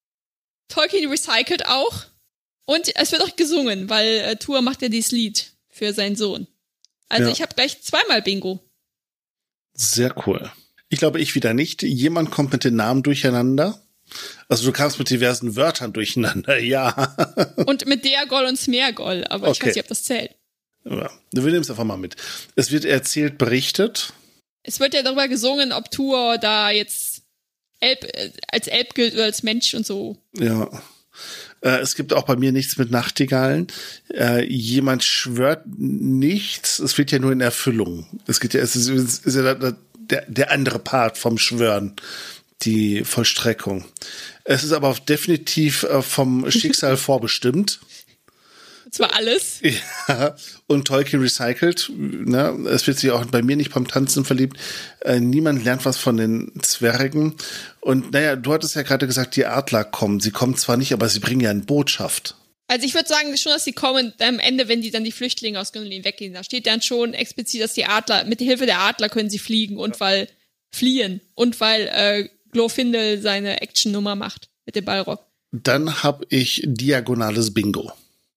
[SPEAKER 2] Tolkien recycelt auch. Und es wird auch gesungen, weil äh, Tur macht ja dieses Lied für seinen Sohn. Also
[SPEAKER 1] ja.
[SPEAKER 2] ich habe gleich zweimal Bingo.
[SPEAKER 1] Sehr cool. Ich glaube, ich wieder nicht. Jemand kommt mit den Namen durcheinander. Also du kamst mit diversen Wörtern durcheinander, ja.
[SPEAKER 2] Und mit Deagol und Smeargol, aber okay. Ich weiß nicht, ob das zählt.
[SPEAKER 1] Ja, wir nehmen es einfach mal mit. Es wird erzählt, berichtet.
[SPEAKER 2] Es wird ja darüber gesungen, ob Tur da jetzt Elb, äh, als Elb gilt oder als Mensch und so.
[SPEAKER 1] Ja. Äh, es gibt auch bei mir nichts mit Nachtigallen. Äh, jemand schwört nichts. Es wird ja nur in Erfüllung. Es geht ja, es ist, es ist ja der, der andere Part vom Schwören. Die Vollstreckung. Es ist aber definitiv äh, vom Schicksal vorbestimmt.
[SPEAKER 2] Das war alles.
[SPEAKER 1] Ja, und Tolkien recycelt. Ne? Es wird sich auch bei mir nicht beim Tanzen verliebt. Äh, niemand lernt was von den Zwergen. Und naja, du hattest ja gerade gesagt, die Adler kommen. Sie kommen zwar nicht, aber sie bringen ja eine Botschaft.
[SPEAKER 2] Also ich würde sagen schon, dass sie kommen am Ende, wenn die dann die Flüchtlinge aus Gondolin weggehen. Da steht dann schon explizit, dass die Adler, mit Hilfe der Adler können sie fliegen und ja. weil fliehen und weil äh, Glorfindel seine Action-Nummer macht mit dem Balrog.
[SPEAKER 1] Dann habe ich diagonales Bingo.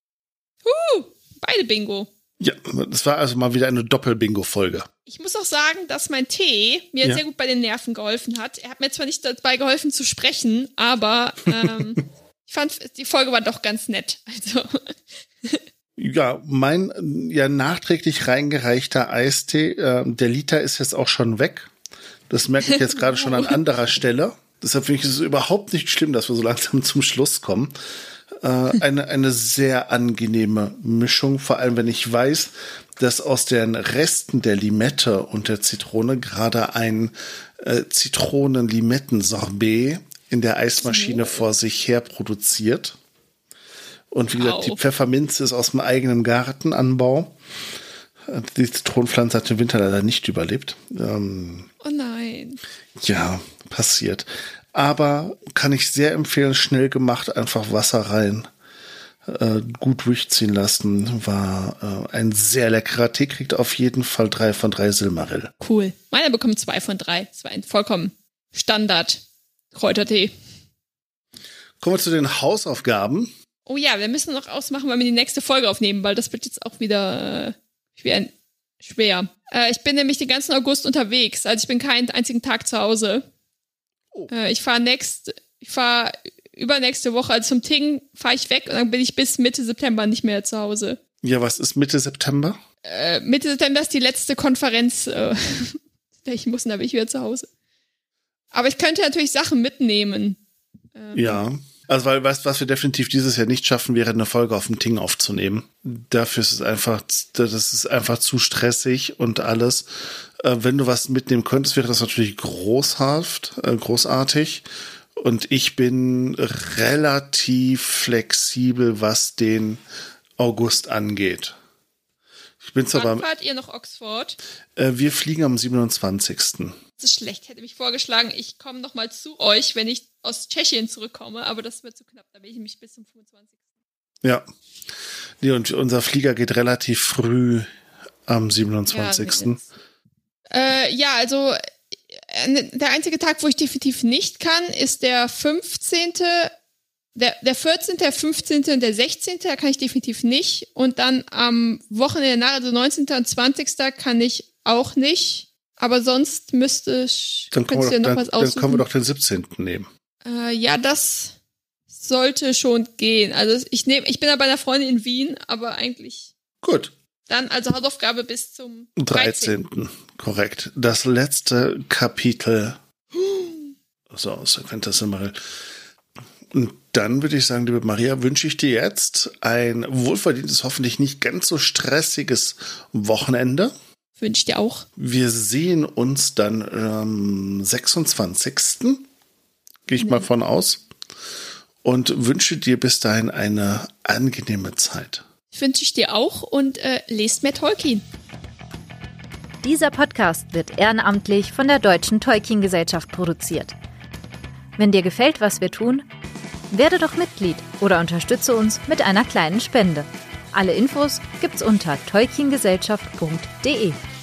[SPEAKER 2] Uh, beide Bingo.
[SPEAKER 1] Ja, das war also mal wieder eine Doppel-Bingo-Folge.
[SPEAKER 2] Ich muss auch sagen, dass mein Tee mir ja. sehr gut bei den Nerven geholfen hat. Er hat mir zwar nicht dabei geholfen zu sprechen, aber ähm, ich fand, die Folge war doch ganz nett. Also
[SPEAKER 1] ja, mein ja nachträglich reingereichter Eistee, äh, der Liter ist jetzt auch schon weg. Das merke ich jetzt gerade schon an anderer Stelle. Deshalb finde ich es überhaupt nicht schlimm, dass wir so langsam zum Schluss kommen. Äh, eine, eine sehr angenehme Mischung, vor allem wenn ich weiß, dass aus den Resten der Limette und der Zitrone gerade ein äh, Zitronen-Limetten-Sorbet in der Eismaschine vor sich her produziert. Und wie gesagt, wow. Die Pfefferminze ist aus dem eigenen Gartenanbau. Die Zitronenpflanze hat den Winter leider nicht überlebt. Ähm,
[SPEAKER 2] oh nein.
[SPEAKER 1] Ja, passiert. Aber kann ich sehr empfehlen, schnell gemacht, einfach Wasser rein. äh, gut durchziehen lassen. War äh, ein sehr leckerer Tee, kriegt auf jeden Fall drei von drei Silmaril.
[SPEAKER 2] Cool. Meiner bekommt zwei von drei. Das war ein vollkommen Standard Kräutertee.
[SPEAKER 1] Kommen wir zu den Hausaufgaben.
[SPEAKER 2] Oh ja, wir müssen noch ausmachen, weil wir die nächste Folge aufnehmen, weil das wird jetzt auch wieder äh, schwer. schwer. Äh, ich bin nämlich den ganzen August unterwegs, also ich bin keinen einzigen Tag zu Hause. Oh. Äh, ich fahre next, ich fahre übernächste Woche, also zum Ting fahre ich weg und dann bin ich bis Mitte September nicht mehr zu Hause.
[SPEAKER 1] Ja, was ist Mitte September?
[SPEAKER 2] Äh, Mitte September ist die letzte Konferenz, äh, ich muss, da bin ich wieder zu Hause. Aber ich könnte natürlich Sachen mitnehmen. Ähm,
[SPEAKER 1] ja. Also, weil, weißt, was wir definitiv dieses Jahr nicht schaffen, wäre eine Folge auf dem Ting aufzunehmen. Dafür ist es einfach, das ist einfach zu stressig und alles. Äh, wenn du was mitnehmen könntest, wäre das natürlich großhaft, äh, großartig. Und ich bin relativ flexibel, was den August angeht. Ich bin zwar
[SPEAKER 2] Wann
[SPEAKER 1] beim,
[SPEAKER 2] fahrt ihr nach Oxford?
[SPEAKER 1] Äh, wir fliegen am siebenundzwanzigsten
[SPEAKER 2] Das ist schlecht. Hätte mich vorgeschlagen, ich komme noch mal zu euch, wenn ich aus Tschechien zurückkomme, aber das wird zu knapp. Da bin ich nämlich bis zum fünfundzwanzigsten
[SPEAKER 1] Ja. Nee, und unser Flieger geht relativ früh am siebenundzwanzigsten
[SPEAKER 2] Ja, äh, ja, also äh, der einzige Tag, wo ich definitiv nicht kann, ist der fünfzehnte Der, der vierzehnte, der fünfzehnte und der sechzehnte Da kann ich definitiv nicht. Und dann am Wochenende nach, also neunzehnten und zwanzigsten kann ich auch nicht. Aber sonst müsste ich,
[SPEAKER 1] dann können wir,
[SPEAKER 2] dir noch
[SPEAKER 1] dann,
[SPEAKER 2] was aussuchen.
[SPEAKER 1] Dann können wir doch den siebzehnten nehmen.
[SPEAKER 2] Äh, ja, das sollte schon gehen. Also ich nehme, ich bin ja bei einer Freundin in Wien, aber eigentlich.
[SPEAKER 1] Gut.
[SPEAKER 2] Dann also Hausaufgabe bis zum
[SPEAKER 1] dreizehnten dreizehnten Korrekt. Das letzte Kapitel. So, aus der Quintessilmaril. Und dann würde ich sagen, liebe Maria, wünsche ich dir jetzt ein wohlverdientes, hoffentlich nicht ganz so stressiges Wochenende.
[SPEAKER 2] Wünsche ich dir auch.
[SPEAKER 1] Wir sehen uns dann am sechsundzwanzigsten Gehe ich nee. mal von aus. Und wünsche dir bis dahin eine angenehme Zeit.
[SPEAKER 2] Wünsche ich dir auch und äh, lest mehr Tolkien.
[SPEAKER 3] Dieser Podcast wird ehrenamtlich von der Deutschen Tolkien-Gesellschaft produziert. Wenn dir gefällt, was wir tun, werde doch Mitglied oder unterstütze uns mit einer kleinen Spende. Alle Infos gibt's unter tolkiengesellschaft punkt de.